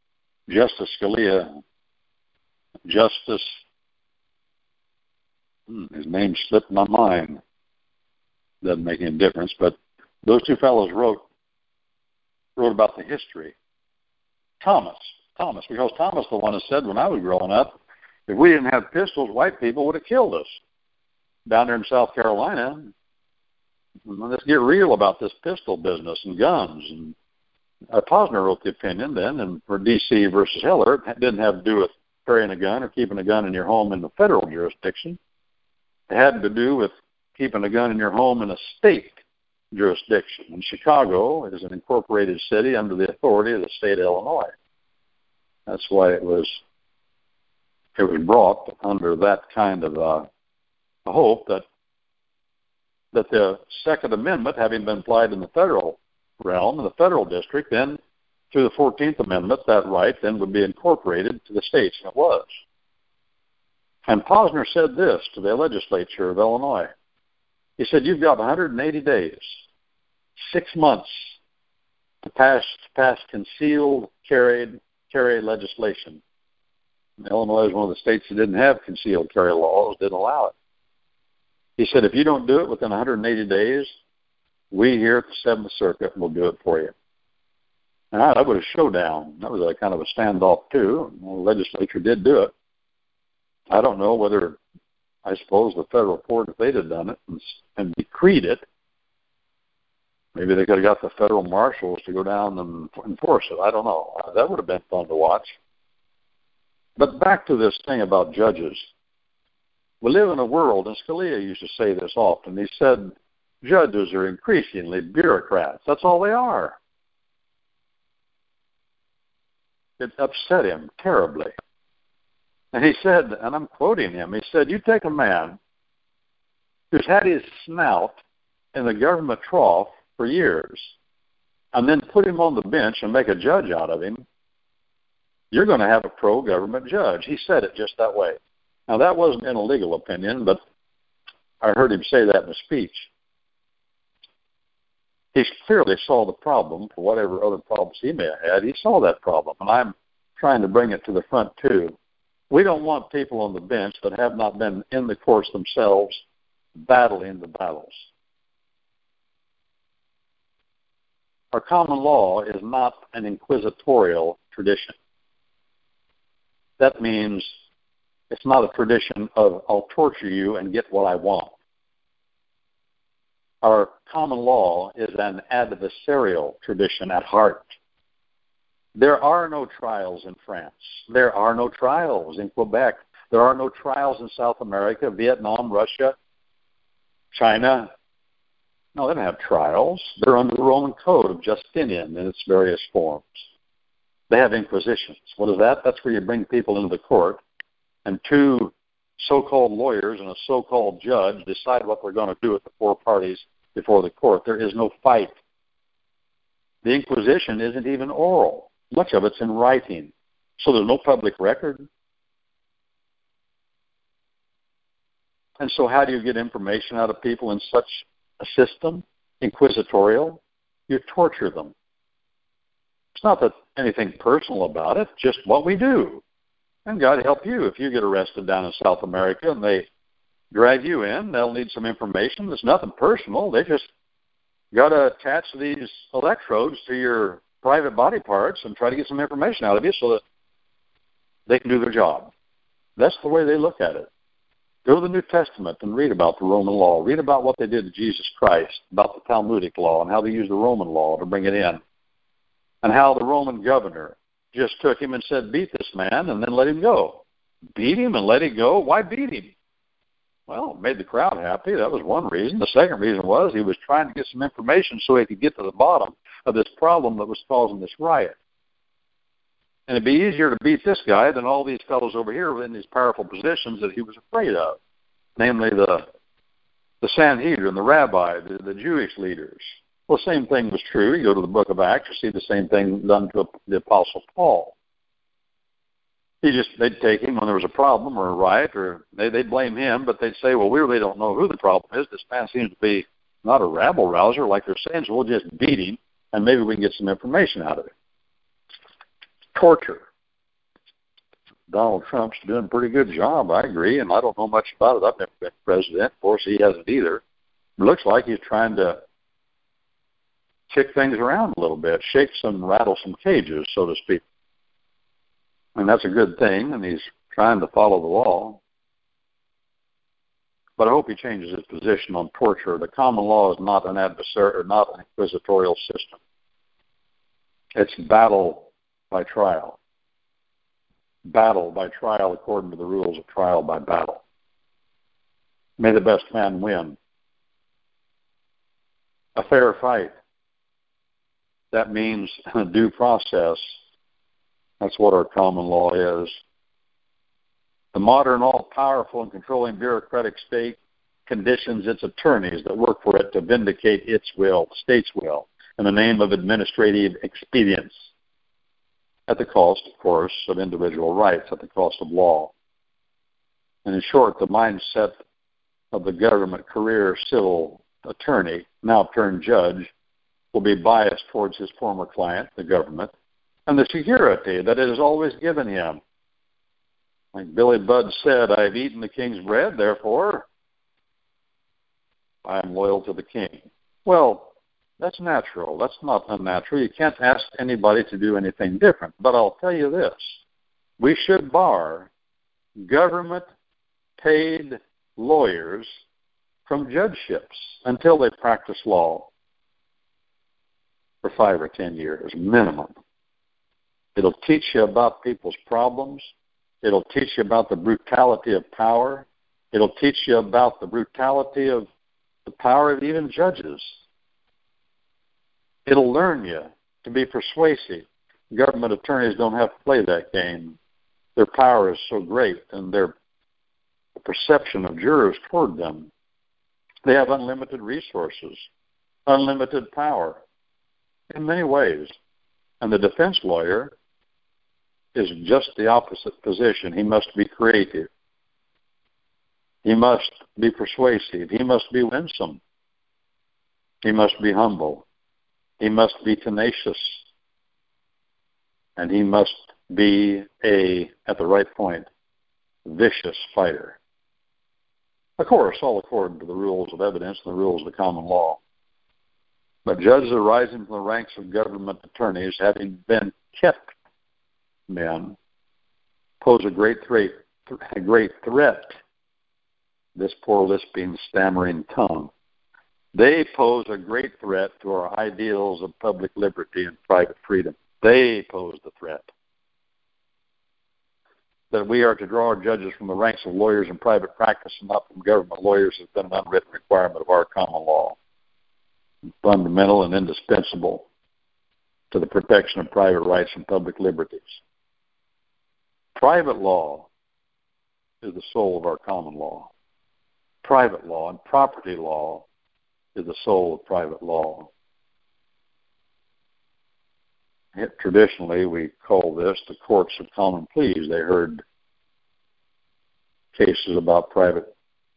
Justice Scalia, Justice his name slipped my mind. Doesn't make any difference, but those two fellows wrote wrote about the history. Thomas, Thomas, because Thomas, the one that said when I was growing up, if we didn't have pistols, white people would have killed us. Down there in South Carolina, let's get real about this pistol business and guns. And uh, Posner wrote the opinion then, and for D C versus Heller, it didn't have to do with carrying a gun or keeping a gun in your home in the federal jurisdiction. It had to do with keeping a gun in your home in a state jurisdiction. And Chicago is an incorporated city under the authority of the state of Illinois. That's why it was it was brought under that kind of uh, hope that that the Second Amendment, having been applied in the federal realm, in the federal district, then through the fourteenth Amendment, that right then would be incorporated to the states, and it was. And Posner said this to the legislature of Illinois. He said, you've got one hundred eighty days, six months to pass, to pass concealed carried carry legislation. And Illinois is one of the states that didn't have concealed carry laws, didn't allow it. He said, if you don't do it within one hundred eighty days, we here at the Seventh Circuit will do it for you. Now, that was a showdown. That was a kind of a standoff, too. The legislature did do it. I don't know whether, I suppose, the federal court, if they'd have done it and, and decreed it, maybe they could have got the federal marshals to go down and enforce it. I don't know. That would have been fun to watch. But back to this thing about judges. We live in a world, and Scalia used to say this often. He said, judges are increasingly bureaucrats. That's all they are. It upset him terribly. And he said, and I'm quoting him, he said, you take a man who's had his snout in the government trough for years and then put him on the bench and make a judge out of him, you're going to have a pro-government judge. He said it just that way. Now, that wasn't in a legal opinion, but I heard him say that in a speech. He clearly saw the problem for whatever other problems he may have had. He saw that problem, and I'm trying to bring it to the front, too. We don't want people on the bench that have not been in the courts themselves battling the battles. Our common law is not an inquisitorial tradition. That means it's not a tradition of I'll torture you and get what I want. Our common law is an adversarial tradition at heart. There are no trials in France. There are no trials in Quebec. There are no trials in South America, Vietnam, Russia, China. No, they don't have trials. They're under the Roman Code of Justinian in its various forms. They have inquisitions. What is that? That's where you bring people into the court, and two so-called lawyers and a so-called judge decide what they're going to do with the four parties before the court. There is no fight. The Inquisition isn't even oral. Much of it's in writing. So there's no public record. And so how do you get information out of people in such a system, inquisitorial? You torture them. It's not that anything personal about it, just what we do. And God help you if you get arrested down in South America and they drag you in. They'll need some information. There's nothing personal. They just got to attach these electrodes to your private body parts and try to get some information out of you so that they can do their job. That's the way they look at it. Go to the New Testament and read about the Roman law. Read about what they did to Jesus Christ, about the Talmudic law and how they used the Roman law to bring it in, and how the Roman governor just took him and said, beat this man, and then let him go. Beat him and let him go? Why beat him? Well, it made the crowd happy. That was one reason. The second reason was he was trying to get some information so he could get to the bottom of this problem that was causing this riot. And it'd be easier to beat this guy than all these fellows over here in these powerful positions that he was afraid of, namely the the Sanhedrin, the rabbi, the, the Jewish leaders. Well, the same thing was true. You go to the book of Acts, you see the same thing done to the Apostle Paul. He just, they'd take him when there was a problem or a riot, or they, they'd blame him, but they'd say, well, we really don't know who the problem is. This man seems to be not a rabble-rouser like they're saying, so we'll just beat him, and maybe we can get some information out of it. Torture. Donald Trump's doing a pretty good job. I agree, and I don't know much about it. I've never been president. Of course, he hasn't either. It looks like he's trying to kick things around a little bit, shake some, rattle some cages, so to speak. And that's a good thing, and he's trying to follow the law. But I hope he changes his position on torture. The common law is not an adversary or not an inquisitorial system. It's battle by trial. Battle by trial according to the rules of trial by battle. May the best man win. A fair fight. That means a due process. That's what our common law is. The modern, all-powerful and controlling bureaucratic state conditions its attorneys that work for it to vindicate its will, the state's will, in the name of administrative expedience, at the cost, of course, of individual rights, at the cost of law. And in short, the mindset of the government career civil attorney, now turned judge, will be biased towards his former client, the government, and the security that it has always given him. Like Billy Budd said, I have eaten the king's bread, therefore I am loyal to the king. Well, that's natural. That's not unnatural. You can't ask anybody to do anything different. But I'll tell you this. We should bar government-paid lawyers from judgeships until they practice law for five or ten years, minimum. It'll teach you about people's problems. It'll teach you about the brutality of power. It'll teach you about the brutality of the power of even judges. It'll learn you to be persuasive. Government attorneys don't have to play that game. Their power is so great, and their perception of jurors toward them. They have unlimited resources, unlimited power in many ways. And the defense lawyer is just the opposite position. He must be creative. He must be persuasive. He must be winsome. He must be humble. He must be tenacious. And he must be a, at the right point, vicious fighter. Of course, all according to the rules of evidence and the rules of the common law. But judges arising from the ranks of government attorneys, having been kept men, pose a great threat, a great threat. This poor lisping, stammering tongue. They pose a great threat to our ideals of public liberty and private freedom. They pose the threat that we are to draw our judges from the ranks of lawyers in private practice and not from government lawyers has been an unwritten requirement of our common law. Fundamental and indispensable to the protection of private rights and public liberties. Private law is the soul of our common law. Private law and property law is the soul of private law. Traditionally, we call this the courts of common pleas. They heard cases about private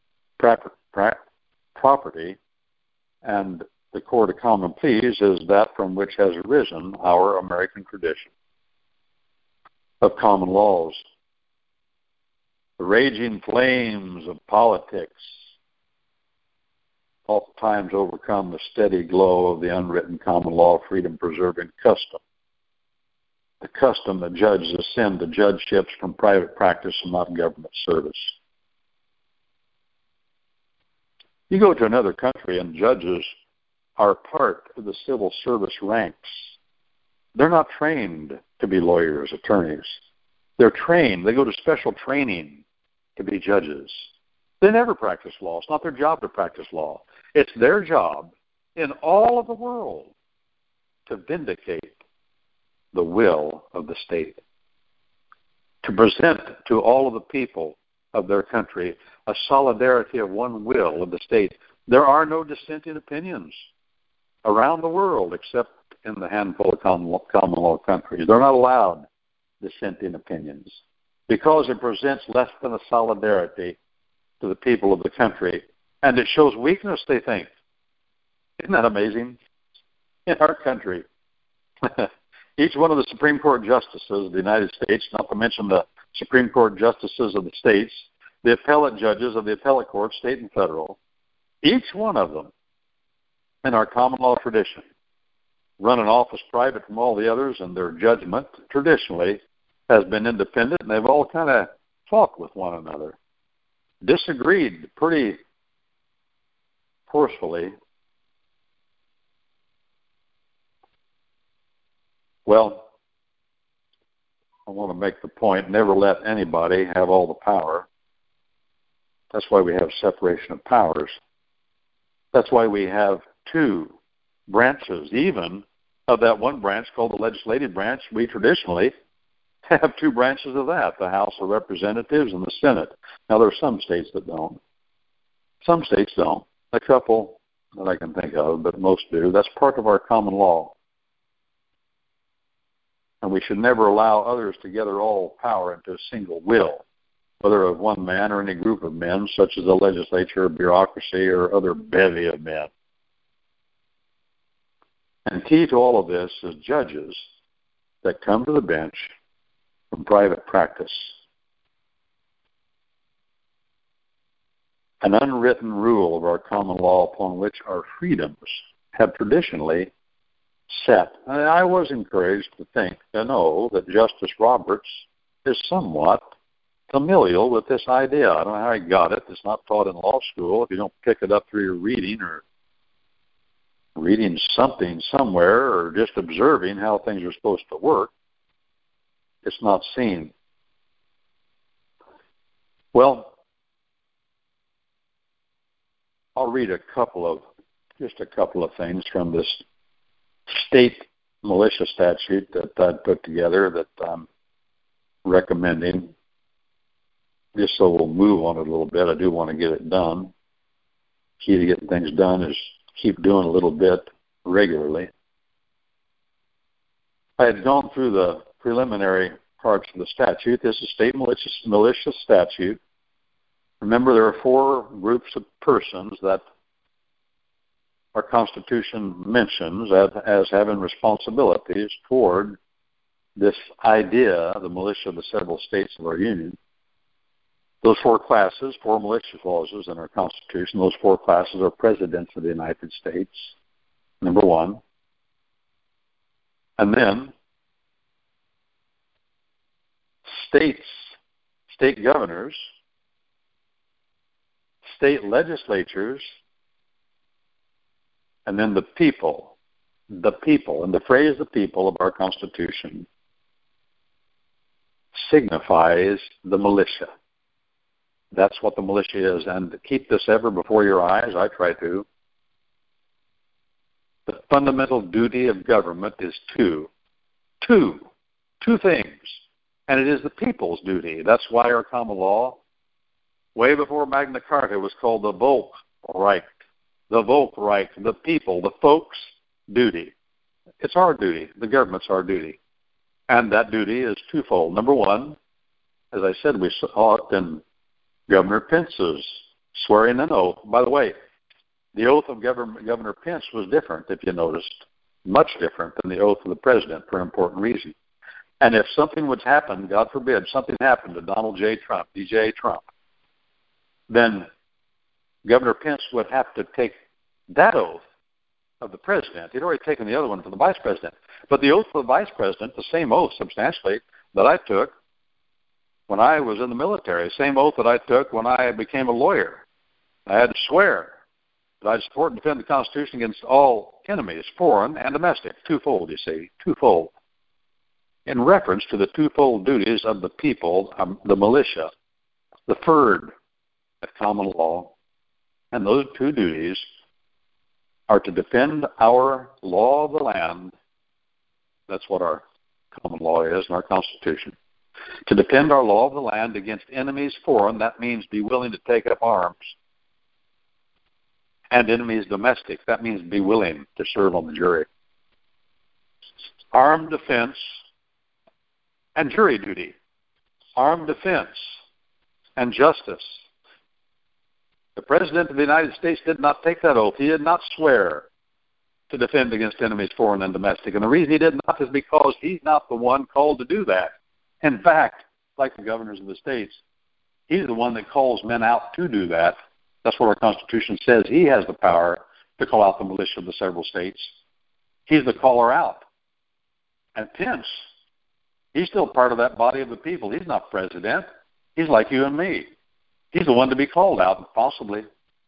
property, and the court of common pleas is that from which has arisen our American tradition of common laws. The raging flames of politics oftentimes overcome the steady glow of the unwritten common law freedom-preserving custom. The custom that judges ascend to judgeships from private practice and not government service. You go to another country and judges are part of the civil service ranks. They're not trained to be lawyers, attorneys. They're trained. They go to special training to be judges. They never practice law. It's not their job to practice law. It's their job in all of the world to vindicate the will of the state, to present to all of the people of their country a solidarity of one will of the state. There are no dissenting opinions around the world except in the handful of common law, common law countries. They're not allowed dissenting opinions because it presents less than a solidarity to the people of the country, and it shows weakness, they think. Isn't that amazing? In our country, each one of the Supreme Court justices of the United States, not to mention the Supreme Court justices of the states, the appellate judges of the appellate courts, state and federal, each one of them in our common law tradition run an office private from all the others, and their judgment traditionally has been independent, and they've all kind of talked with one another, disagreed pretty forcefully. Well, I want to make the point, never let anybody have all the power. That's why we have separation of powers. That's why we have two branches, even of that one branch called the legislative branch. We traditionally have two branches of that, the House of Representatives and the Senate. Now, there are some states that don't. Some states don't. A couple that I can think of, but most do. That's part of our common law. And we should never allow others to gather all power into a single will, whether of one man or any group of men, such as the legislature, bureaucracy, or other bevy of men. And key to all of this is judges that come to the bench from private practice. An unwritten rule of our common law upon which our freedoms have traditionally set. And I was encouraged to think and know that Justice Roberts is somewhat familial with this idea. I don't know how he got it. It's not taught in law school. If you don't pick it up through your reading or reading something somewhere or just observing how things are supposed to work, it's not seen. Well, I'll read a couple of, just a couple of things from this state militia statute that I'd put together that I'm recommending, just so we'll move on it a little bit. I do want to get it done. Key to getting things done is keep doing a little bit regularly. I had gone through the preliminary parts of the statute. This is state militia, militia statute. Remember, there are four groups of persons that our Constitution mentions as, as having responsibilities toward this idea, the militia of the several states of our Union. Those four classes, four militia clauses in our Constitution, those four classes are presidents of the United States, number one. And then states, state governors, state legislatures, and then the people, the people, and the phrase the people of our Constitution signifies the militia. That's what the militia is. And to keep this ever before your eyes, I try to. The fundamental duty of government is two. Two. Two things. And it is the people's duty. That's why our common law, way before Magna Carta, was called the Volksrecht. The Volksrecht, the people, the folks' duty. It's our duty. The government's our duty. And that duty is twofold. Number one, as I said, we saw it in Governor Pence's swearing an oath. By the way, the oath of Governor, Governor Pence was different, if you noticed, much different than the oath of the president for an important reason. And if something would happen, God forbid, something happened to Donald J. Trump, D J Trump, then Governor Pence would have to take that oath of the president. He'd already taken the other one for the vice president. But the oath for the vice president, the same oath substantially that I took when I was in the military, same oath that I took when I became a lawyer. I had to swear that I'd support and defend the Constitution against all enemies, foreign and domestic. Twofold, you see, twofold. In reference to the twofold duties of the people, um, the militia, the third of common law, and those two duties are to defend our law of the land. That's what our common law is in our Constitution. To defend our law of the land against enemies foreign, that means be willing to take up arms. And enemies domestic, that means be willing to serve on the jury. Armed defense and jury duty. Armed defense and justice. The President of the United States did not take that oath. He did not swear to defend against enemies foreign and domestic. And the reason he did not is because he's not the one called to do that. In fact, like the governors of the states. He's the one that calls men out to do that. That's what our Constitution says. He has the power to call out the militia of the several states. He's the caller out. And Pence, he's still part of that body of the people. He's not president. He's like you and me. He's the one to be called out, possibly.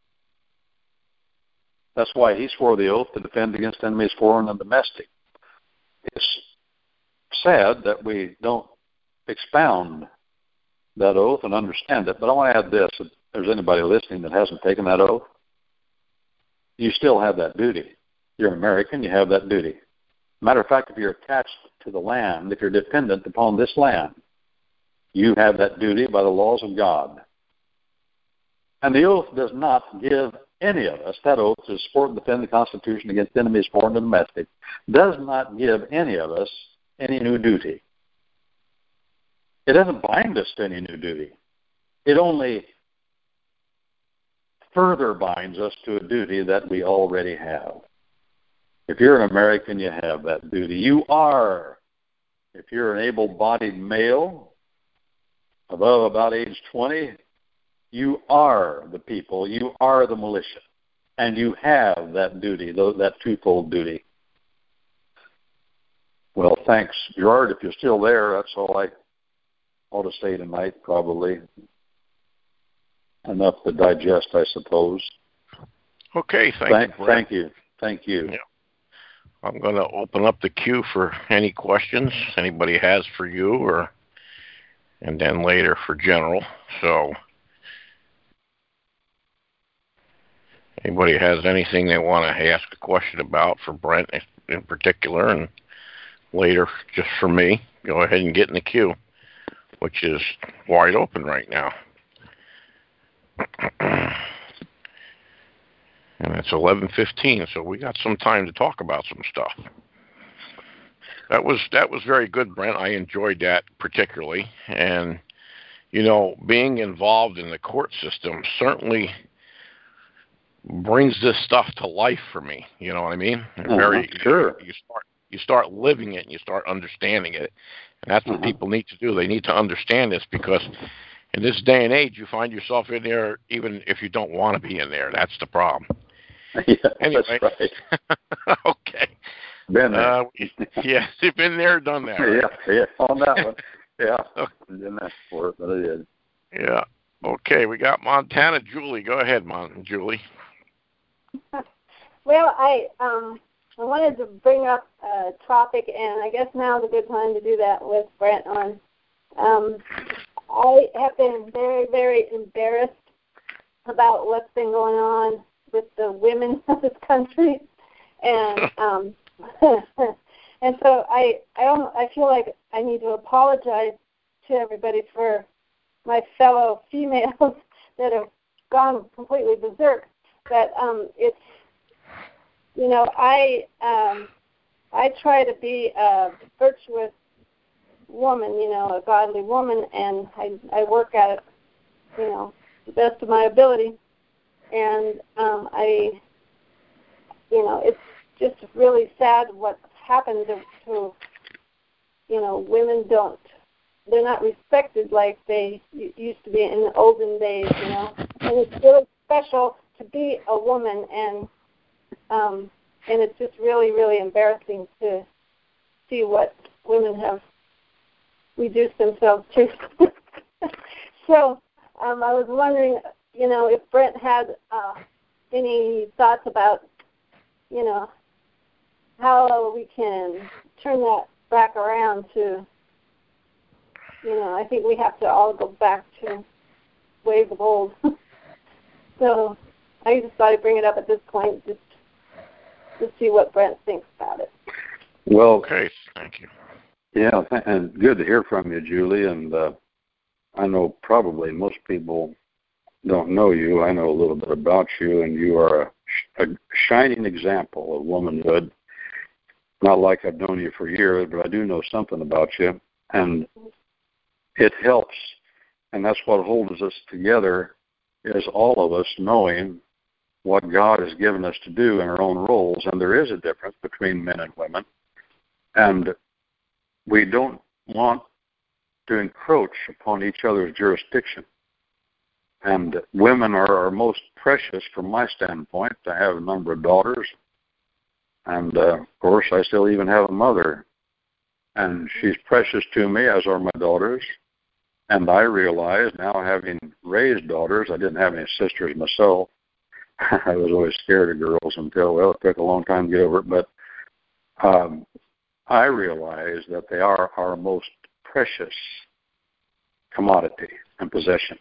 That's why he swore the oath to defend against enemies foreign and domestic. It's sad that we don't expound that oath and understand it, but I want to add this. If there's anybody listening that hasn't taken that oath, you still have that duty. You're an American, you have that duty. Matter of fact, if you're attached to the land, if you're dependent upon this land, you have that duty by the laws of God. And the oath does not give any of us, that oath to support and defend the Constitution against enemies foreign and domestic, does not give any of us any new duty. It doesn't bind us to any new duty. It only further binds us to a duty that we already have. If you're an American, you have that duty. You are. If you're an able-bodied male above about age twenty, you are the people. You are the militia. And you have that duty, that twofold duty. Well, thanks, Gerard. If you're still there, that's all I ought to say tonight, probably. Enough to digest, I suppose. Okay, thank, thank you, Brent. Thank you. Thank you. Yeah. I'm going to open up the queue for any questions anybody has for you, or and then later for general. So anybody has anything they want to ask a question about for Brent in particular, and later just for me, go ahead and get in the queue, which is wide open right now. And it's eleven fifteen, so we got some time to talk about some stuff. That was that was very good, Brent. I enjoyed that particularly. And, you know, being involved in the court system certainly brings this stuff to life for me. You know what I mean? Uh-huh, very sure. You start you start living it and you start understanding it. And that's what uh-huh. people need to do. They need to understand this, because in this day and age, you find yourself in there even if you don't want to be in there. That's the problem. Yeah, anyway. That's right. Okay. Been there. Uh, yes, you've been there, done that. Right? Yeah, yeah, on that one. Yeah, I didn't ask for it, but I did. Yeah. Okay, we got Montana Julie. Go ahead, Mon Julie. Well, I um I wanted to bring up a topic, and I guess now's a good time to do that with Brent on. Um, I have been very, very embarrassed about what's been going on with the women of this country, and um, and so I I don't I feel like I need to apologize to everybody for my fellow females that have gone completely berserk. But um, it's you know I um, I try to be a virtuous woman, you know, a godly woman, and I I work at it, you know, the best of my ability. And um, I, you know, it's just really sad what's happened to, to, you know, women don't, they're not respected like they used to be in the olden days, you know. And it's really special to be a woman, and um, and it's just really, really embarrassing to see what women have reduced themselves to. So um, I was wondering, you know, if Brent had uh, any thoughts about, you know, how we can turn that back around to, you know, I think we have to all go back to ways of old. So I just thought I'd bring it up at this point, just to see what Brent thinks about it. Well, okay, thank you. Yeah, and good to hear from you, Julie. And uh, I know probably most people don't know you. I know a little bit about you, and you are a, a shining example of womanhood. Not like I've known you for years, but I do know something about you, and it helps. And that's what holds us together, is all of us knowing what God has given us to do in our own roles. And there is a difference between men and women, and we don't want to encroach upon each other's jurisdiction. And women are, are most precious from my standpoint. I have a number of daughters, and uh, of course I still even have a mother. And she's precious to me, as are my daughters. And I realize now, having raised daughters, I didn't have any sisters myself. I was always scared of girls until, well, it took a long time to get over it. But um, I realize that they are our most precious commodity and possession.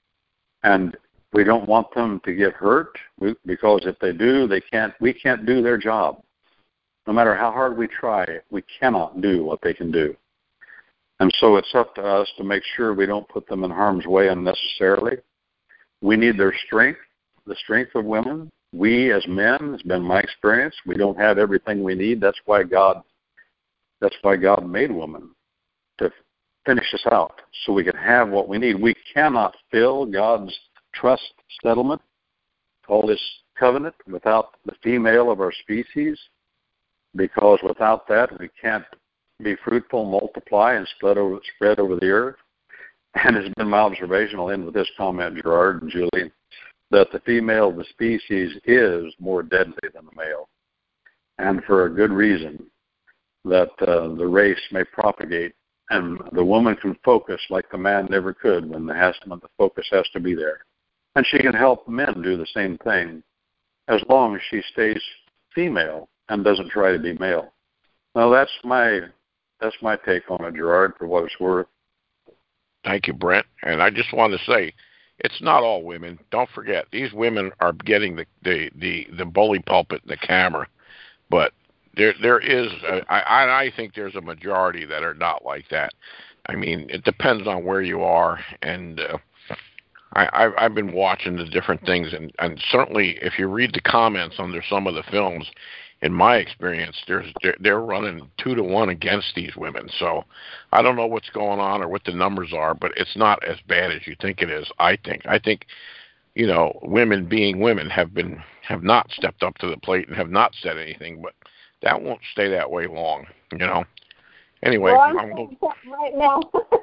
And we don't want them to get hurt, because if they do, they can't. We can't do their job. No matter how hard we try, we cannot do what they can do. And so it's up to us to make sure we don't put them in harm's way unnecessarily. We need their strength, the strength of women. We as men, it's been my experience, we don't have everything we need. That's why God, that's why God made women, to finish us out so we can have what we need. We cannot fill God's trust settlement, all this covenant, without the female of our species, because without that we can't be fruitful, multiply, and spread over, spread over the earth. And it's been my observation, I'll end with this comment, Gerard and Julie, that the female of the species is more deadly than the male, and for a good reason, that uh, the race may propagate, and the woman can focus like the man never could when the, has, when the focus has to be there. And she can help men do the same thing as long as she stays female and doesn't try to be male. Now, that's my that's my take on it, Gerard, for what it's worth. Thank you, Brent. And I just want to say, it's not all women. Don't forget, these women are getting the the, the, the bully pulpit and the camera. But there there is, a, I, I think there's a majority that are not like that. I mean, it depends on where you are. And uh, I, I've, I've been watching the different things. And, and certainly, if you read the comments under some of the films, in my experience, there's they're, they're running two to one against these women. So I don't know what's going on or what the numbers are, but it's not as bad as you think it is. I think. I think, you know, women being women have been have not stepped up to the plate and have not said anything, but that won't stay that way long. You know. Anyway, well, I'm I'm, right now.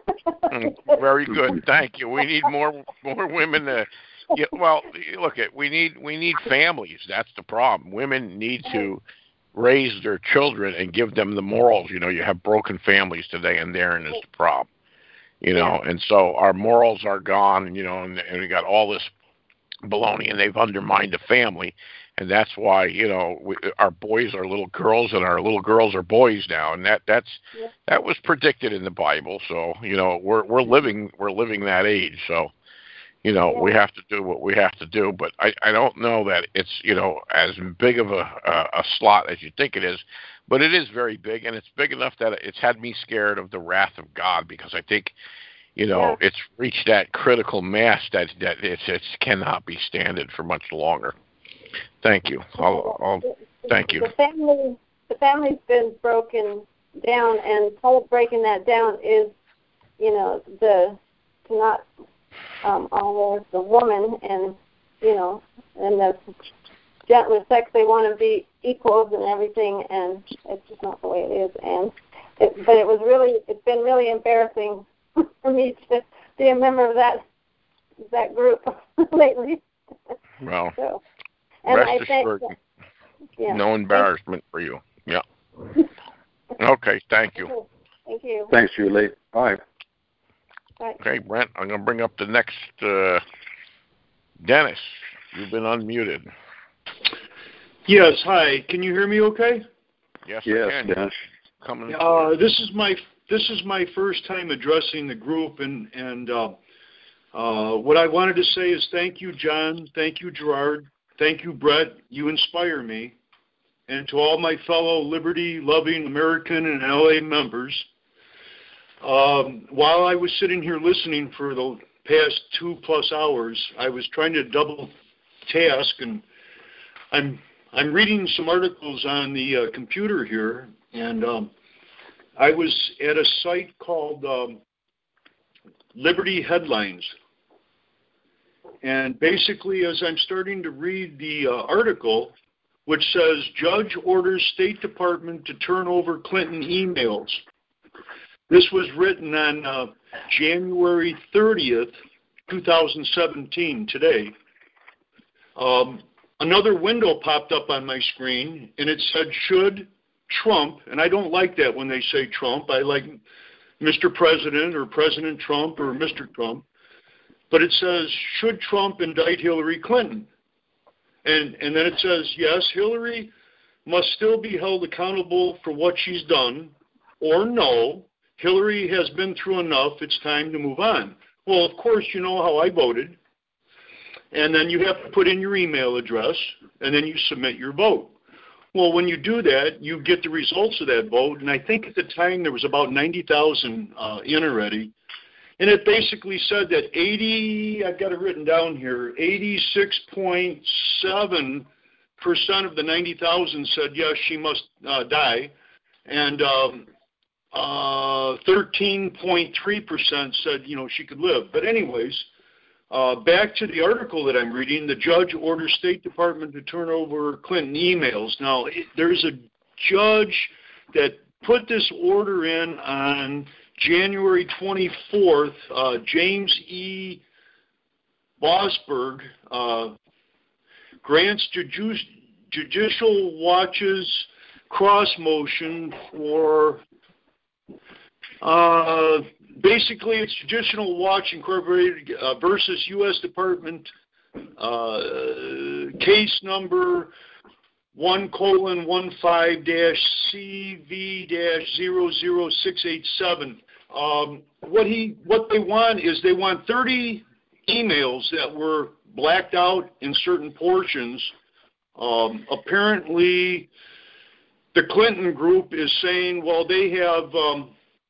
Very good. Thank you. We need more more women to. Yeah, well, look, at we need we need families. That's the problem. Women need to raise their children and give them the morals. You know, you have broken families today, and therein is the problem. You know, and so our morals are gone. You know, and, and we got all this baloney, and they've undermined the family, and that's why you know we, our boys are little girls, and our little girls are boys now, and that that's yeah. that was predicted in the Bible. So you know, we're we're living we're living that age. So. You know, yeah. we have to do what we have to do, but I, I don't know that it's, you know, as big of a, a, a slot as you think it is, but it is very big, and it's big enough that it's had me scared of the wrath of God, because I think, you know, yeah. it's reached that critical mass that, that it's, it's cannot be standed for much longer. Thank you. I'll, I'll, thank you. The family, the family's been broken down, and part of breaking that down is, you know, the to not Um, honor the woman, and you know, and the gentler sex, they want to be equals and everything, and it's just not the way it is. And it, but it was really, it's been really embarrassing for me to be a member of that that group lately. Well, so, and rest I assured, think, yeah, no embarrassment for you. Yeah. Okay. Thank you. Thank you. Thanks, Julie. Bye. Okay, Brent, I'm going to bring up the next uh, Dennis. You've been unmuted. Yes, hi. Can you hear me okay? Yes, yes I can. Dennis. Coming uh, this is my this is my first time addressing the group, and, and uh, uh, what I wanted to say is thank you, John. Thank you, Gerard. Thank you, Brett. You inspire me. And to all my fellow liberty-loving American and L A members, Um, while I was sitting here listening for the past two plus hours, I was trying to double task, and I'm I'm reading some articles on the uh, computer here, and um, I was at a site called um, Liberty Headlines, and basically, as I'm starting to read the uh, article, which says Judge orders State Department to turn over Clinton emails. This was written on uh, January thirtieth, twenty seventeen, today, um, another window popped up on my screen, and it said, should Trump, and I don't like that when they say Trump. I like Mister President or President Trump or Mister Trump. But it says, should Trump indict Hillary Clinton? And, and then it says, yes, Hillary must still be held accountable for what she's done, or no, Hillary has been through enough, it's time to move on. Well, of course, you know how I voted. And then you have to put in your email address, and then you submit your vote. Well, when you do that, you get the results of that vote, and I think at the time there was about ninety thousand uh, in already. And it basically said that eighty, I've got it written down here, eighty-six point seven percent of the ninety thousand said, yes, she must uh, die. And um, uh, thirteen point three percent said, you know, she could live. But anyways, uh, back to the article that I'm reading, the judge orders State Department to turn over Clinton emails. Now, it, there's a judge that put this order in on January twenty-fourth, uh, James E. Bosberg uh, grants judici- Judicial Watch's cross motion for, uh, basically it's Judicial Watch Incorporated uh, versus U S Department uh, case number one colon one five dash C V dash zero zero six eight seven. Um, what he, what they want is they want thirty emails that were blacked out in certain portions. Um, apparently, the Clinton group is saying, well, they have um,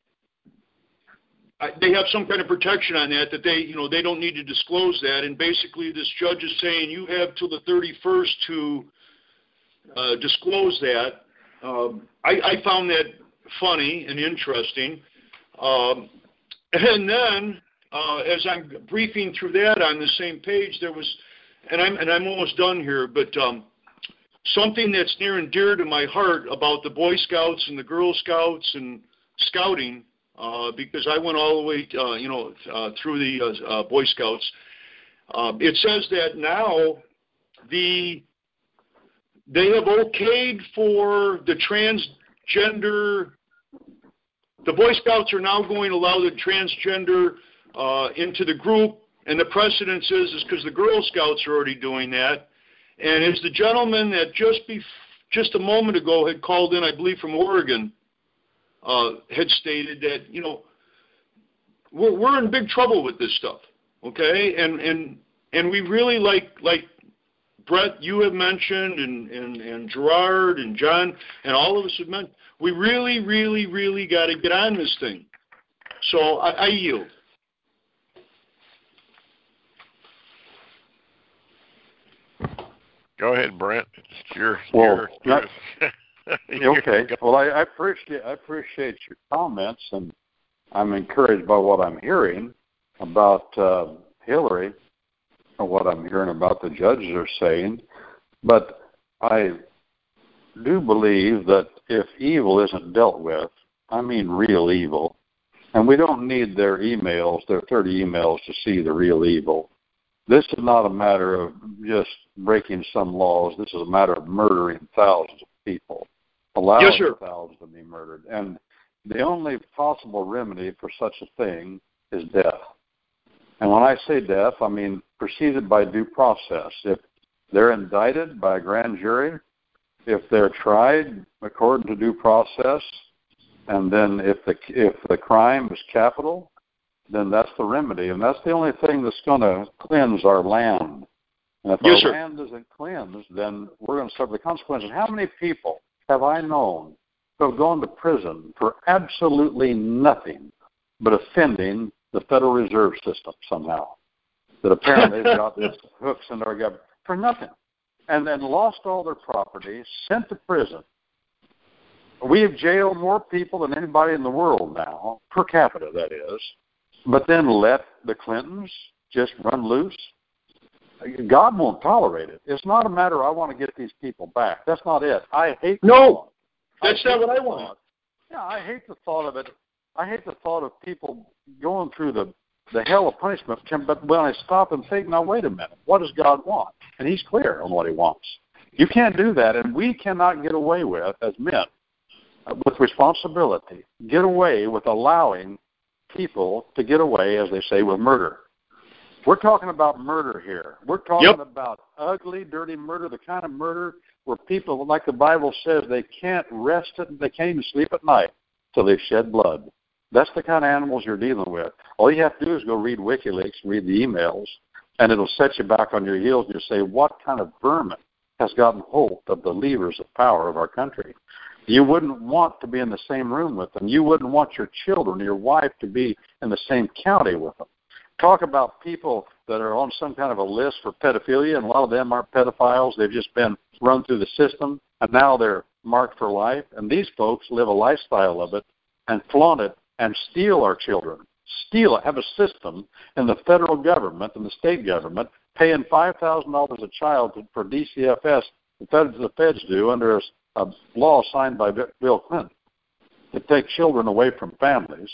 they have some kind of protection on that, that they, you know, they don't need to disclose that. And basically, this judge is saying you have till the thirty-first to uh, disclose that. Um, I, I found that funny and interesting. Um, and then, uh, as I'm briefing through that on the same page, there was, and I'm and I'm almost done here, but um, something that's near and dear to my heart about the Boy Scouts and the Girl Scouts and scouting, uh, because I went all the way, uh, you know, uh, through the uh, uh, Boy Scouts. Uh, it says that now the they have okayed for the transgender. The Boy Scouts are now going to allow the transgender uh, into the group, and the precedence is is because the Girl Scouts are already doing that. And as the gentleman that just be, just a moment ago had called in, I believe from Oregon, uh, had stated that, you know, we're we're in big trouble with this stuff, okay? And and and we really, like like Brett, you have mentioned, and and and Gerard and John and all of us have mentioned, we really, really, really got to get on this thing. So I, I yield. Go ahead, Brent. It's your, well, your, your okay. Well, I, I appreciate I appreciate your comments, and I'm encouraged by what I'm hearing about uh, Hillary, or what I'm hearing about the judges are saying. But I do believe that if evil isn't dealt with, I mean real evil, and we don't need their emails, their thirty emails, to see the real evil. This is not a matter of just breaking some laws. This is a matter of murdering thousands of people, allowing yes, sir. thousands to be murdered. And the only possible remedy for such a thing is death. And when I say death, I mean preceded by due process. If they're indicted by a grand jury, if they're tried according to due process, and then if the if the crime is capital, then that's the remedy, and that's the only thing that's going to cleanse our land. And if yes, our sir. land isn't cleansed, then we're going to suffer the consequences. How many people have I known who have gone to prison for absolutely nothing but offending the Federal Reserve System somehow? That apparently they've got these hooks in our government for nothing, and then lost all their property, sent to prison. We have jailed more people than anybody in the world now, per capita, that is. But then let the Clintons just run loose? God won't tolerate it. It's not a matter of I want to get these people back. That's not it. I hate the No, thought. that's I not what I the want. Thought. Yeah, I hate the thought of it. I hate the thought of people going through the, the hell of punishment, but when I stop and think, now, wait a minute, what does God want? And he's clear on what he wants. You can't do that, and we cannot get away with, as men, with responsibility, get away with allowing people to get away, as they say, with murder. We're talking about murder here. We're talking yep. about ugly, dirty murder, the kind of murder where people, like the Bible says, they can't rest it, they can't even sleep at night till they've shed blood. That's the kind of animals you're dealing with. All you have to do is go read WikiLeaks, read the emails, and it'll set you back on your heels and you say, what kind of vermin has gotten hold of the levers of power of our country? You wouldn't want to be in the same room with them. You wouldn't want your children, your wife, to be in the same county with them. Talk about people that are on some kind of a list for pedophilia, and a lot of them aren't pedophiles. They've just been run through the system, and now they're marked for life. And these folks live a lifestyle of it and flaunt it and steal our children, steal it, have a system in the federal government and the state government paying five thousand dollars a child for D C F S, the feds, the feds do, under a, a law signed by Bill Clinton, to take children away from families.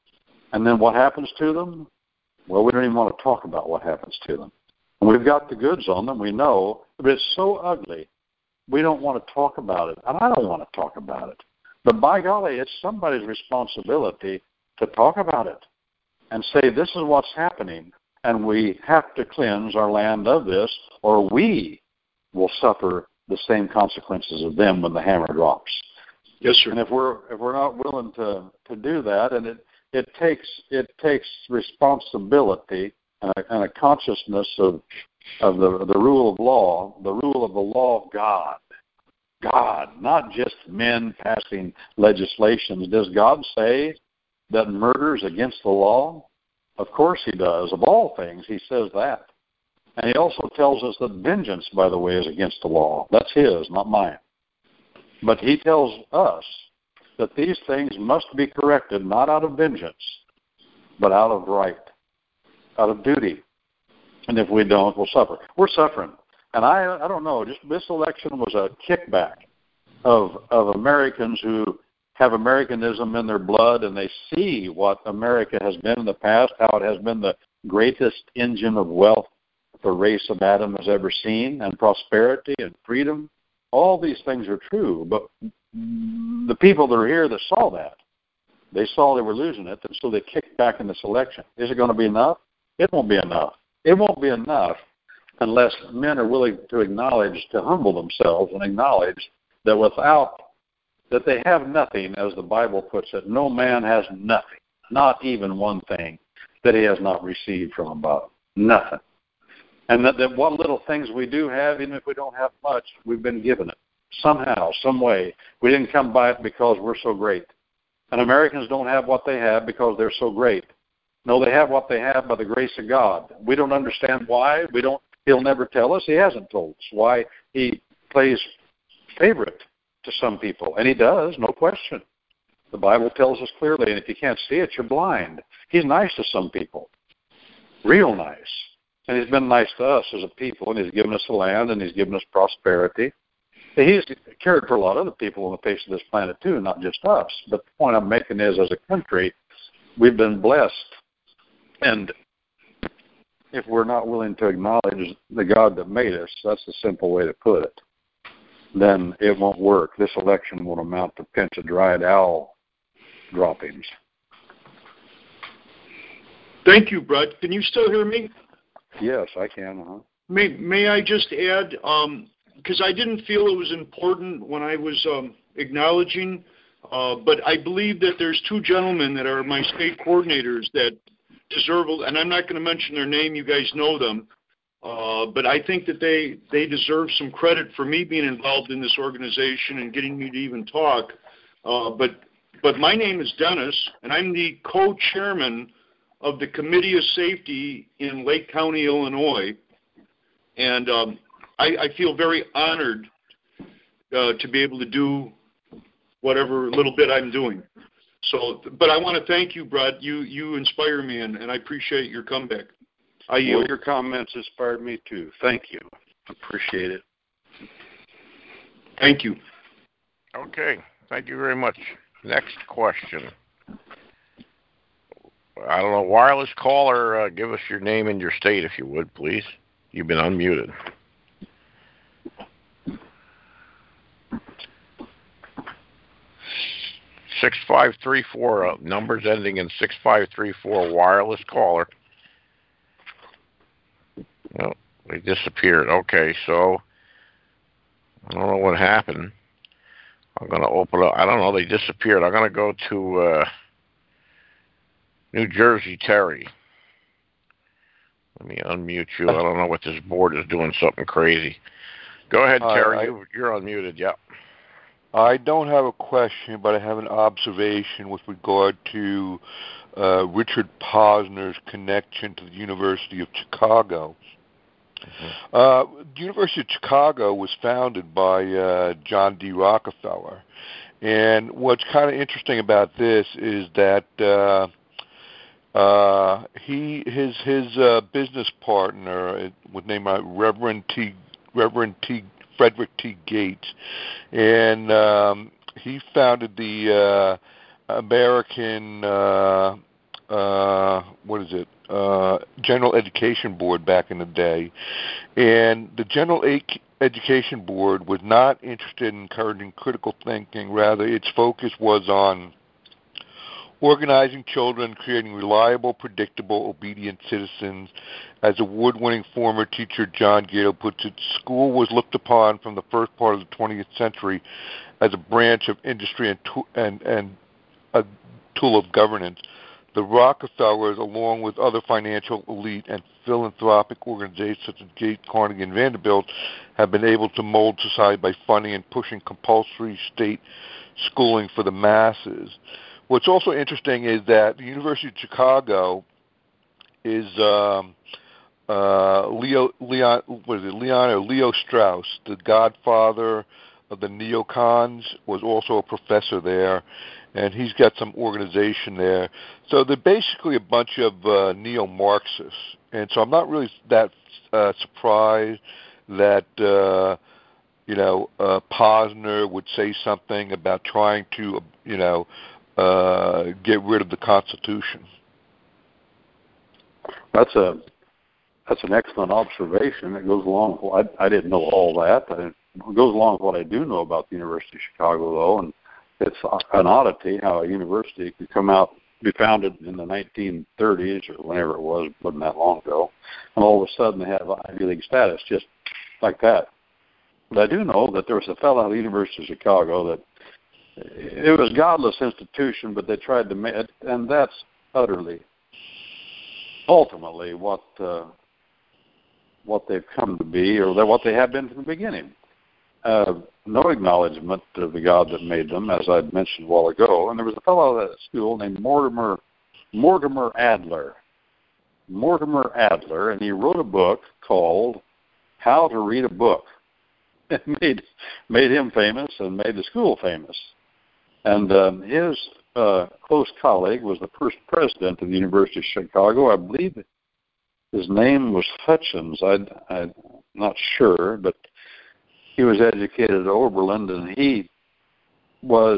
And then what happens to them? Well, we don't even want to talk about what happens to them. And we've got the goods on them, we know, but it's so ugly, we don't want to talk about it. And I don't want to talk about it. But by golly, it's somebody's responsibility to talk about it and say, this is what's happening, and we have to cleanse our land of this, or we will suffer the same consequences of them when the hammer drops. Yes, sir. And if we're if we're not willing to, to do that, and it It takes it takes responsibility and a, and a consciousness of of the the rule of law, the rule of the law of God. God, not just men passing legislations. Does God say that murder is against the law? Of course he does. Of all things, he says that. And he also tells us that vengeance, by the way, is against the law. That's his, not mine. But he tells us that these things must be corrected, not out of vengeance, but out of right, out of duty. And if we don't, we'll suffer. We're suffering. And I I don't know, just this election was a kickback of of Americans who have Americanism in their blood, and they see what America has been in the past, how it has been the greatest engine of wealth the race of Adam has ever seen, and prosperity and freedom. All these things are true, but the people that are here that saw that, they saw they were losing it, and so they kicked back in this election. Is it going to be enough? It won't be enough. It won't be enough unless men are willing to acknowledge, to humble themselves and acknowledge that without, that they have nothing, as the Bible puts it. No man has nothing, not even one thing, that he has not received from above. Nothing. And that, that what little things we do have, even if we don't have much, we've been given it. Somehow, some way. We didn't come by it because we're so great. And Americans don't have what they have because they're so great. No, they have what they have by the grace of God. We don't understand why. We don't. He'll never tell us. He hasn't told us why he plays favorite to some people. And he does, no question. The Bible tells us clearly, and if you can't see it, you're blind. He's nice to some people. Real nice. And he's been nice to us as a people, and he's given us the land, and he's given us prosperity. He's cared for a lot of other people on the face of this planet, too, not just us. But the point I'm making is, as a country, we've been blessed. And if we're not willing to acknowledge the God that made us, that's the simple way to put it, then it won't work. This election will amount to pinch of dried owl droppings. Thank you, Brett. Can you still hear me? Yes, I can. Uh-huh. May May I just add, um, because I didn't feel it was important when I was um, acknowledging, uh, but I believe that there's two gentlemen that are my state coordinators that deserve, and I'm not going to mention their name, you guys know them, uh, but I think that they, they deserve some credit for me being involved in this organization and getting me to even talk. Uh, but, but my name is Dennis, and I'm the co-chairman of the Committee of Safety in Lake County, Illinois, and um, I, I feel very honored uh, to be able to do whatever little bit I'm doing. So, but I want to thank you, Brad. You you inspire me, and, and I appreciate your comeback. I yield. Well, your comments inspired me too. Thank you. Appreciate it. Thank you. Okay. Thank you very much. Next question. I don't know, wireless caller, uh, give us your name and your state if you would, please. You've been unmuted. six five three four, uh, numbers ending in six five three four, wireless caller. No, they disappeared. Okay, so I don't know what happened. I'm going to open up. I don't know, they disappeared. I'm going to go to uh, New Jersey, Terry. Let me unmute you. I don't know what this board is doing, something crazy. Go ahead, Terry. I, you, you're unmuted. Yep. I don't have a question, but I have an observation with regard to uh, Richard Posner's connection to the University of Chicago. Mm-hmm. Uh, the University of Chicago was founded by uh, John D. Rockefeller. And what's kind of interesting about this is that uh, uh, he his his uh, business partner was named uh, Reverend T. Reverend T. Frederick T. Gates, and um, he founded the uh, American uh, uh, what is it uh, General Education Board back in the day, and the General Ed- Education Board was not interested in encouraging critical thinking. Rather, its focus was on organizing children, creating reliable, predictable, obedient citizens. As award-winning former teacher John Gatto puts it, school was looked upon from the first part of the twentieth century as a branch of industry and, to- and, and a tool of governance. The Rockefellers, along with other financial elite and philanthropic organizations such as Gates, Carnegie, and Vanderbilt, have been able to mold society by funding and pushing compulsory state schooling for the masses. What's also interesting is that the University of Chicago is um, uh, Leo Leon what is it Leon or Leo Strauss, the godfather of the neocons, was also a professor there, and he's got some organization there. So they're basically a bunch of uh, neo-Marxists, and so I'm not really that uh, surprised that uh, you know uh, Posner would say something about trying to you know. Uh, get rid of the Constitution. That's a that's an excellent observation. It goes along. With, I I didn't know all that. I, it goes along with what I do know about the University of Chicago, though, and it's an oddity how a university could come out, be founded in the nineteen thirties or whenever it was, wasn't that long ago, and all of a sudden they have Ivy League status just like that. But I do know that there was a fellow at the University of Chicago that. It was a godless institution, but they tried to make it, and that's utterly, ultimately, what uh, what they've come to be, or what they have been from the beginning. Uh, no acknowledgement of the God that made them, as I mentioned a while ago. And there was a fellow at school named Mortimer Mortimer Adler. Mortimer Adler, and he wrote a book called How to Read a Book. It made made him famous and made the school famous. And um, his uh, close colleague was the first president of the University of Chicago. I believe his name was Hutchins. I, I'm not sure, but he was educated at Oberlin, and he was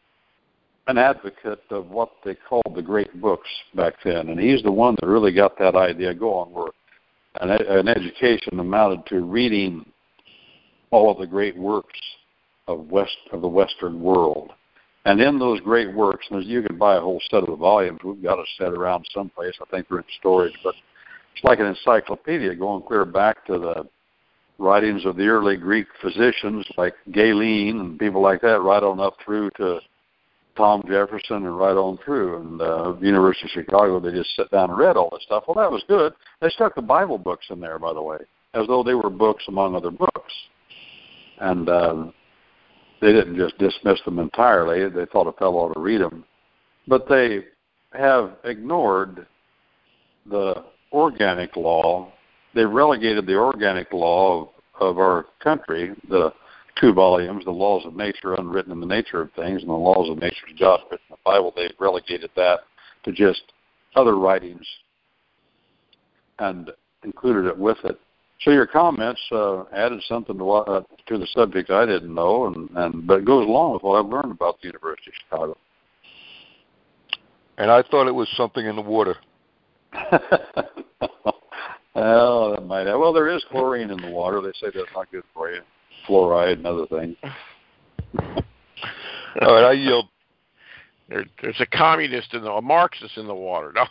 an advocate of what they called the great books back then. And he's the one that really got that idea going, where an, an education amounted to reading all of the great works of West of the Western world. And in those great works, and you can buy a whole set of the volumes. We've got a set around someplace. I think they're in storage. But it's like an encyclopedia going clear back to the writings of the early Greek physicians like Galen and people like that, right on up through to Tom Jefferson and right on through. And uh, the University of Chicago, they just sat down and read all this stuff. Well, that was good. They stuck the Bible books in there, by the way, as though they were books among other books. And uh, they didn't just dismiss them entirely. They thought a fellow ought to read them. But they have ignored the organic law. They relegated the organic law of, of our country, the two volumes, the laws of nature unwritten in the nature of things, and the laws of nature of God written in the Bible. They've relegated that to just other writings and included it with it. So your comments uh, added something to what, uh, to the subject I didn't know, and, and but it goes along with what I've learned about the University of Chicago. And I thought it was something in the water. Well, that might have. Well, there is chlorine in the water. They say that's not good for you. Fluoride and other things. All right, I yield. There, there's a communist in the, a Marxist in the water. No.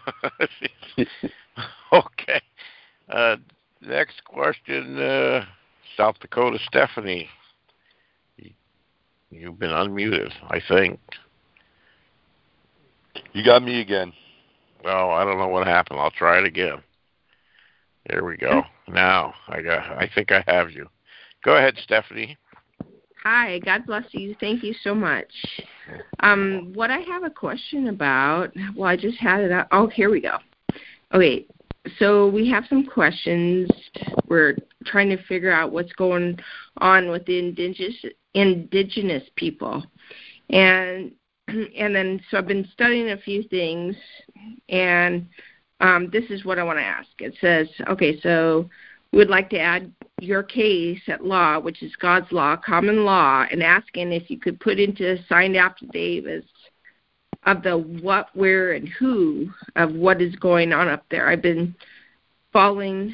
Okay. Uh, next question, uh, South Dakota Stephanie. You've been unmuted, I think. You got me again. Well, I don't know what happened. I'll try it again. There we go. Now I got. I think I have you. Go ahead, Stephanie. Hi. God bless you. Thank you so much. Um, what I have a question about. Well, I just had it out. Oh, here we go. Okay. So we have some questions. We're trying to figure out what's going on with the indigenous indigenous people, and and then so I've been studying a few things, and um, this is what I want to ask. It says, okay, so we would like to add your case at law, which is God's law, common law, and asking if you could put into signed affidavits of the what, where, and who of what is going on up there. I've been following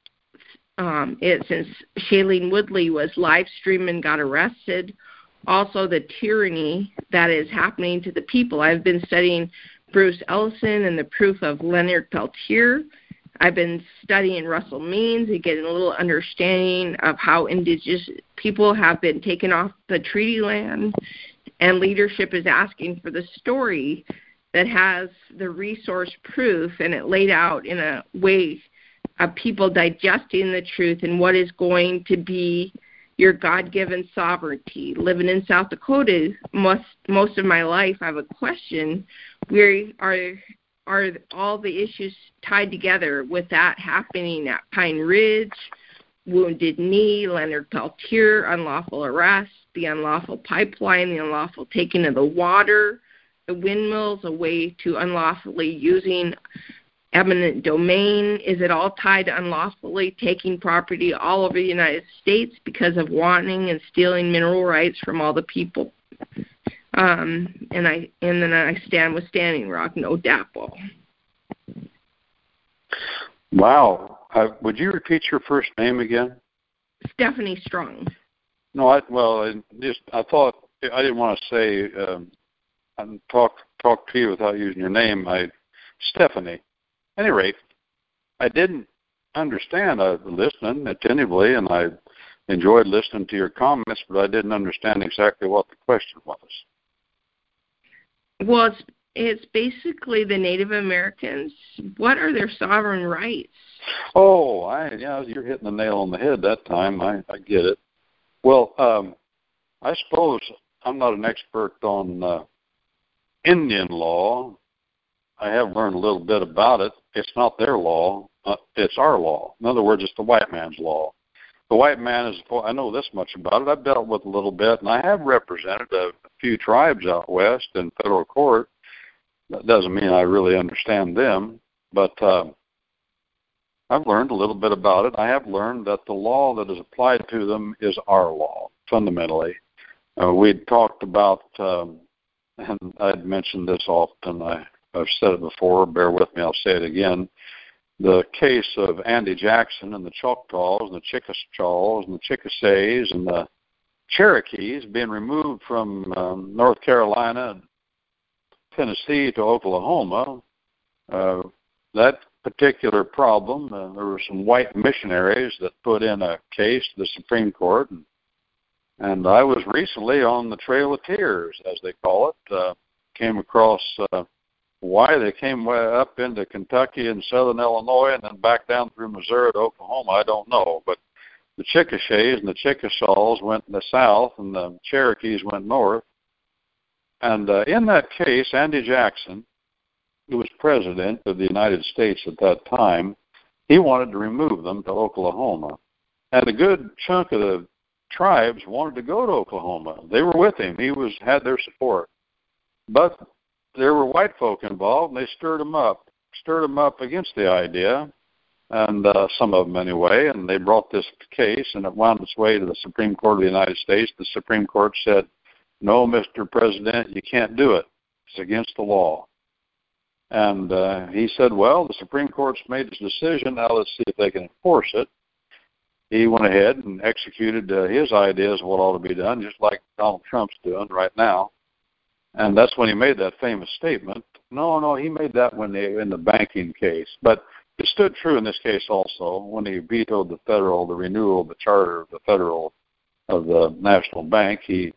um, it since Shailene Woodley was live streamed and got arrested. Also, the tyranny that is happening to the people. I've been studying Bruce Ellison and the proof of Leonard Peltier. I've been studying Russell Means and getting a little understanding of how indigenous people have been taken off the treaty land, and leadership is asking for the story that has the resource proof, and it laid out in a way of people digesting the truth and what is going to be your God-given sovereignty. Living in South Dakota most most of my life, I have a question: where are are all the issues tied together with that happening at Pine Ridge, Wounded Knee, Leonard Peltier, unlawful arrest, the unlawful pipeline, the unlawful taking of the water, the windmills, a way to unlawfully using eminent domain? Is it all tied to unlawfully taking property all over the United States because of wanting and stealing mineral rights from all the people? Um, and I and then I stand with Standing Rock, no dapple. Wow. Uh, would you repeat your first name again? Stephanie Strong. No, I well, I just I thought I didn't want to say um, and talk talk to you without using your name. I Stephanie. At any rate, I didn't understand. I was listening attentively, and I enjoyed listening to your comments, but I didn't understand exactly what the question was. Well, it's, it's basically the Native Americans. What are their sovereign rights? Oh, I yeah, you're hitting the nail on the head that time. I, I get it. Well, um, I suppose I'm not an expert on uh, Indian law. I have learned a little bit about it. It's not their law. Uh, it's our law. In other words, it's the white man's law. The white man is, I know this much about it. I've dealt with it a little bit, and I have represented a few tribes out west in federal court. That doesn't mean I really understand them, but uh, I've learned a little bit about it. I have learned that the law that is applied to them is our law, fundamentally. Uh, we'd talked about, um, and I'd mentioned this often, I, I've said it before, bear with me, I'll say it again, the case of Andy Jackson and the Choctaws and the Chickasaws and the Chickasays and the Cherokees being removed from um, North Carolina, Tennessee to Oklahoma. Uh, that particular problem, uh, there were some white missionaries that put in a case to the Supreme Court, and, and I was recently on the Trail of Tears, as they call it, uh, came across uh, why they came way up into Kentucky and southern Illinois and then back down through Missouri to Oklahoma, I don't know. But the Chickasays and the Chickasaws went in the south and the Cherokees went north. And uh, in that case, Andy Jackson, who was president of the United States at that time, he wanted to remove them to Oklahoma. And a good chunk of the tribes wanted to go to Oklahoma. They were with him. He was had their support. But there were white folk involved, and they stirred them up, stirred them up against the idea, and uh, some of them anyway, and they brought this case, and it wound its way to the Supreme Court of the United States. The Supreme Court said, no, Mister President, you can't do it. It's against the law. And uh, he said, well, the Supreme Court's made its decision. Now let's see if they can enforce it. He went ahead and executed uh, his ideas of what ought to be done, just like Donald Trump's doing right now. And that's when he made that famous statement. No, no, he made that when they, in the banking case. But it stood true in this case also when he vetoed the federal, the renewal of the charter of the federal, of the National Bank. He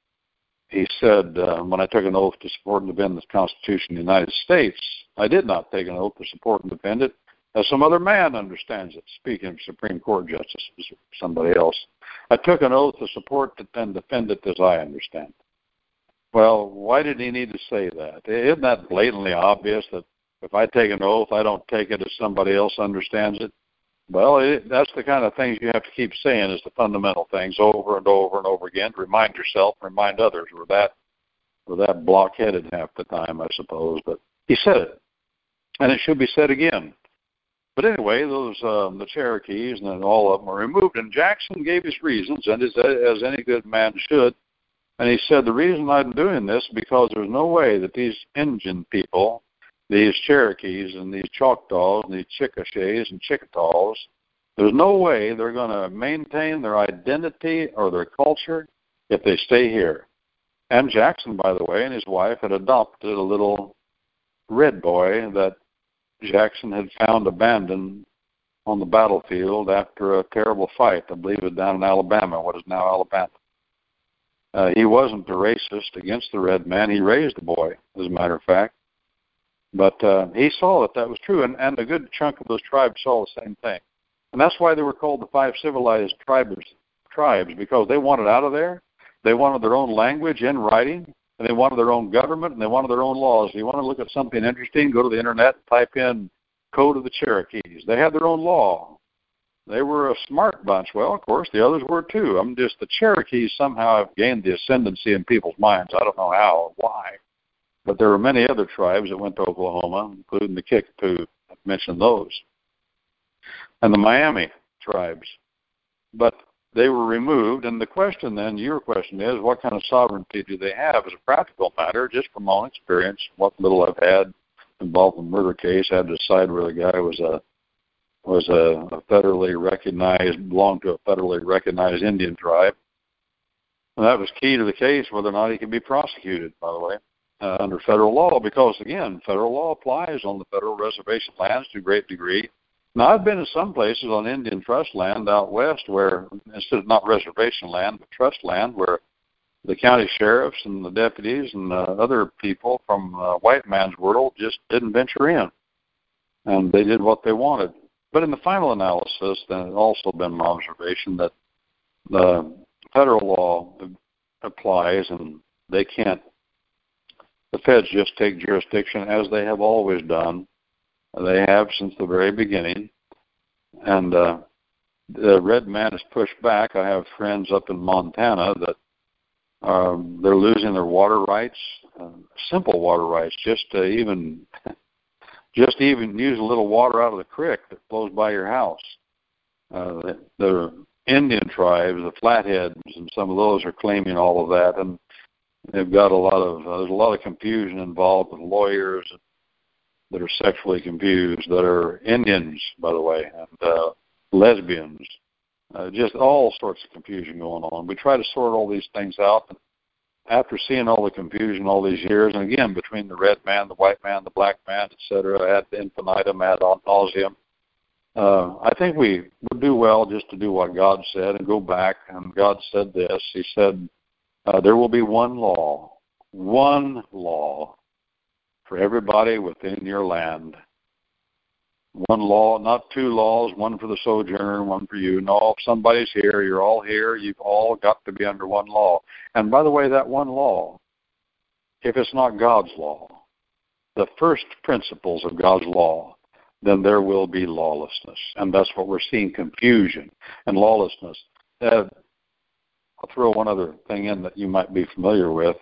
he said, uh, when I took an oath to support and defend the Constitution of the United States, I did not take an oath to support and defend it as some other man understands it, speaking of Supreme Court justices or somebody else. I took an oath to support and defend it as I understand it. Well, why did he need to say that? Isn't that blatantly obvious that if I take an oath, I don't take it as somebody else understands it? Well, it, that's the kind of things you have to keep saying is the fundamental things over and over and over again to remind yourself, remind others. We're that, we're that blockheaded half the time, I suppose. But he said it, and it should be said again. But anyway, those um, the Cherokees and then all of them were removed, and Jackson gave his reasons, and as, as any good man should. And he said, the reason I'm doing this is because there's no way that these Indian people, these Cherokees and these Choctaws and these Chickashays and Chickasaws, there's no way they're going to maintain their identity or their culture if they stay here. And Jackson, by the way, and his wife had adopted a little red boy that Jackson had found abandoned on the battlefield after a terrible fight. I believe it was down in Alabama, what is now Alabama. Uh, he wasn't a racist against the red man. He raised the boy, as a matter of fact. But uh, he saw that that was true, and, and a good chunk of those tribes saw the same thing. And that's why they were called the five civilized tribes, tribes, because they wanted out of there. They wanted their own language in writing, and they wanted their own government, and they wanted their own laws. If you want to look at something interesting, go to the Internet, type in Code of the Cherokees. They had their own law. They were a smart bunch. Well, of course, the others were too. I'm just the Cherokees somehow have gained the ascendancy in people's minds. I don't know how or why. But there were many other tribes that went to Oklahoma, including the Kickapoo. I've mentioned those. And the Miami tribes. But they were removed. And the question then, your question is, what kind of sovereignty do they have? As a practical matter, just from my own experience, what little I've had involved in a murder case, I had to decide whether the guy was a was a, a federally recognized, belonged to a federally recognized Indian tribe. And that was key to the case, whether or not he could be prosecuted, by the way, uh, under federal law, because, again, federal law applies on the federal reservation lands to a great degree. Now, I've been in some places on Indian trust land out west where, instead of not reservation land, but trust land, where the county sheriffs and the deputies and uh, other people from uh, white man's world just didn't venture in. And they did what they wanted. But in the final analysis, then it's also been my observation that the federal law applies and they can't, the feds just take jurisdiction as they have always done. They have since the very beginning. And uh, the red man is pushed back. I have friends up in Montana that um, they're losing their water rights, uh, simple water rights, just to even... Just even use a little water out of the creek that flows by your house. Uh, the, the Indian tribes, the Flatheads, and some of those are claiming all of that, and they've got a lot of uh, there's a lot of confusion involved with lawyers that are sexually confused, that are Indians, by the way, and uh, lesbians. Uh, just all sorts of confusion going on. We try to sort all these things out. And after seeing all the confusion all these years, and again, between the red man, the white man, the black man, et cetera, ad infinitum, ad nauseum, uh, I think we would do well just to do what God said and go back. And God said this. He said, uh, there will be one law, one law for everybody within your land. One law, not two laws, one for the sojourner, one for you. No, if somebody's here, you're all here, you've all got to be under one law. And by the way, that one law, if it's not God's law, the first principles of God's law, then there will be lawlessness. And that's what we're seeing, confusion and lawlessness. Uh, I'll throw one other thing in that you might be familiar with.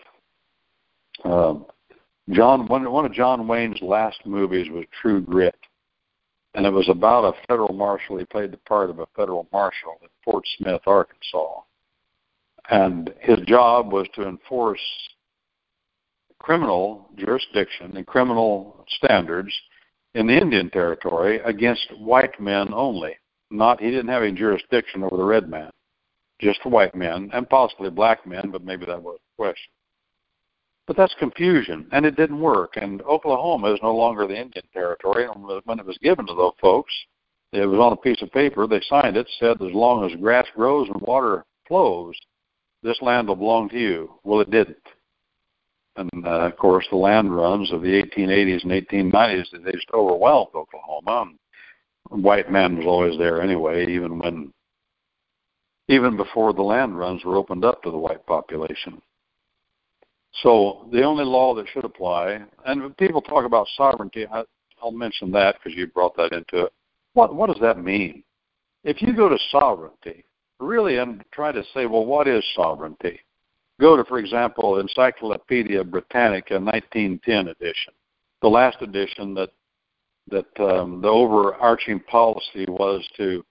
Um, John, one, one of John Wayne's last movies was True Grit. And it was about a federal marshal. He played the part of a federal marshal at Fort Smith, Arkansas. And his job was to enforce criminal jurisdiction and criminal standards in the Indian Territory against white men only. Not, he didn't have any jurisdiction over the red man, just for white men and possibly black men, but maybe that was the question. But that's confusion, and it didn't work. And Oklahoma is no longer the Indian Territory. And when it was given to those folks, it was on a piece of paper. They signed it, said as long as grass grows and water flows, this land will belong to you. Well, it didn't. And, uh, of course, the land runs of the eighteen eighties and eighteen nineties, they just overwhelmed Oklahoma. And white man was always there anyway, even when, even before the land runs were opened up to the white population. So the only law that should apply, and when people talk about sovereignty, I, I'll mention that because you brought that into it. What what does that mean? If you go to sovereignty, really, and try to say, well, what is sovereignty? Go to, for example, Encyclopedia Britannica nineteen ten edition, the last edition that that um, the overarching policy was to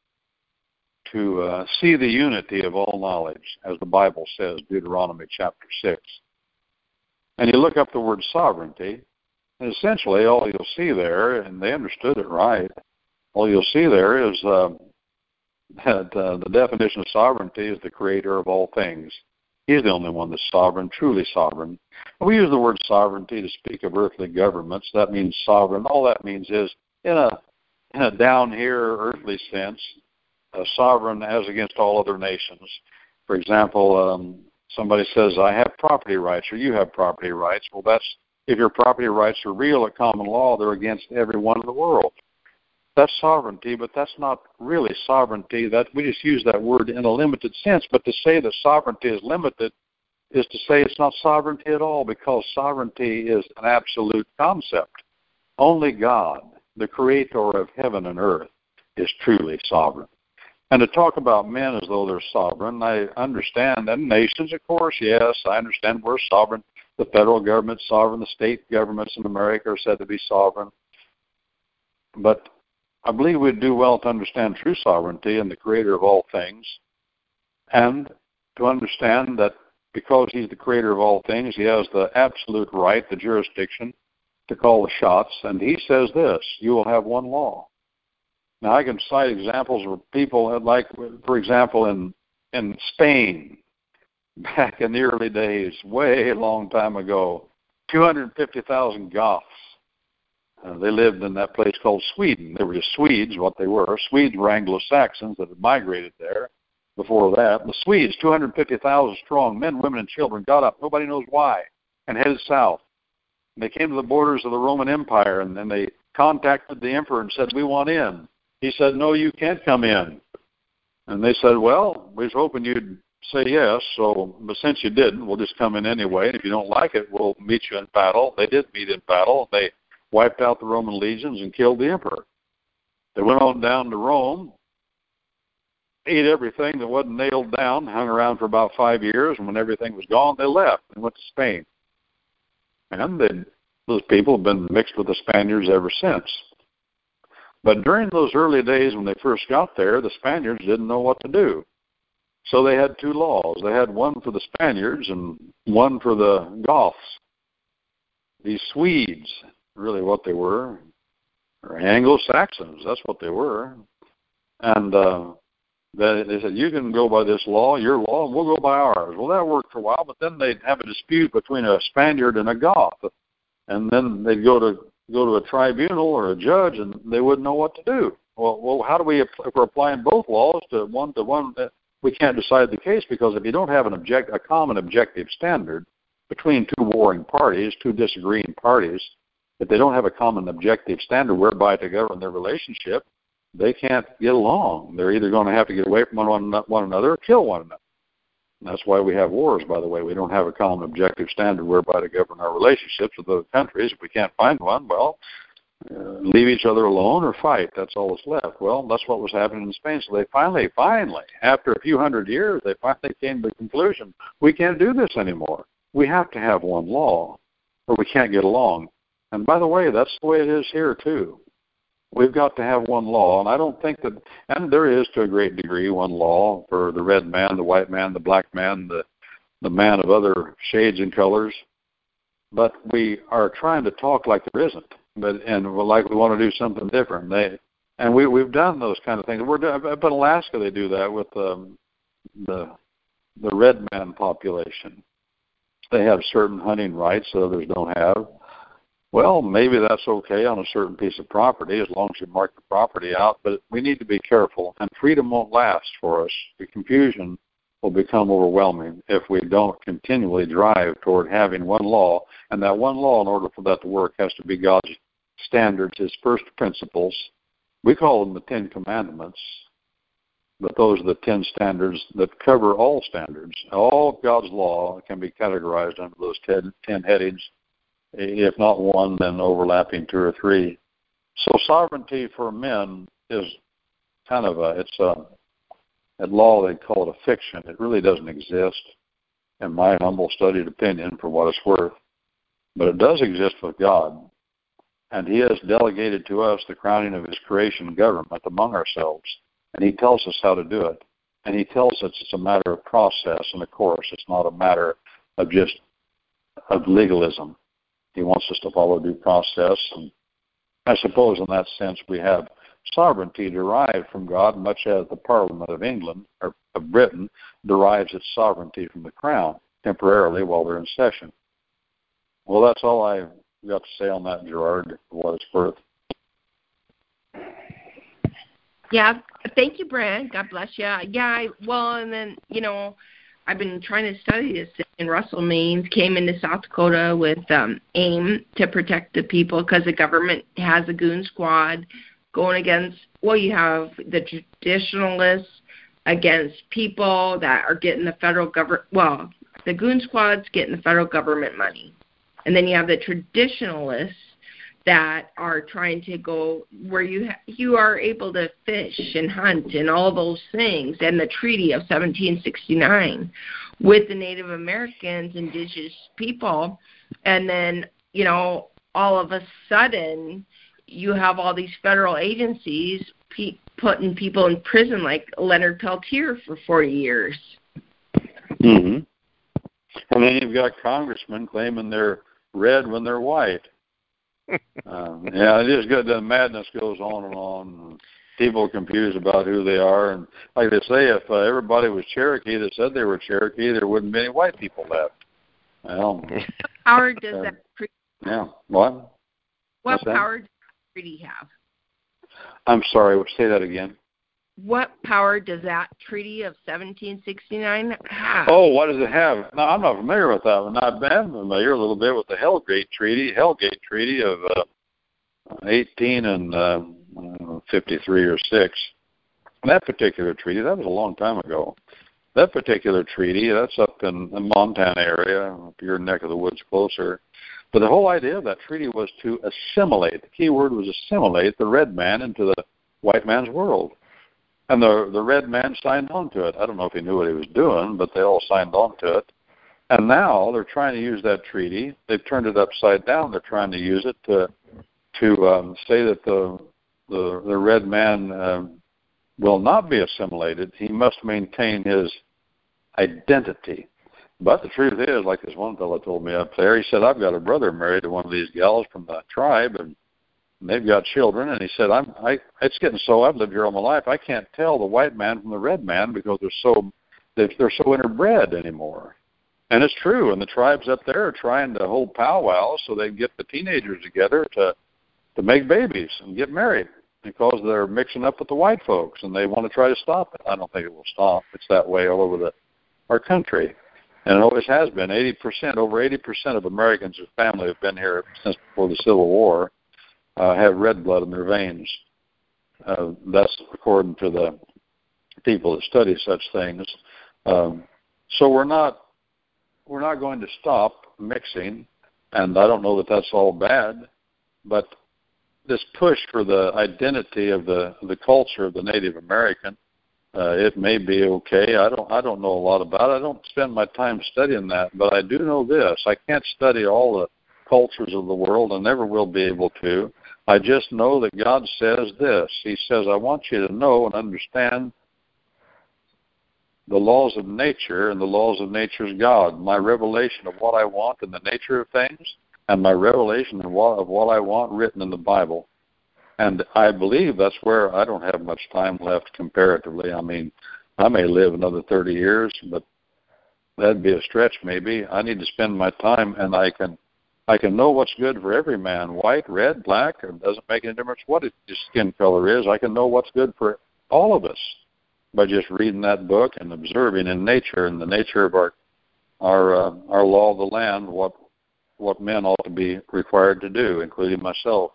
to uh, see the unity of all knowledge, as the Bible says, Deuteronomy chapter six. And you look up the word sovereignty, and essentially all you'll see there, and they understood it right, all you'll see there is uh, that uh, the definition of sovereignty is the creator of all things. He's the only one that's sovereign, truly sovereign. We use the word sovereignty to speak of earthly governments. That means sovereign. All that means is, in a in a down here earthly sense, uh, sovereign as against all other nations. For example, um, somebody says, I have property rights, or you have property rights. Well, that's if your property rights are real at common law, they're against everyone in the world. That's sovereignty, but that's not really sovereignty. That we just use that word in a limited sense. But to say that sovereignty is limited is to say it's not sovereignty at all, because sovereignty is an absolute concept. Only God, the creator of heaven and earth, is truly sovereign. And to talk about men as though they're sovereign, I understand. And nations, of course, yes, I understand we're sovereign. The federal government's sovereign. The state governments in America are said to be sovereign. But I believe we'd do well to understand true sovereignty and the creator of all things, and to understand that because he's the creator of all things, he has the absolute right, the jurisdiction, to call the shots. And he says this, you will have one law. Now, I can cite examples of people like, for example, in, in Spain, back in the early days, way long time ago, two hundred fifty thousand Goths. Uh, they lived in that place called Sweden. They were just Swedes, what they were. Swedes were Anglo-Saxons that had migrated there before that. The Swedes, two hundred fifty thousand strong, men, women, and children, got up, nobody knows why, and headed south. And they came to the borders of the Roman Empire, and then they contacted the emperor and said, we want in. He said, no, you can't come in. And they said, well, we was hoping you'd say yes, so but since you didn't, we'll just come in anyway, and if you don't like it, we'll meet you in battle. They did meet in battle. They wiped out the Roman legions and killed the emperor. They went on down to Rome, ate everything that wasn't nailed down, hung around for about five years, and when everything was gone, they left and went to Spain. And they, those people have been mixed with the Spaniards ever since. But during those early days when they first got there, the Spaniards didn't know what to do. So they had two laws. They had one for the Spaniards and one for the Goths. These Swedes, really what they were, or Anglo-Saxons, that's what they were. And uh, they, they said, you can go by this law, your law, and we'll go by ours. Well, that worked for a while, but then they'd have a dispute between a Spaniard and a Goth. And then they'd go to go to a tribunal or a judge, and they wouldn't know what to do. Well, well, how do we, if we're applying both laws to one to one, we can't decide the case, because if you don't have an object, a common objective standard between two warring parties, two disagreeing parties, if they don't have a common objective standard whereby to govern their relationship, they can't get along. They're either going to have to get away from one, one another or kill one another. And that's why we have wars, by the way. We don't have a common objective standard whereby to govern our relationships with other countries. If we can't find one, well, uh, leave each other alone or fight. That's all that's left. Well, that's what was happening in Spain. So they finally, finally, after a few hundred years, they finally came to the conclusion, we can't do this anymore. We have to have one law, or we can't get along. And by the way, that's the way it is here, too. We've got to have one law, and I don't think that, and there is to a great degree one law for the red man, the white man, the black man, the, the man of other shades and colors. but we are trying to talk like there isn't, but and we're like we want to do something different. They and we we've done those kind of things. We're up in Alaska. They do that with um, the the red man population. They have certain hunting rights that others don't have. Well, maybe that's okay on a certain piece of property as long as you mark the property out, but we need to be careful, and freedom won't last for us. The confusion will become overwhelming if we don't continually drive toward having one law, and that one law, in order for that to work, has to be God's standards, His first principles. We call them the Ten Commandments, but those are the ten standards that cover all standards. All of God's law can be categorized under those ten, ten headings, if not one, then overlapping two or three. So sovereignty for men is kind of a, it's a, a law, they call it a fiction. It really doesn't exist, in my humble studied opinion, for what it's worth. But it does exist with God. And He has delegated to us the crowning of His creation government among ourselves. And He tells us how to do it. And He tells us it's a matter of process and of course. It's not a matter of just of legalism. He wants us to follow due process. And I suppose in that sense we have sovereignty derived from God, much as the Parliament of England, or of Britain, derives its sovereignty from the Crown, temporarily while they're in session. Well, that's all I've got to say on that, Gerard, for what it's worth. Yeah, thank you, Brad. God bless you. Yeah, I, well, and then, you know, I've been trying to study this. And Russell Means came into South Dakota with um, AIM to protect the people because the government has a goon squad going against, well, you have the traditionalists against people that are getting the federal government, well, the goon squad's getting the federal government money. And then you have the traditionalists that are trying to go where you ha- you are able to fish and hunt and all those things, and the Treaty of seventeen sixty-nine with the Native Americans, indigenous people, and then, you know, all of a sudden you have all these federal agencies pe- putting people in prison like Leonard Peltier for forty years. Mm-hmm. And then you've got congressmen claiming they're red when they're white. um, yeah, it is good. The madness goes on and on. People are confused about who they are, and like they say, if uh, everybody was Cherokee that said they were Cherokee, there wouldn't be any white people left. Well, what power does uh, that treaty? Yeah, what? What What's power that? does that treaty have? I'm sorry. Say that again. What power does that Treaty of seventeen sixty-nine have? Oh, what does it have? No, I'm not familiar with that one. I've been familiar a little bit with the Hellgate Treaty, Hellgate Treaty of uh, eighteen and uh, fifty-three or six. That particular treaty, that was a long time ago. That particular treaty, that's up in the Montana area, up your neck of the woods closer. But the whole idea of that treaty was to assimilate. The key word was assimilate the red man into the white man's world. And the the red man signed on to it. I don't know if he knew what he was doing, but they all signed on to it. And now they're trying to use that treaty. They've turned it upside down. They're trying to use it to to um, say that the the, the red man um, will not be assimilated. He must maintain his identity. But the truth is, like this one fellow told me up there, he said, I've got a brother married to one of these gals from the tribe, and they've got children, and he said, I'm, I, it's getting so, I've lived here all my life, I can't tell the white man from the red man because they're so, they're, they're so interbred anymore. And it's true, and the tribes up there are trying to hold powwows so they can get the teenagers together to, to make babies and get married because they're mixing up with the white folks, and they want to try to stop it. I don't think it will stop. It's that way all over the, our country. And it always has been. eighty percent, over eighty percent of Americans whose family have been here since before the Civil War uh, have red blood in their veins. Uh, that's according to the people that study such things. Um, so we're not we're not going to stop mixing, and I don't know that that's all bad, but this push for the identity of the the culture of the Native American, Uh, it may be okay. I don't. I don't know a lot about it. I don't spend my time studying that, but I do know this: I can't study all the cultures of the world, and never will be able to. I just know that God says this. He says, "I want you to know and understand the laws of nature and the laws of nature's God. My revelation of what I want and the nature of things. and my revelation of what, of what I want written in the Bible. And I believe that's where I don't have much time left comparatively. I mean, I may live another thirty years, but that'd be a stretch maybe. I need to spend my time, and I can I can know what's good for every man, white, red, black. It doesn't make any difference what his skin color is. I can know what's good for all of us by just reading that book and observing in nature and the nature of our our uh, our law of the land, what what men ought to be required to do, including myself.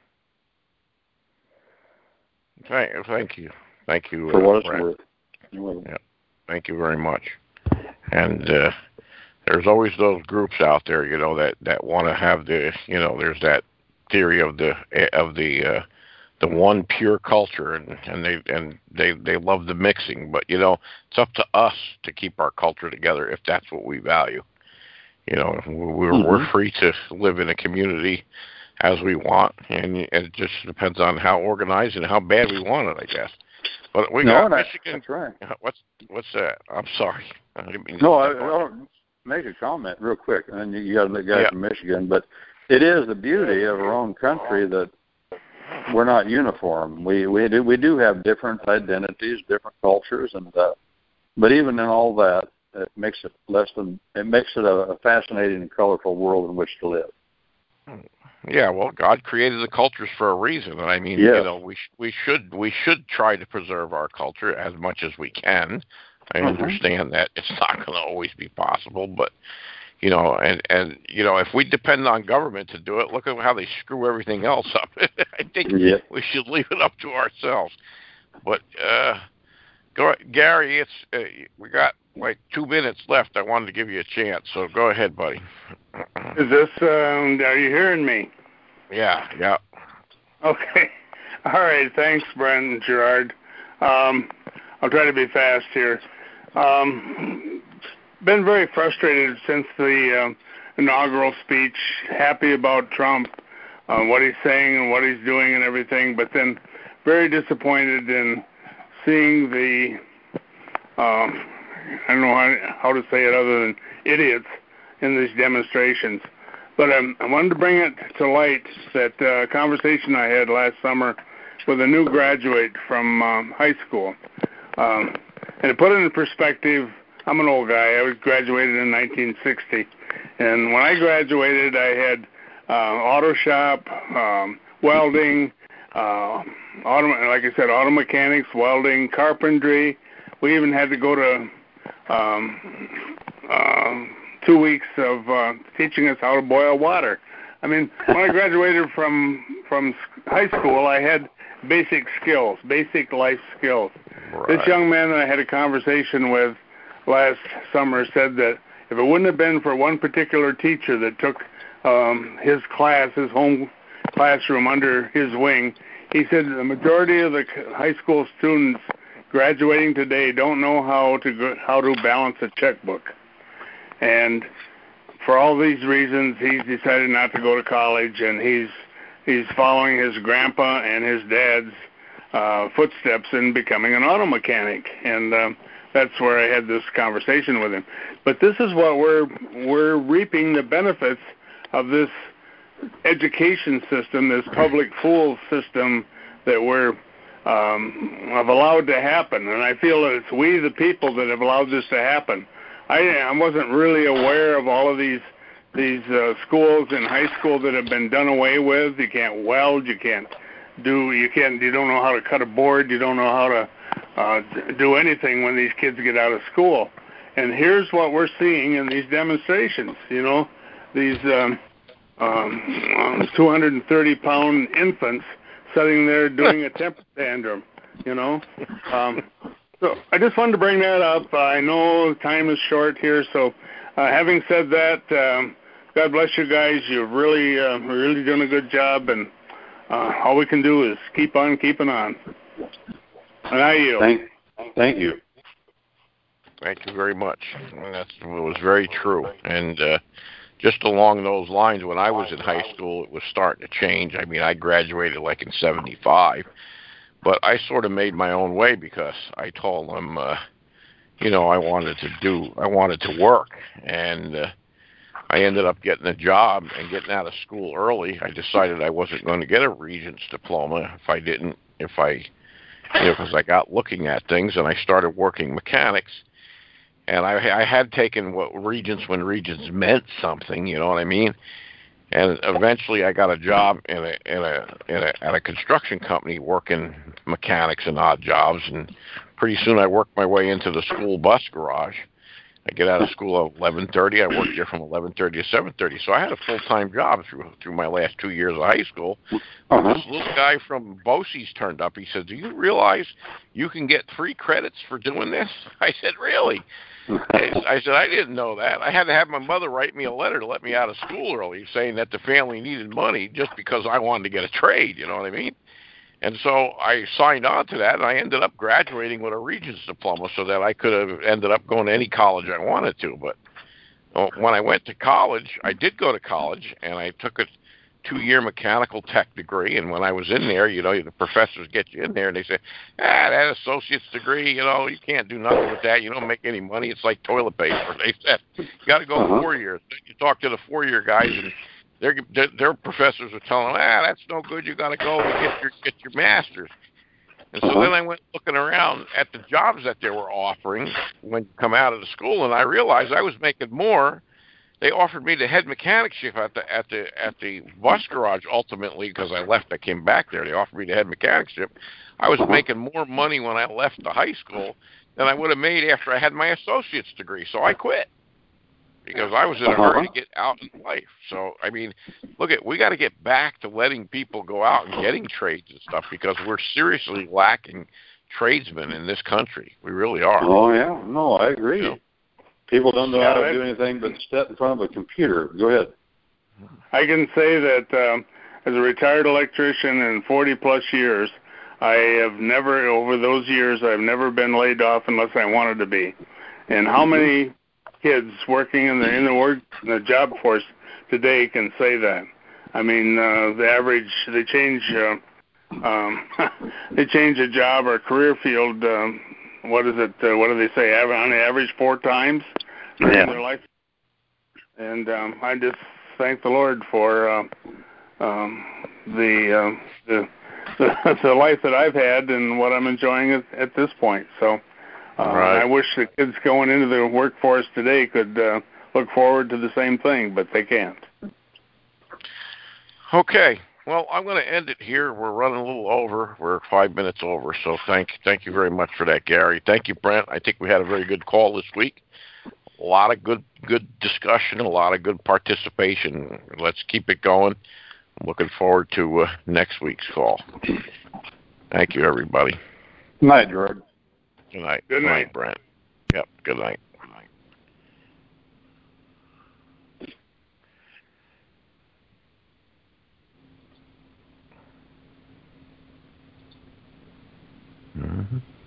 Thank, thank you, thank you for what uh, it's Brent. worth. You're welcome. Yeah, thank you very much. And uh, there's always those groups out there, you know, that, that want to have the, you know, there's that theory of the of the uh, the one pure culture, and, and they and they they love the mixing. But you know, it's up to us to keep our culture together if that's what we value. You know, we're mm-hmm. we're free to live in a community as we want, and it just depends on how organized and how bad we want it, I guess. But we no, got that's, Michigan. That's right. What's what's that? I'm sorry. I didn't mean no, I, I'll make a comment real quick, and you got the guy yeah. from Michigan. But it is the beauty of our own country that we're not uniform. We we do we do have different identities, different cultures, and uh, but even in all that, it makes it less than it makes it a, a fascinating and colorful world in which to live. Yeah, well, God created the cultures for a reason. I mean, yes. you know, we sh- we should we should try to preserve our culture as much as we can. I mm-hmm. understand that it's not going to always be possible, but you know, and and you know, if we depend on government to do it, look at how they screw everything else up. I think yeah. we should leave it up to ourselves. But uh, go, Gary, it's uh, we got like two minutes left. I wanted to give you a chance, so go ahead, buddy. Is this, um, are you hearing me? Yeah, yeah. Okay. All right. Thanks, Brent and Gerard. Um, I'll try to be fast here. Um, been very frustrated since the um, inaugural speech, happy about Trump, uh, what he's saying and what he's doing and everything, but then very disappointed in seeing the, um, I don't know how, how to say it other than idiots in these demonstrations. But um, I wanted to bring it to light that uh, conversation I had last summer with a new graduate from um, high school. Um, and to put it in perspective, I'm an old guy. I was graduated in nineteen sixty. And when I graduated, I had uh, auto shop, um, welding, uh, auto, like I said, auto mechanics, welding, carpentry. We even had to go to um, uh, two weeks of uh, teaching us how to boil water. I mean, when I graduated from from high school, I had basic skills, basic life skills. Right. This young man that I had a conversation with last summer said that if it wouldn't have been for one particular teacher that took um, his class, his home classroom under his wing, he said the majority of the high school students graduating today don't know how to go, how to balance a checkbook. And for all these reasons, he's decided not to go to college, and he's he's following his grandpa and his dad's uh, footsteps in becoming an auto mechanic. And um, that's where I had this conversation with him. But this is what we're we're reaping the benefits of this education system, this public school system that we're um, have allowed to happen. And I feel that it's we, the people, that have allowed this to happen. I, I wasn't really aware of all of these these uh, schools in high school that have been done away with. You can't weld, you can't do, you can't, you don't know how to cut a board, you don't know how to uh, do anything when these kids get out of school. And here's what we're seeing in these demonstrations. You know, these um, um, two hundred thirty pound infants sitting there doing a temper tantrum. You know. Um, So I just wanted to bring that up. Uh, I know time is short here, so uh, having said that, um, God bless you guys. You're really, uh, really doing a good job, and uh, all we can do is keep on keeping on. And I yield. Thank, thank you. Thank you very much. That was very true. And uh, just along those lines, when I was in high school, it was starting to change. I mean, I graduated like in seventy-five. But I sort of made my own way because I told them, uh, you know, I wanted to do, I wanted to work. And uh, I ended up getting a job and getting out of school early. I decided I wasn't going to get a Regents diploma if I didn't, if I, you know, because I got looking at things and I started working mechanics. And I, I had taken what Regents when Regents meant something, you know what I mean? And eventually I got a job in a, in a, in a, at a construction company working mechanics and odd jobs. And pretty soon I worked my way into the school bus garage. I get out of school at eleven thirty. I worked there from eleven thirty to seven thirty. So I had a full-time job through through my last two years of high school. Uh-huh. This little guy from BOCES turned up. He said, "Do you realize you can get three credits for doing this?" I said, "Really?" I said, "I didn't know that. I had to have my mother write me a letter to let me out of school early, saying that the family needed money just because I wanted to get a trade." You know what I mean? And so I signed on to that, and I ended up graduating with a Regents diploma so that I could have ended up going to any college I wanted to. But when I went to college, I did go to college, and I took a two-year mechanical tech degree. And when I was in there, you know, the professors get you in there, and they say, ah, that associate's degree, you know, you can't do nothing with that. You don't make any money. It's like toilet paper. They said, you got to go uh-huh. four years. You talk to the four-year guys, and Their, their professors are telling them, ah, that's no good. You got to go and get your get your master's. And so uh-huh. then I went looking around at the jobs that they were offering when you come out of the school, and I realized I was making more. They offered me the head mechanicship at the at the at the bus garage. Ultimately, because I left, I came back there. They offered me the head mechanicship. I was uh-huh. making more money when I left the high school than I would have made after I had my associate's degree. So I quit, because I was in a uh-huh. hurry to get out in life. So, I mean, look, at we got to get back to letting people go out and getting trades and stuff, because we're seriously lacking tradesmen in this country. We really are. Oh, yeah. No, I agree. You know? People don't know yeah, how to do anything but sit in front of a computer. Go ahead. I can say that um, as a retired electrician in forty-plus years, I have never, over those years, I've never been laid off unless I wanted to be. And how many kids working in the in the work in the job force today can say that? I mean, uh, the average they change uh, um, they change a job or career field. Um, what is it? Uh, what do they say? On average, four times in yeah. their life. And um, I just thank the Lord for uh, um, the, uh, the the the life that I've had and what I'm enjoying at, at this point. So. Uh, right. I wish the kids going into the workforce today could uh, look forward to the same thing, but they can't. Okay. Well, I'm going to end it here. We're running a little over. We're five minutes over. So thank thank you very much for that, Gary. Thank you, Brent. I think we had a very good call this week. A lot of good good discussion, a lot of good participation. Let's keep it going. I'm looking forward to uh, next week's call. Thank you, everybody. Good night, Gerard. Good night. Good night. Good night, Brent. Yep, good night. Good night. Mm-hmm.